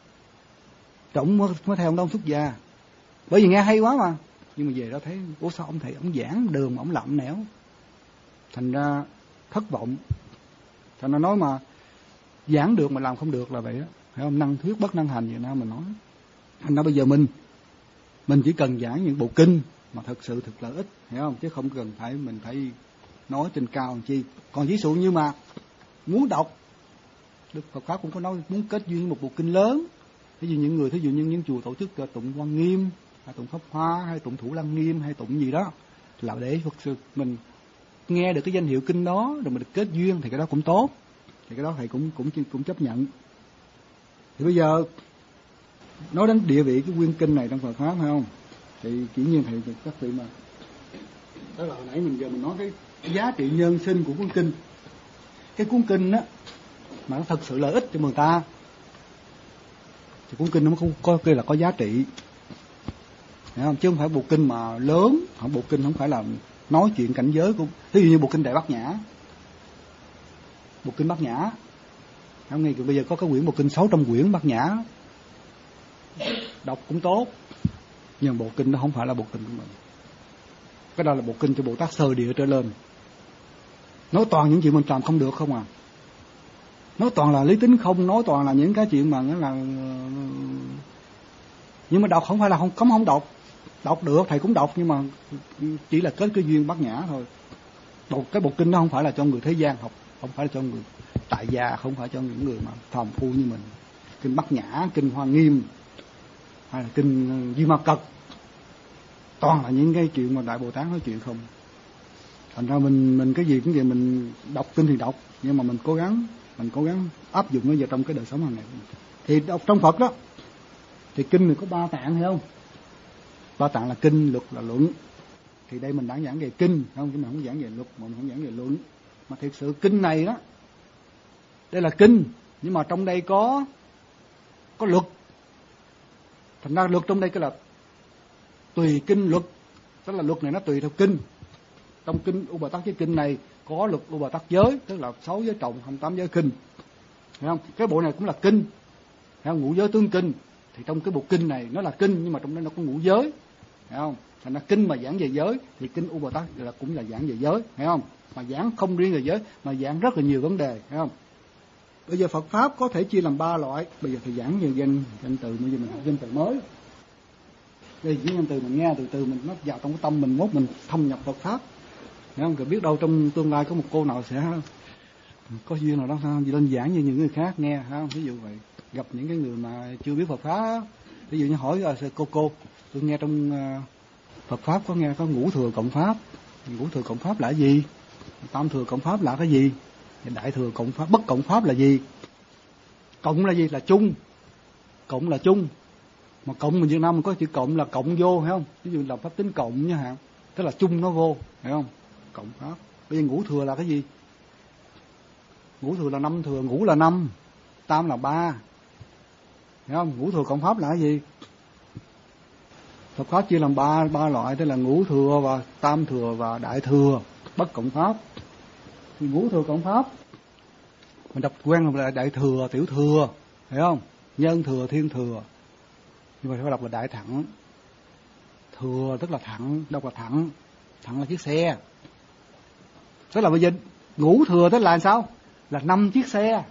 Trọng mới, mới theo ông Đông xuất gia. Bởi vì nghe hay quá mà. Nhưng mà về đó thấy ủa sao ông thầy ông giảng đường mà ông lậm nẻo. Thành ra thất vọng. Thành ra nói mà giảng được mà làm không được là vậy đó. Phải không? Năng thuyết bất năng hành vậy nào mà nói. Thành ra bây giờ mình mình chỉ cần giảng những bộ kinh mà thật sự thực lợi ích, hiểu không? Chứ không cần phải mình phải nói trên cao làm chi. Còn ví dụ như mà muốn đọc, Đức Phật Pháp cũng có nói muốn kết duyên một bộ kinh lớn. Ví dụ những người, thí dụ như những chùa tổ chức tụng Quan Nghiêm, hay tụng Pháp Hoa, hay tụng Thủ Lăng Nghiêm, hay tụng gì đó, là để Phật sự mình nghe được cái danh hiệu kinh đó, rồi mình được kết duyên, thì cái đó cũng tốt. Thì cái đó thầy cũng cũng cũng chấp nhận. Thì bây giờ nói đến địa vị cái nguyên kinh này trong Phật Pháp, phải không? Thì chỉ nhiên thầy các vị mà đó là hồi nãy mình giờ mình nói cái giá trị nhân sinh của cuốn kinh. cái cuốn kinh á mà nó thật sự lợi ích cho người ta thì cuốn kinh nó không có kia là có giá trị, hiểu không? Chứ không phải bộ kinh mà lớn, không, bộ kinh không phải là nói chuyện cảnh giới của, ví dụ như bộ kinh Đại Bát Nhã, bộ kinh Bát Nhã, không nghe bây giờ có cái quyển bộ kinh sáu trăm quyển Bát Nhã, đọc cũng tốt, nhưng bộ kinh nó không phải là bộ kinh của mình. Cái đó là bộ kinh cho Bồ Tát sơ địa trở lên, nói toàn những chuyện mình làm không được không à, nói toàn là lý tính không, nói toàn là những cái chuyện mà nó là, nhưng mà đọc không phải là không cấm không đọc, đọc được thầy cũng đọc, nhưng mà chỉ là kết cái duyên Bát Nhã thôi. Một cái bộ kinh nó không phải là cho người thế gian học, không phải là cho người tại gia, không phải cho những người mà phàm phu như mình. Kinh Bát Nhã, kinh Hoa Nghiêm hay là kinh Duy Ma Cật, toàn là những cái chuyện mà Đại Bồ Tát nói chuyện không. Thành ra mình mình cái gì cũng vậy, mình đọc kinh thì đọc, nhưng mà mình cố gắng mình cố gắng áp dụng nó vào trong cái đời sống hàng ngày. Thì đọc trong Phật đó thì kinh này có ba tạng, thấy không? Ba tạng là kinh, luật, là luận. Thì đây mình đang giảng về kinh, không, chứ mình không giảng về luật, mình không giảng về luận. Mà thực sự kinh này đó, đây là kinh, nhưng mà trong đây có có luật. Thành ra luật trong đây cái là tùy kinh luật, tức là luật này nó tùy theo kinh. Trong kinh U Bà Tát Giới Kinh này có luật U Bà Tát Giới, tức là sáu giới trọng, hai mươi tám giới kinh, thấy không? Cái bộ này cũng là kinh, thấy không? Ngũ giới tướng kinh. Thì trong cái bộ kinh này nó là kinh, nhưng mà trong đó nó có ngũ giới, thấy không? Thành ra kinh mà giảng về giới thì kinh U Bà Tát là cũng là giảng về giới, thấy không? Mà giảng không riêng về giới, mà giảng rất là nhiều vấn đề, thấy không? Bây giờ Phật pháp có thể chia làm ba loại. Bây giờ thì giảng về danh danh từ, bây giờ mình học danh từ mới. Đây những danh từ mình nghe từ từ mình nó vào trong cái tâm mình, mốt mình thâm nhập Phật pháp, thấy không? Rồi biết đâu trong tương lai có một cô nào sẽ có duyên nào đó gì lên giảng như những người khác nghe, ha? Ví dụ vậy, gặp những cái người mà chưa biết Phật pháp, ví dụ như hỏi cô cô tôi nghe trong Phật pháp có nghe có ngũ thừa cộng pháp, ngũ thừa cộng pháp là gì, tam thừa cộng pháp là cái gì, đại thừa cộng pháp, bất cộng pháp là gì? Cộng là gì? Là chung. Cộng là chung. Mà cộng mình Việt Nam mình có chữ cộng là cộng vô, phải không? Ví dụ là pháp tính cộng nha hả? Tức là chung nó vô, phải không? Cộng pháp. Bây giờ ngũ thừa là cái gì? Ngũ thừa là năm thừa, ngũ là năm, tam là ba, phải không? Ngũ thừa cộng pháp là cái gì? Phật pháp chia làm ba ba loại, tức là ngũ thừa và tam thừa và đại thừa, bất cộng pháp. Thì ngũ thừa cộng pháp mình đọc quen là đại thừa, tiểu thừa, phải không? Nhân thừa, thiên thừa. Nhưng mà phải đọc là đại thẳng. Thừa tức là thẳng, đọc là thẳng. Thẳng là chiếc xe. Tức là bây giờ ngũ thừa tức là sao? Là năm chiếc xe.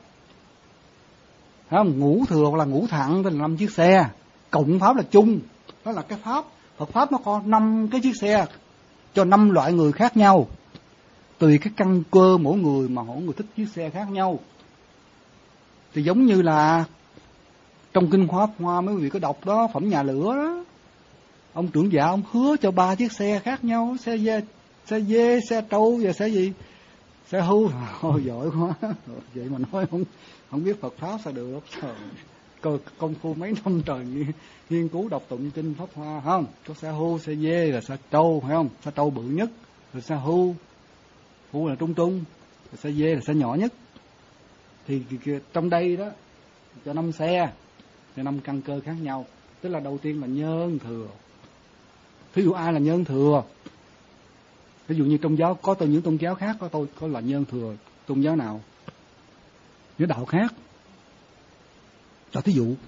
Phải không? Ngũ thừa hoặc là ngũ thẳng tức là năm chiếc xe. Cộng pháp là chung. Đó là cái pháp. Phật pháp nó có năm cái chiếc xe cho năm loại người khác nhau. Tùy cái căn cơ mỗi người mà mỗi người thích chiếc xe khác nhau. Thì giống như là trong kinh Pháp Hoa mấy vị có đọc đó, phẩm nhà lửa đó, ông trưởng giả ông hứa cho ba chiếc xe khác nhau, xe dê, xe dê, xe trâu và xe gì, xe hưu. Ôi giỏi quá, vậy mà nói không không biết Phật pháp sao được. Trời, công phu mấy năm trời nghiên cứu đọc tụng kinh Pháp Hoa, không? Có xe hưu, xe dê là xe trâu, phải không? Xe trâu bự nhất, rồi xe hưu, hưu là trung trung, rồi xe dê là xe nhỏ nhất. Thì trong đây đó cho năm xe, cho năm căn cơ khác nhau. Tức là đầu tiên là nhân thừa. Ví dụ ai là nhân thừa? Ví dụ như trong giáo có từ những tôn giáo khác có tôi có là nhân thừa tôn giáo nào? Những đạo khác. Cho thí dụ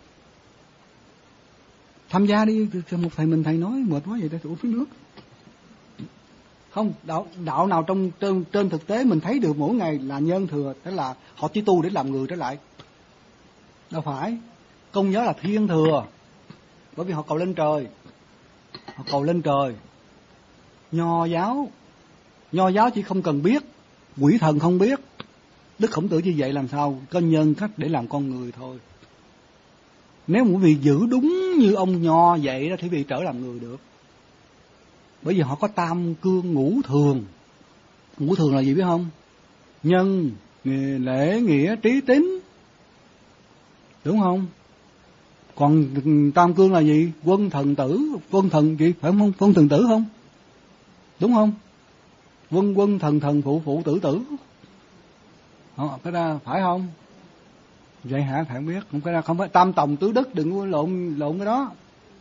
tham gia đi, một thầy mình thầy nói mệt quá vậy để uống nước. Không, đạo đạo nào trong trên, trên thực tế mình thấy được mỗi ngày là nhân thừa, tức là họ chỉ tu để làm người trở lại. Đâu phải. Công giáo là thiên thừa, bởi vì họ cầu lên trời, họ cầu lên trời. Nho giáo, nho giáo chỉ không cần biết, quỷ thần không biết. Đức Khổng Tử như vậy làm sao có nhân cách để làm con người thôi. Nếu quý vị giữ đúng như ông nho vậy đó thì quý vị trở làm người được. Bởi vì họ có tam cương ngũ thường. Ngũ thường là gì biết không? Nhân, lễ, nghĩa, trí, tín. Đúng không? Còn tam cương là gì? Quân, thần, tử. Quân, thần gì? Phải không? Quân, thần, tử không? Đúng không? Quân, quân, thần, thần, phụ, phụ, tử, tử. Không, cái đó phải không? Vậy hả? Thầy không biết. Không, cái đó không phải tam tòng tứ đức, đừng có lộn lộn cái đó.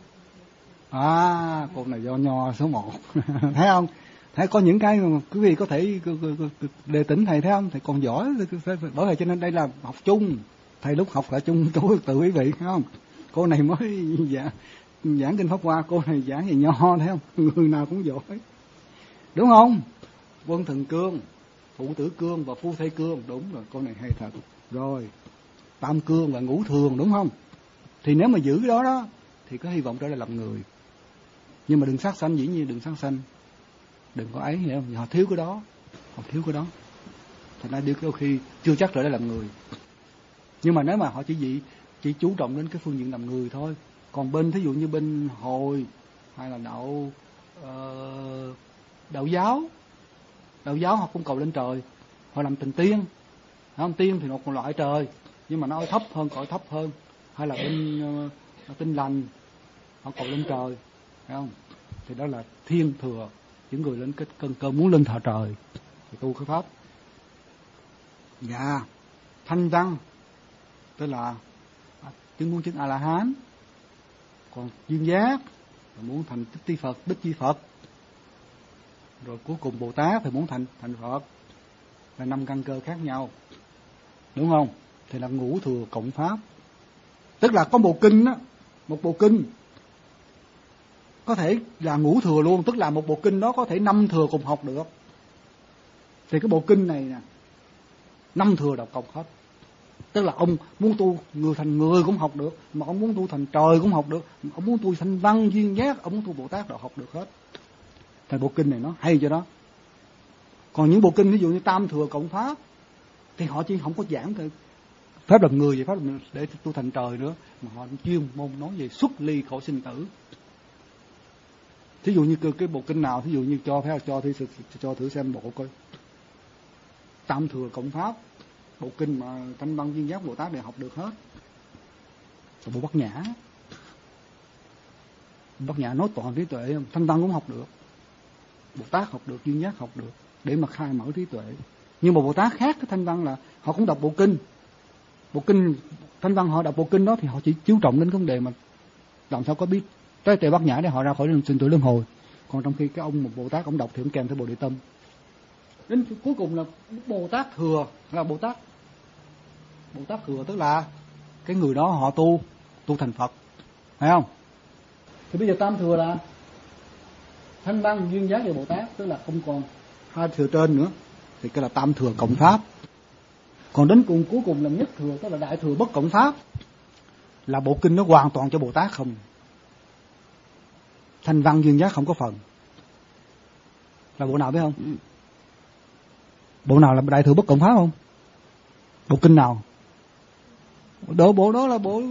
À, cô này do nho số một. Thấy không? Thấy có những cái mà quý vị có thể đề tỉnh thầy, thấy không? Thầy còn giỏi, bởi vậy cho nên đây là học chung. Thầy lúc học là chung chú tự quý vị, thấy không? Cô này mới giảng, giảng kinh Pháp Hoa, cô này giảng về nho, thấy không? Người nào cũng giỏi. Đúng không? Quân thần cương, phụ tử cương và phu thê cương, đúng rồi, cô này hay thật. Rồi, tam cương và ngũ thường, đúng không? Thì nếu mà giữ cái đó đó thì có hy vọng trở lại làm người. Nhưng mà đừng sát sanh, dĩ nhiên đừng sát sanh. Đừng có ấy, hiểu không? Họ thiếu cái đó, họ thiếu cái đó. Thành ra đôi khi chưa chắc trở lại làm người. Nhưng mà nếu mà họ chỉ dị, chỉ chú trọng đến cái phương diện làm người thôi. Còn bên thí dụ như bên Hồi hay là đạo uh, đạo giáo, đạo giáo họ cũng cầu lên trời, họ làm thành tiên. Không, tiên thì một loại trời, nhưng mà nó thấp hơn, cõi thấp hơn. Hay là bên uh, Tinh Lành, họ cầu lên trời, thấy không? Thì đó là thiên thừa, những người lên cái cơn cơ muốn lên thọ trời thì tu cái pháp. Dạ, thanh văn tức là chứng muốn chứng A La Hán. Còn duyên giác là muốn thành Tích Ti Phật, Bích Chi Phật. Rồi cuối cùng Bồ Tát thì muốn thành thành Phật. Là năm căn cơ khác nhau, đúng không? Thì là ngũ thừa cộng pháp. Tức là có bộ kinh á, một bộ kinh có thể là ngũ thừa luôn, tức là một bộ kinh đó có thể năm thừa cùng học được. Thì cái bộ kinh này nè, năm thừa đọc cộng hết. Tức là ông muốn tu người thành người cũng học được, mà ông muốn tu thành trời cũng học được, mà ông muốn tu thanh văn duyên giác, ông muốn tu Bồ Tát đều học được hết. Thì bộ kinh này nó hay cho đó. Còn những bộ kinh ví dụ như tam thừa cộng pháp thì họ chỉ không có giảng cái pháp làm người, vậy pháp làm để tu thành trời nữa, mà họ chuyên môn nói về xuất ly khổ sinh tử. Thí dụ như cái, cái bộ kinh nào, thí dụ như cho phải cho thử cho thử xem bộ coi. Tam thừa cộng pháp, bộ kinh mà thanh văn duyên giác Bồ Tát đều học được hết. Bộ Bát Nhã, Bát Nhã nói toàn trí tuệ, thanh văn cũng học được, Bồ Tát học được, duyên giác học được, để mà khai mở trí tuệ. Nhưng mà Bồ Tát khác cái thanh văn là họ cũng đọc bộ kinh, bộ kinh thanh văn họ đọc bộ kinh đó thì họ chỉ chú trọng đến vấn đề mà làm sao có biết trí tuệ Bát Nhã để họ ra khỏi sinh tử luân hồi. Còn trong khi cái ông một Bồ Tát ông đọc thì ông kèm theo Bồ Đề Tâm. Đến cuối cùng là Bồ Tát thừa, là Bồ Tát Bồ Tát thừa tức là cái người đó họ tu tu thành Phật, phải không? Thì bây giờ tam thừa là thanh văn duyên giác về Bồ Tát, tức là không còn hai thừa trên nữa, thì cái là tam thừa cộng pháp. Còn đến cùng cuối cùng là nhất thừa, tức là đại thừa bất cộng pháp, là bộ kinh nó hoàn toàn cho Bồ Tát không, thanh văn duyên giác không có phần. Là bộ nào biết không? Bộ nào là đại thừa bất cộng pháp không? Bộ kinh nào? Đó, bộ đó là bộ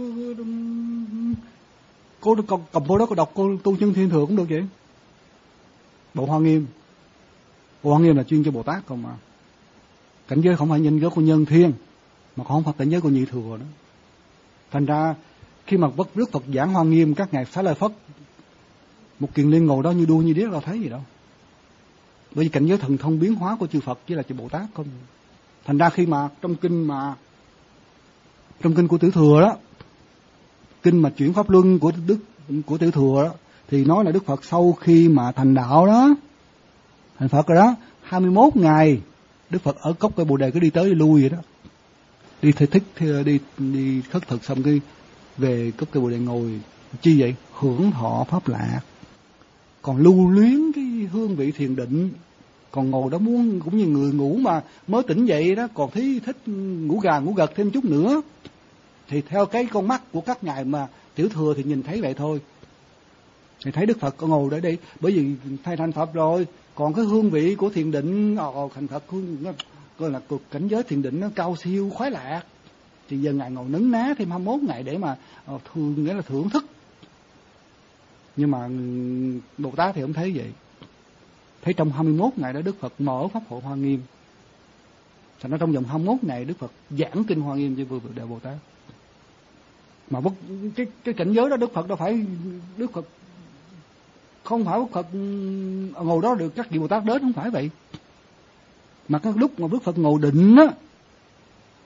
cô cầm bộ đó cô đọc cô tu chân thiên thừa cũng được vậy. Bộ Hoa Nghiêm, bộ Hoa Nghiêm là chuyên cho Bồ Tát không mà. Cảnh giới không phải nhân giới của nhân thiên, mà còn không phải cảnh giới của nhị thừa nữa. Thành ra khi mà Đức Phật giảng Hoa Nghiêm, các ngài Xá Lợi Phất một kiền liên ngồi đó như đua như điếc, đâu thấy gì đâu. Bởi vì cảnh giới thần thông biến hóa của chư Phật chỉ là chư Bồ Tát không. Thành ra khi mà trong kinh mà trong kinh của Tiểu Thừa đó, kinh mà chuyển pháp luân của Đức của Tiểu Thừa đó, thì nói là Đức Phật sau khi mà thành đạo đó, thành Phật rồi đó, hai mươi mốt ngày Đức Phật ở cốc cây Bồ Đề cứ đi tới đi lui vậy đó, đi thi thích đi đi khất thực xong cái về cốc cây Bồ Đề ngồi chi vậy, hưởng thọ pháp lạc, còn lưu luyến cái hương vị thiền định, còn ngồi đó muốn cũng như người ngủ mà mới tỉnh dậy đó, còn thấy thích ngủ gà ngủ gật thêm chút nữa. Thì theo cái con mắt của các ngài mà Tiểu Thừa thì nhìn thấy vậy thôi, thì thấy Đức Phật có ngồi đấy đi, bởi vì thay thành Phật rồi, còn cái hương vị của thiền định, ồ, thành Phật nó gọi là cuộc cảnh giới thiền định nó cao siêu khoái lạc, thì giờ ngài ngồi nấn ná thêm hai mươi mốt ngày để mà thường nghĩa là thưởng thức. Nhưng mà Bồ Tát thì không thấy vậy, thấy trong hai mươi mốt ngày đó Đức Phật mở pháp hội Hoa Nghiêm, thành ra trong vòng hai mươi mốt ngày Đức Phật giảng kinh Hoa Nghiêm cho Vừa Đại Bồ Tát. Mà bất, cái cái cảnh giới đó Đức Phật đâu phải Đức Phật không phải Đức Phật ngồi đó được các vị Bồ Tát đến, không phải vậy. Mà cái lúc mà Đức Phật ngồi định á,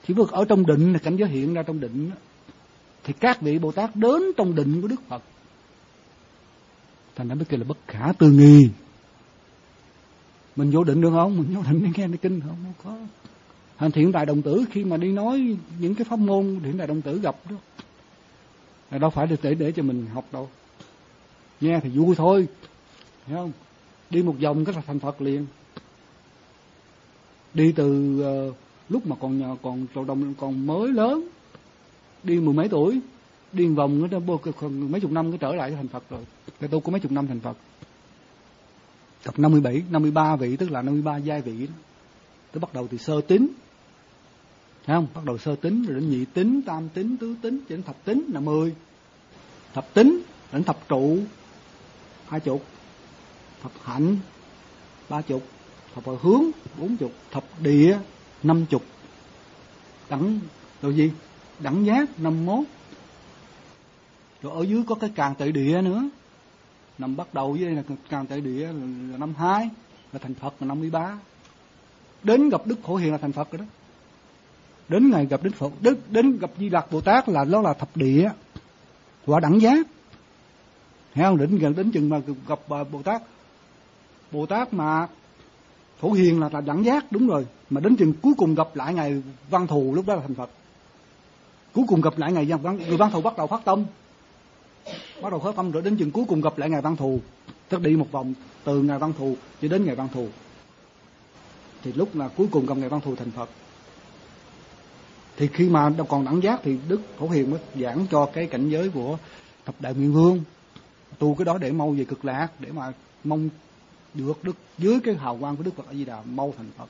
Chỉ vực ở trong định là cảnh giới hiện ra trong định đó. Thì các vị Bồ Tát đến trong định của Đức Phật, thành ra mới kêu là bất khả tư nghị. Mình vô định được không? Mình vô định để nghe kinh không? Không có. Hành Thiện Đại Đồng Tử khi mà đi nói những cái pháp môn Thiện Đại Đồng Tử gặp đó, là đâu phải để để cho mình học đâu. Nghe thì vui thôi, hiểu không? Đi một vòng cái là thành Phật liền. Đi từ uh, lúc mà còn nhà, còn còn còn mới lớn, đi mười mấy tuổi, đi một vòng nó mấy chục năm cái trở lại thành Phật rồi. Cái tôi có mấy chục năm thành Phật. Gặp năm mươi bảy, năm mươi ba vị, tức là năm mươi ba giai vị đó. Tôi bắt đầu từ sơ tín, thấy không? Bắt đầu sơ tín rồi đến nhị tín, tam tín, tứ tín, đến thập tín là mười. Thập tín đến thập trụ hai chục, thập hạnh ba chục, thập hồi hướng bốn chục, thập địa năm chục, đẳng rồi gì? Đẳng giác năm mốt. Rồi ở dưới có cái càn tệ địa nữa. Nằm bắt đầu với đây là càn tệ địa là năm hai, là thành Phật là năm mươi ba. Đến gặp Đức Phổ Hiền là thành Phật rồi đó. Đến ngày gặp Đức Phật, đến, đến gặp Di Lặc Bồ Tát là đó là thập địa, quả đẳng giác. Thấy không? Đến gần đến chừng mà gặp Bồ Tát, Bồ Tát mà Phổ Hiền là, là đẳng giác, đúng rồi. Mà đến chừng cuối cùng gặp lại ngày Văn Thù, lúc đó là thành Phật. Cuối cùng gặp lại ngày Văn, người Văn Thù bắt đầu phát tâm, bắt đầu phát tâm rồi đến chừng cuối cùng gặp lại ngày Văn Thù, tức đi một vòng từ ngày Văn Thù cho đến ngày Văn Thù. Thì lúc là cuối cùng gặp ngày Văn Thù thành Phật. Thì khi mà còn đẳng giác thì Đức Phổ Hiền mới giảng cho cái cảnh giới của thập đại nguyện vương, tu cái đó để mau về cực lạc, để mà mong được đức dưới cái hào quang của Đức Phật A Di Đà mau thành Phật.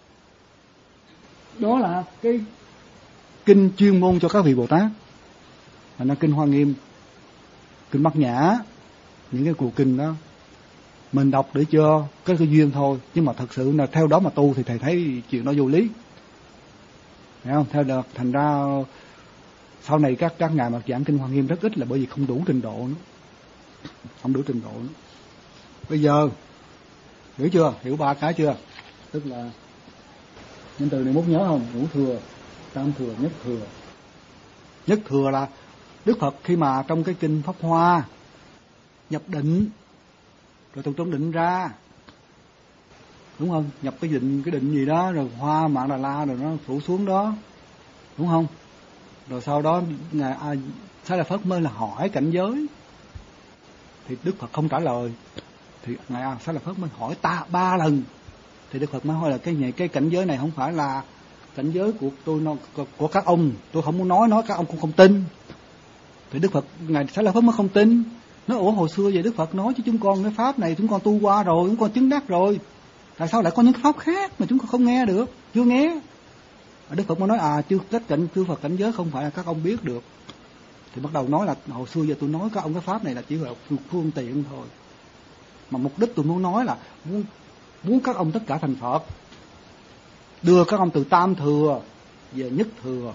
Đó là cái kinh chuyên môn cho các vị Bồ Tát. Thành ra kinh Hoa Nghiêm, kinh Bát Nhã, những cái cuộc kinh đó mình đọc để cho cái cái duyên thôi, nhưng mà thật sự là theo đó mà tu thì thầy thấy chuyện đó vô lý. Thấy không? Theo được, thành ra sau này các các ngài mà giảng kinh Hoa Nghiêm rất ít là bởi vì không đủ trình độ nữa. Không đủ trình độ nữa. Bây giờ hiểu chưa? Hiểu ba cái chưa? Tức là những từ này mốt nhớ không? Ngũ thừa, tam thừa, nhất thừa. Nhất thừa là Đức Phật khi mà trong cái kinh Pháp Hoa nhập định, rồi từ trong định ra, đúng không? Nhập cái định, cái định gì đó, rồi hoa Mạn Đà La rồi nó phủ xuống đó, đúng không? Rồi sau đó ngài à, Xá Lợi Phất mới là hỏi cảnh giới, thì Đức Phật không trả lời, thì ngài à, Xá Lợi Phất mới hỏi ta ba lần, thì Đức Phật mới hỏi là cái này, cái cảnh giới này không phải là cảnh giới của tôi, nó của các ông, tôi không muốn nói, nói các ông cũng không tin. Thì Đức Phật ngài Xá Lợi Phất mới không tin. Nói ủa hồi xưa vậy Đức Phật nói chứ chúng con cái pháp này chúng con tu qua rồi, chúng con chứng đắc rồi, tại sao lại có những cái pháp khác mà chúng con không nghe được, chưa nghe? Đức Phật mới nói à chưa kết cảnh chưa Phật cảnh giới không phải là các ông biết được. Thì bắt đầu nói là hồi xưa giờ tôi nói các ông cái pháp này là chỉ là phương tiện thôi, mà mục đích tôi muốn nói là muốn muốn các ông tất cả thành Phật, đưa các ông từ tam thừa về nhất thừa.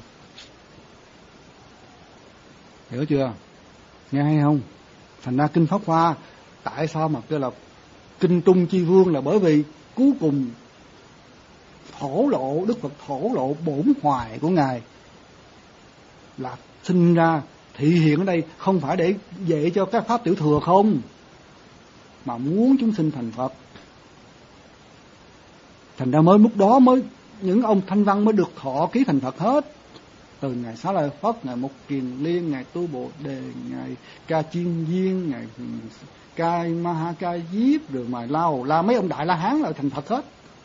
Hiểu chưa? Nghe hay không? Thành ra kinh Pháp Hoa tại sao mà kêu là kinh Trung Chi Vương, là bởi vì cuối cùng thổ lộ, Đức Phật thổ lộ bổn hoài của ngài là sinh ra thị hiện ở đây không phải để dạy cho các pháp tiểu thừa không, mà muốn chúng sinh thành Phật. Thành ra mới lúc đó mới những ông thanh văn mới được thọ ký thành Phật hết. Từ ngài Xá Lợi Phất, ngài Mục Kiền Liên, ngài Tu Bồ Đề, ngài Ca Chiên Viên, ngài Ca Ma Ha Ca Diếp, rồi mà La Hầu La, mấy ông đại La Hán là thành Phật hết.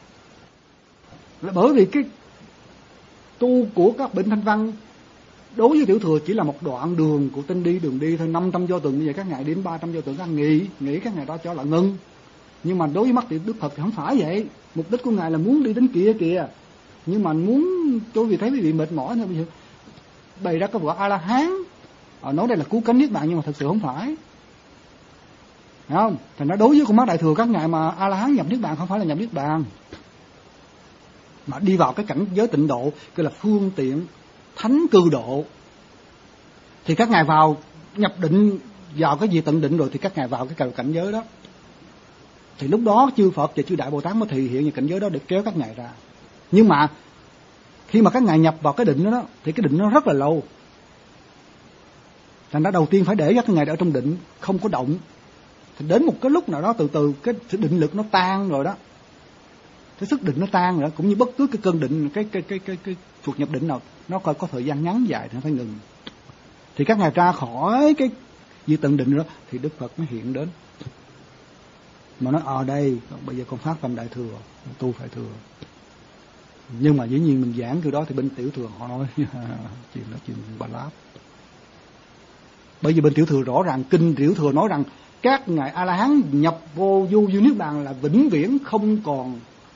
Là bởi vì cái tu của các bệnh thanh văn đối với tiểu thừa chỉ là một đoạn đường của tinh đi đường đi thôi. Năm trăm do tuần như vậy các ngài đến ba trăm do tuần các nghỉ nghĩ các ngài đó cho là ngưng. Nhưng mà đối với mắt Đức Phật thì không phải vậy. Mục đích của ngài là muốn đi đến kia kìa, nhưng mà muốn tôi vì thấy quý vị mệt mỏi thôi, bây giờ bày ra cái vở A La Hán, họ nói đây là cứu cánh niết bàn nhưng mà thật sự không phải, thấy không? Thành ra đối với con mắt đại thừa các ngài mà A La Hán nhập niết bàn không phải là nhập niết bàn, mà đi vào cái cảnh giới tịnh độ, gọi là phương tiện thánh cư độ. Thì các ngài vào nhập định vào cái gì tận định rồi thì các ngài vào cái cảnh giới đó. Thì lúc đó chư Phật và chư Đại Bồ Tát mới thị hiện những cảnh giới đó để kéo các ngài ra. Nhưng mà Khi mà các ngài nhập vào cái định đó, đó thì cái định nó rất là lâu. Thành ra đầu tiên phải để các ngài ở trong định không có động. Thì đến một cái lúc nào đó từ từ cái định lực nó tan rồi đó, cái sức định nó tan rồi đó, cũng như bất cứ cái cơn định, cái cái cái cái cái cuộc nhập định nào nó có, có thời gian ngắn dài thì nó phải ngừng. Thì các ngài ra khỏi cái gì tận định đó thì Đức Phật mới hiện đến. Mà nói ở đây bây giờ con phát tâm đại thừa, tu phải thừa. Nhưng mà dĩ nhiên mình giảng kiểu đó thì bên tiểu thừa họ nói chuyện đó chuyện bà láp. Bởi vì bên tiểu thừa rõ ràng kinh tiểu thừa nói rằng các ngài A La Hán nhập vô du du niết bàn là vĩnh viễn không còn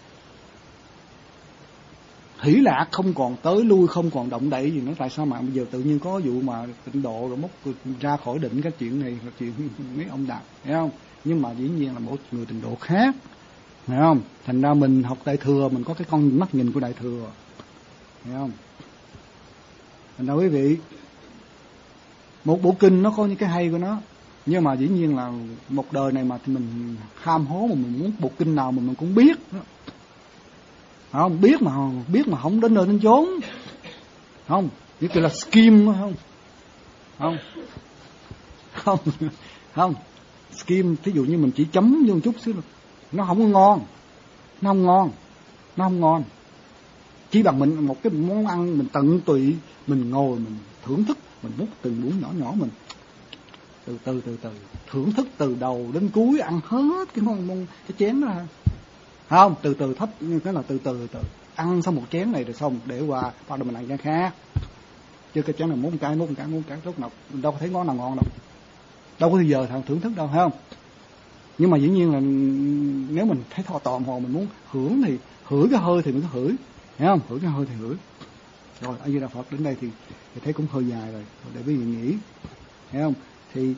hỷ lạc, không còn tới lui, không còn động đậy gì nữa. Tại sao mà bây giờ tự nhiên có vụ mà tịnh độ rồi mốc ra khỏi định, cái chuyện này là chuyện mấy ông đạt, thấy không? Nhưng mà dĩ nhiên là một người tịnh độ khác, thấy không? Thành ra mình học đại thừa mình có cái con mắt nhìn của đại thừa, thấy không? Thành ra quý vị, một bộ kinh nó có những cái hay của nó, nhưng mà dĩ nhiên là một đời này mà thì mình ham hố mà mình muốn bộ kinh nào mà mình cũng biết đó. Không biết mà biết mà không đến nơi đến chốn, không như kiểu là skim, không không không không skim. Thí dụ như mình chỉ chấm vô một chút xíu, nó không có ngon, nó không ngon, nó không ngon. Chỉ bằng mình một cái món ăn mình tận tụy, mình ngồi mình thưởng thức, mình múc từng muỗng nhỏ nhỏ, mình từ từ từ từ thưởng thức từ đầu đến cuối, ăn hết cái món món cái chén đó. Không, từ từ thấp, cái là từ từ từ ăn xong một chén này rồi xong để qua bắt đầu mình ăn chén khác. Chứ cái chén này muốn một cái muốn một cái muốn một cái lúc nào đâu có thấy món nào ngon đâu, đâu có bao giờ thằng thưởng thức đâu, thấy không? Nhưng mà dĩ nhiên là nếu mình thấy thọ tò mò mình muốn hưởng thì hửi cái hơi thì mình cứ hửi, thấy không? Hửi cái hơi thì hửi. Rồi A Di Đà Phật đến đây thì, thì thấy cũng hơi dài rồi, để quý vị nghĩ, thấy không? Thì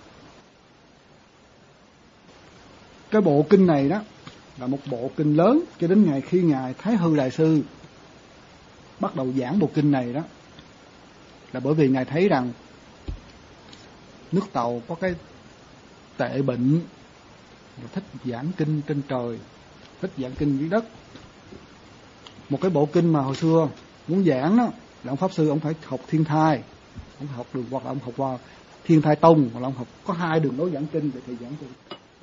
cái bộ kinh này đó là một bộ kinh lớn, cho đến ngày khi ngài Thái Hư Đại Sư bắt đầu giảng bộ kinh này đó là bởi vì ngài thấy rằng nước Tàu có cái tệ bệnh thích giảng kinh trên trời, thích giảng kinh dưới đất. Một cái bộ kinh mà hồi xưa muốn giảng đó là ông pháp sư ông phải học Thiên Thai, ông học được, hoặc là ông học qua Thiên Thai Tông, hoặc là ông học có hai đường lối giảng kinh để thầy giảng kinh.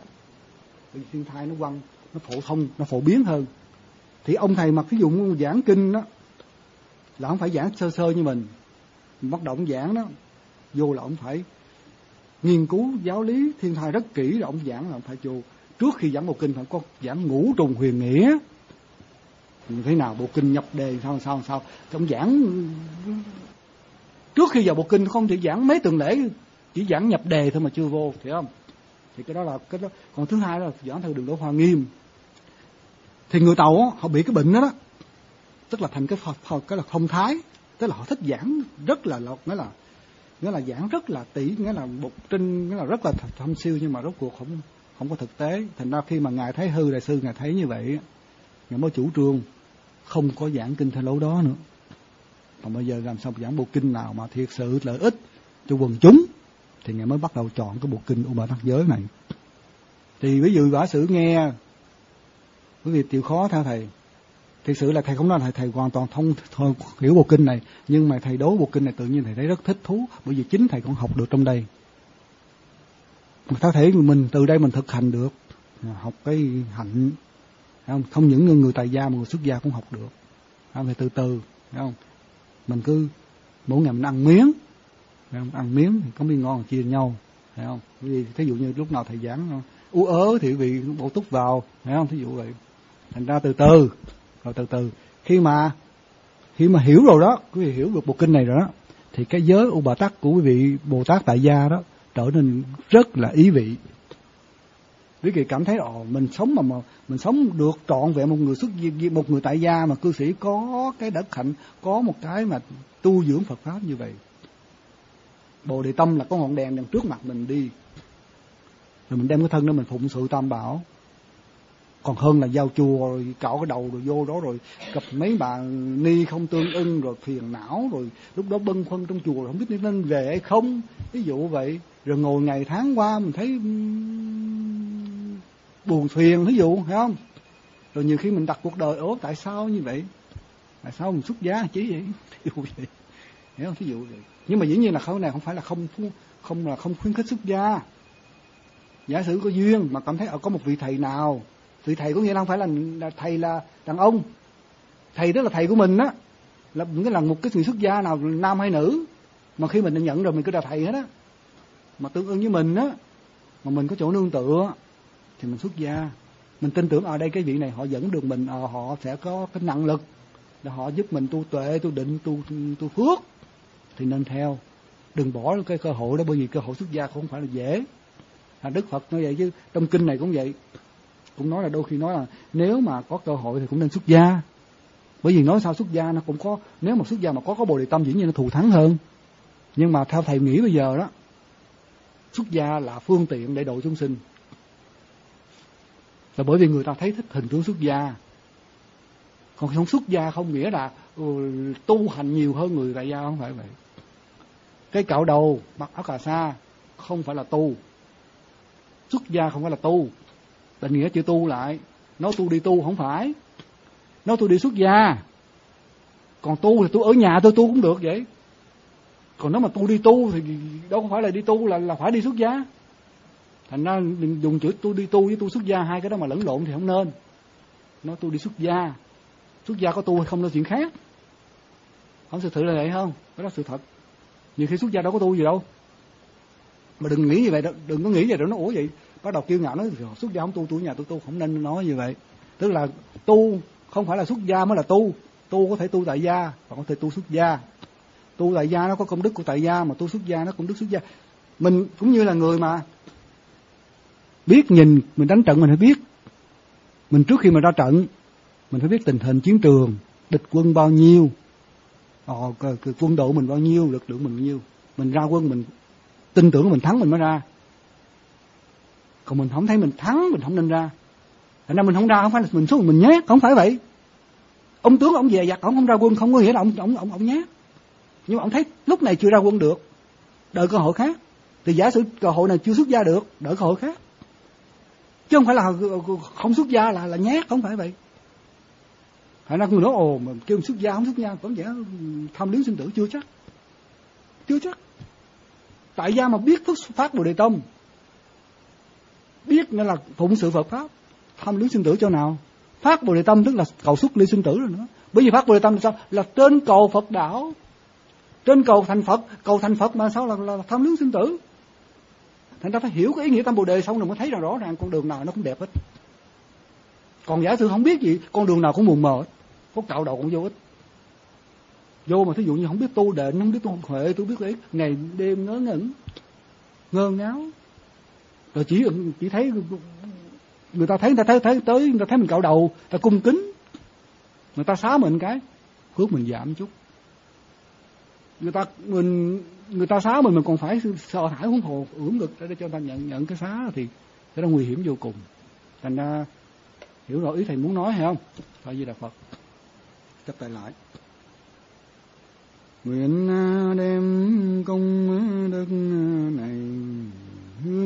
Vì Thiên Thai nó quăng, nó phổ thông, nó phổ biến hơn. Thì ông thầy mà ví dụ giảng kinh đó là ông phải giảng sơ sơ như mình. Mình bắt đầu ông giảng đó, vô là ông phải nghiên cứu giáo lý Thiên Thai rất kỹ, rồi ông giảng là ông phải vô. Trước khi giảng bộ kinh phải có giảng ngũ trùng huyền nghĩa. Thế nào bộ kinh nhập đề sao sao sao. Thì ông giảng trước khi vào bộ kinh không chỉ giảng mấy tuần lễ, chỉ giảng nhập đề thôi mà chưa vô, hiểu không? Thì cái đó là cái đó. Còn thứ hai là giảng theo đường lối Hoa Nghiêm. Thì người Tàu đó, họ bị cái bệnh đó đó, tức là thành cái cái là thông thái, tức là họ thích giảng rất là lọt, nghĩa là nghĩa là giảng rất là tỉ, nghĩa là một trinh, nghĩa là rất là thâm siêu, nhưng mà rốt cuộc không không có thực tế. Thành ra khi mà ngài Thái Hư Đại Sư ngài thấy như vậy, ngài mới chủ trương không có giảng kinh theo lối đó nữa. Còn bây giờ làm sao giảng bộ kinh nào mà thiệt sự lợi ích cho quần chúng, thì ngài mới bắt đầu chọn cái bộ kinh U Ba Tắc Giới này. Thì ví dụ giả sử nghe quý vị chịu khó theo thầy, thực sự là thầy không nói là thầy, thầy hoàn toàn thông thôi hiểu bộ kinh này, nhưng mà thầy đối bộ kinh này tự nhiên thầy thấy rất thích thú, bởi vì chính thầy cũng học được trong đây. Mà theo thể mình từ đây mình thực hành được, học cái hạnh, không không những người, người tại gia mà người xuất gia cũng học được, không thì từ từ, không mình cứ mỗi ngày mình ăn miếng, không? Ăn miếng thì có miếng ngon chia nhau, thấy không? Vì thí dụ như lúc nào thầy giảng ú ớ thì vị bổ túc vào, thấy không? Thí dụ vậy. Thành ra từ từ, rồi từ từ khi mà khi mà hiểu rồi đó, quý vị hiểu được bộ kinh này rồi đó, thì cái giới U Bà Tắc của quý vị Bồ Tát tại gia đó trở nên rất là ý vị. Quý vị cảm thấy ồ mình sống mà, mà mình sống được trọn vẹn một người xuất một người tại gia mà cư sĩ có cái đức hạnh, có một cái mà tu dưỡng Phật pháp như vậy. Bồ Đề Tâm là có ngọn đèn đằng trước mặt mình đi, rồi mình đem cái thân đó mình phụng sự Tam Bảo, còn hơn là giao chùa rồi cạo cái đầu rồi vô đó rồi gặp mấy bà ni không tương ưng rồi phiền não, rồi lúc đó bâng khuâng trong chùa rồi không biết nên về hay không, ví dụ vậy. Rồi ngồi ngày tháng qua mình thấy buồn phiền, ví dụ, thấy không? Rồi nhiều khi mình đặt cuộc đời ố tại sao như vậy, tại sao mình xuất gia chỉ vậy, thí dụ vậy, hiểu không? Thí dụ vậy. Nhưng mà dĩ nhiên là không này không phải là không không là không khuyến khích xuất gia. Giả sử có duyên mà cảm thấy ở có một vị thầy nào, vị thầy có nghĩa là không phải là, là thầy là đàn ông, thầy đó là thầy của mình á, là nghĩa là một cái người xuất gia nào nam hay nữ, mà khi mình đã nhận rồi mình cứ là thầy hết á, mà tương ứng với mình á, mà mình có chỗ nương tựa thì mình xuất gia. Mình tin tưởng ở đây cái vị này họ dẫn được mình, ờ, họ sẽ có cái năng lực để họ giúp mình tu tuệ, tu định, tu tu phước, thì nên theo. Đừng bỏ cái cơ hội đó, bởi vì cơ hội xuất gia cũng không phải là dễ. À, Đức Phật nói vậy chứ trong kinh này cũng vậy, cũng nói là đôi khi nói là nếu mà có cơ hội thì cũng nên xuất gia. Bởi vì nói sao xuất gia nó cũng có, nếu mà xuất gia mà có có Bồ Đề Tâm dĩ nhiên nó thù thắng hơn. Nhưng mà theo thầy nghĩ bây giờ đó, xuất gia là phương tiện để độ chúng sinh. Là bởi vì người ta thấy thích hình tướng xuất gia. Còn không xuất gia không nghĩa là ừ, tu hành nhiều hơn người tại gia, không phải vậy. Cái cạo đầu, mặc áo cà sa không phải là tu. Xuất gia không phải là tu. Định nghĩa chữ tu lại, nói tu đi tu không phải. Nói tôi đi xuất gia. Còn tu thì tôi ở nhà tôi tu cũng được vậy. Còn nếu mà tôi đi tu thì đâu không phải là đi tu là là phải đi xuất gia. Thành ra đừng dùng chữ tôi đi tu với tôi xuất gia hai cái đó mà lẫn lộn thì không nên. Nói tôi đi xuất gia. Xuất gia có tu hay không là chuyện khác. Không sự thật là vậy không? Đó là sự thật. Nhiều khi xuất gia đâu có tu gì đâu. Mà đừng nghĩ như vậy, đừng có nghĩ vậy đó nó ủa vậy. Bắt đầu kiêu ngạo nói xuất gia không tu, tôi ở nhà tôi tu, không nên nói như vậy. Tức là tu không phải là xuất gia mới là tu. Tu có thể tu tại gia, và có thể tu xuất gia. Tu tại gia nó có công đức của tại gia, mà tu xuất gia nó công đức xuất gia. Mình cũng như là người mà biết nhìn, mình đánh trận mình phải biết. Mình trước khi mà ra trận, mình phải biết tình hình chiến trường, địch quân bao nhiêu, ờ, quân đội mình bao nhiêu, lực lượng mình bao nhiêu. Mình ra quân mình tin tưởng mình thắng mình mới ra. Còn mình không thấy mình thắng, mình không nên ra. Thành ra mình không ra không phải là mình xuống mình nhát, không phải vậy. Ông tướng ông về giặc ông không ra quân không có nghĩa là ông ông ông ông nhát. Nhưng mà ông thấy lúc này chưa ra quân được, đợi cơ hội khác. Thì giả sử cơ hội này chưa xuất gia được, đợi cơ hội khác. Chứ không phải là không xuất gia là là nhát, không phải vậy. Thành ra người nói ồ mà kêu xuất gia không xuất gia vẫn vậy, tham luyến sinh tử chưa chắc. Chưa chắc. Tại gia mà biết thức phát Bồ Đề Tâm, biết nghĩa là phụng sự Phật pháp, tham luyến sinh tử chỗ nào? Phát Bồ Đề Tâm tức là cầu xuất ly sinh tử rồi nữa. Bởi vì phát Bồ Đề Tâm là sao? Là trên cầu Phật đạo, trên cầu thành Phật, cầu thành Phật mà sao là, là tham luyến sinh tử. Thành ra phải hiểu cái ý nghĩa tâm Bồ Đề xong rồi mới thấy là rõ ràng con đường nào nó cũng đẹp hết. Còn giả sử không biết gì, con đường nào cũng mù mờ hết, có cạo đầu cũng vô ích. Vô mà thí dụ như không biết tu đệm, không biết tu huệ, tôi biết cái ngày đêm ngớ ngẩn, ngơ ngáo, rồi chỉ chỉ thấy người ta thấy người ta thấy, thấy tới người ta thấy mình cạo đầu, người ta cung kính, người ta xá mình cái phước mình giảm chút. Người ta mình người ta xá mình mình còn phải sợ hãi huống hồ ưỡn ngực để cho người ta nhận nhận cái xá thì cái đó nguy hiểm vô cùng. Thành ra hiểu rõ ý thầy muốn nói hay không? Tại vì là Phật chấp tay lại. Nguyện đem công đức này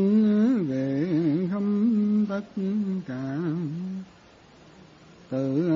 hướng về khắp tất cả, tự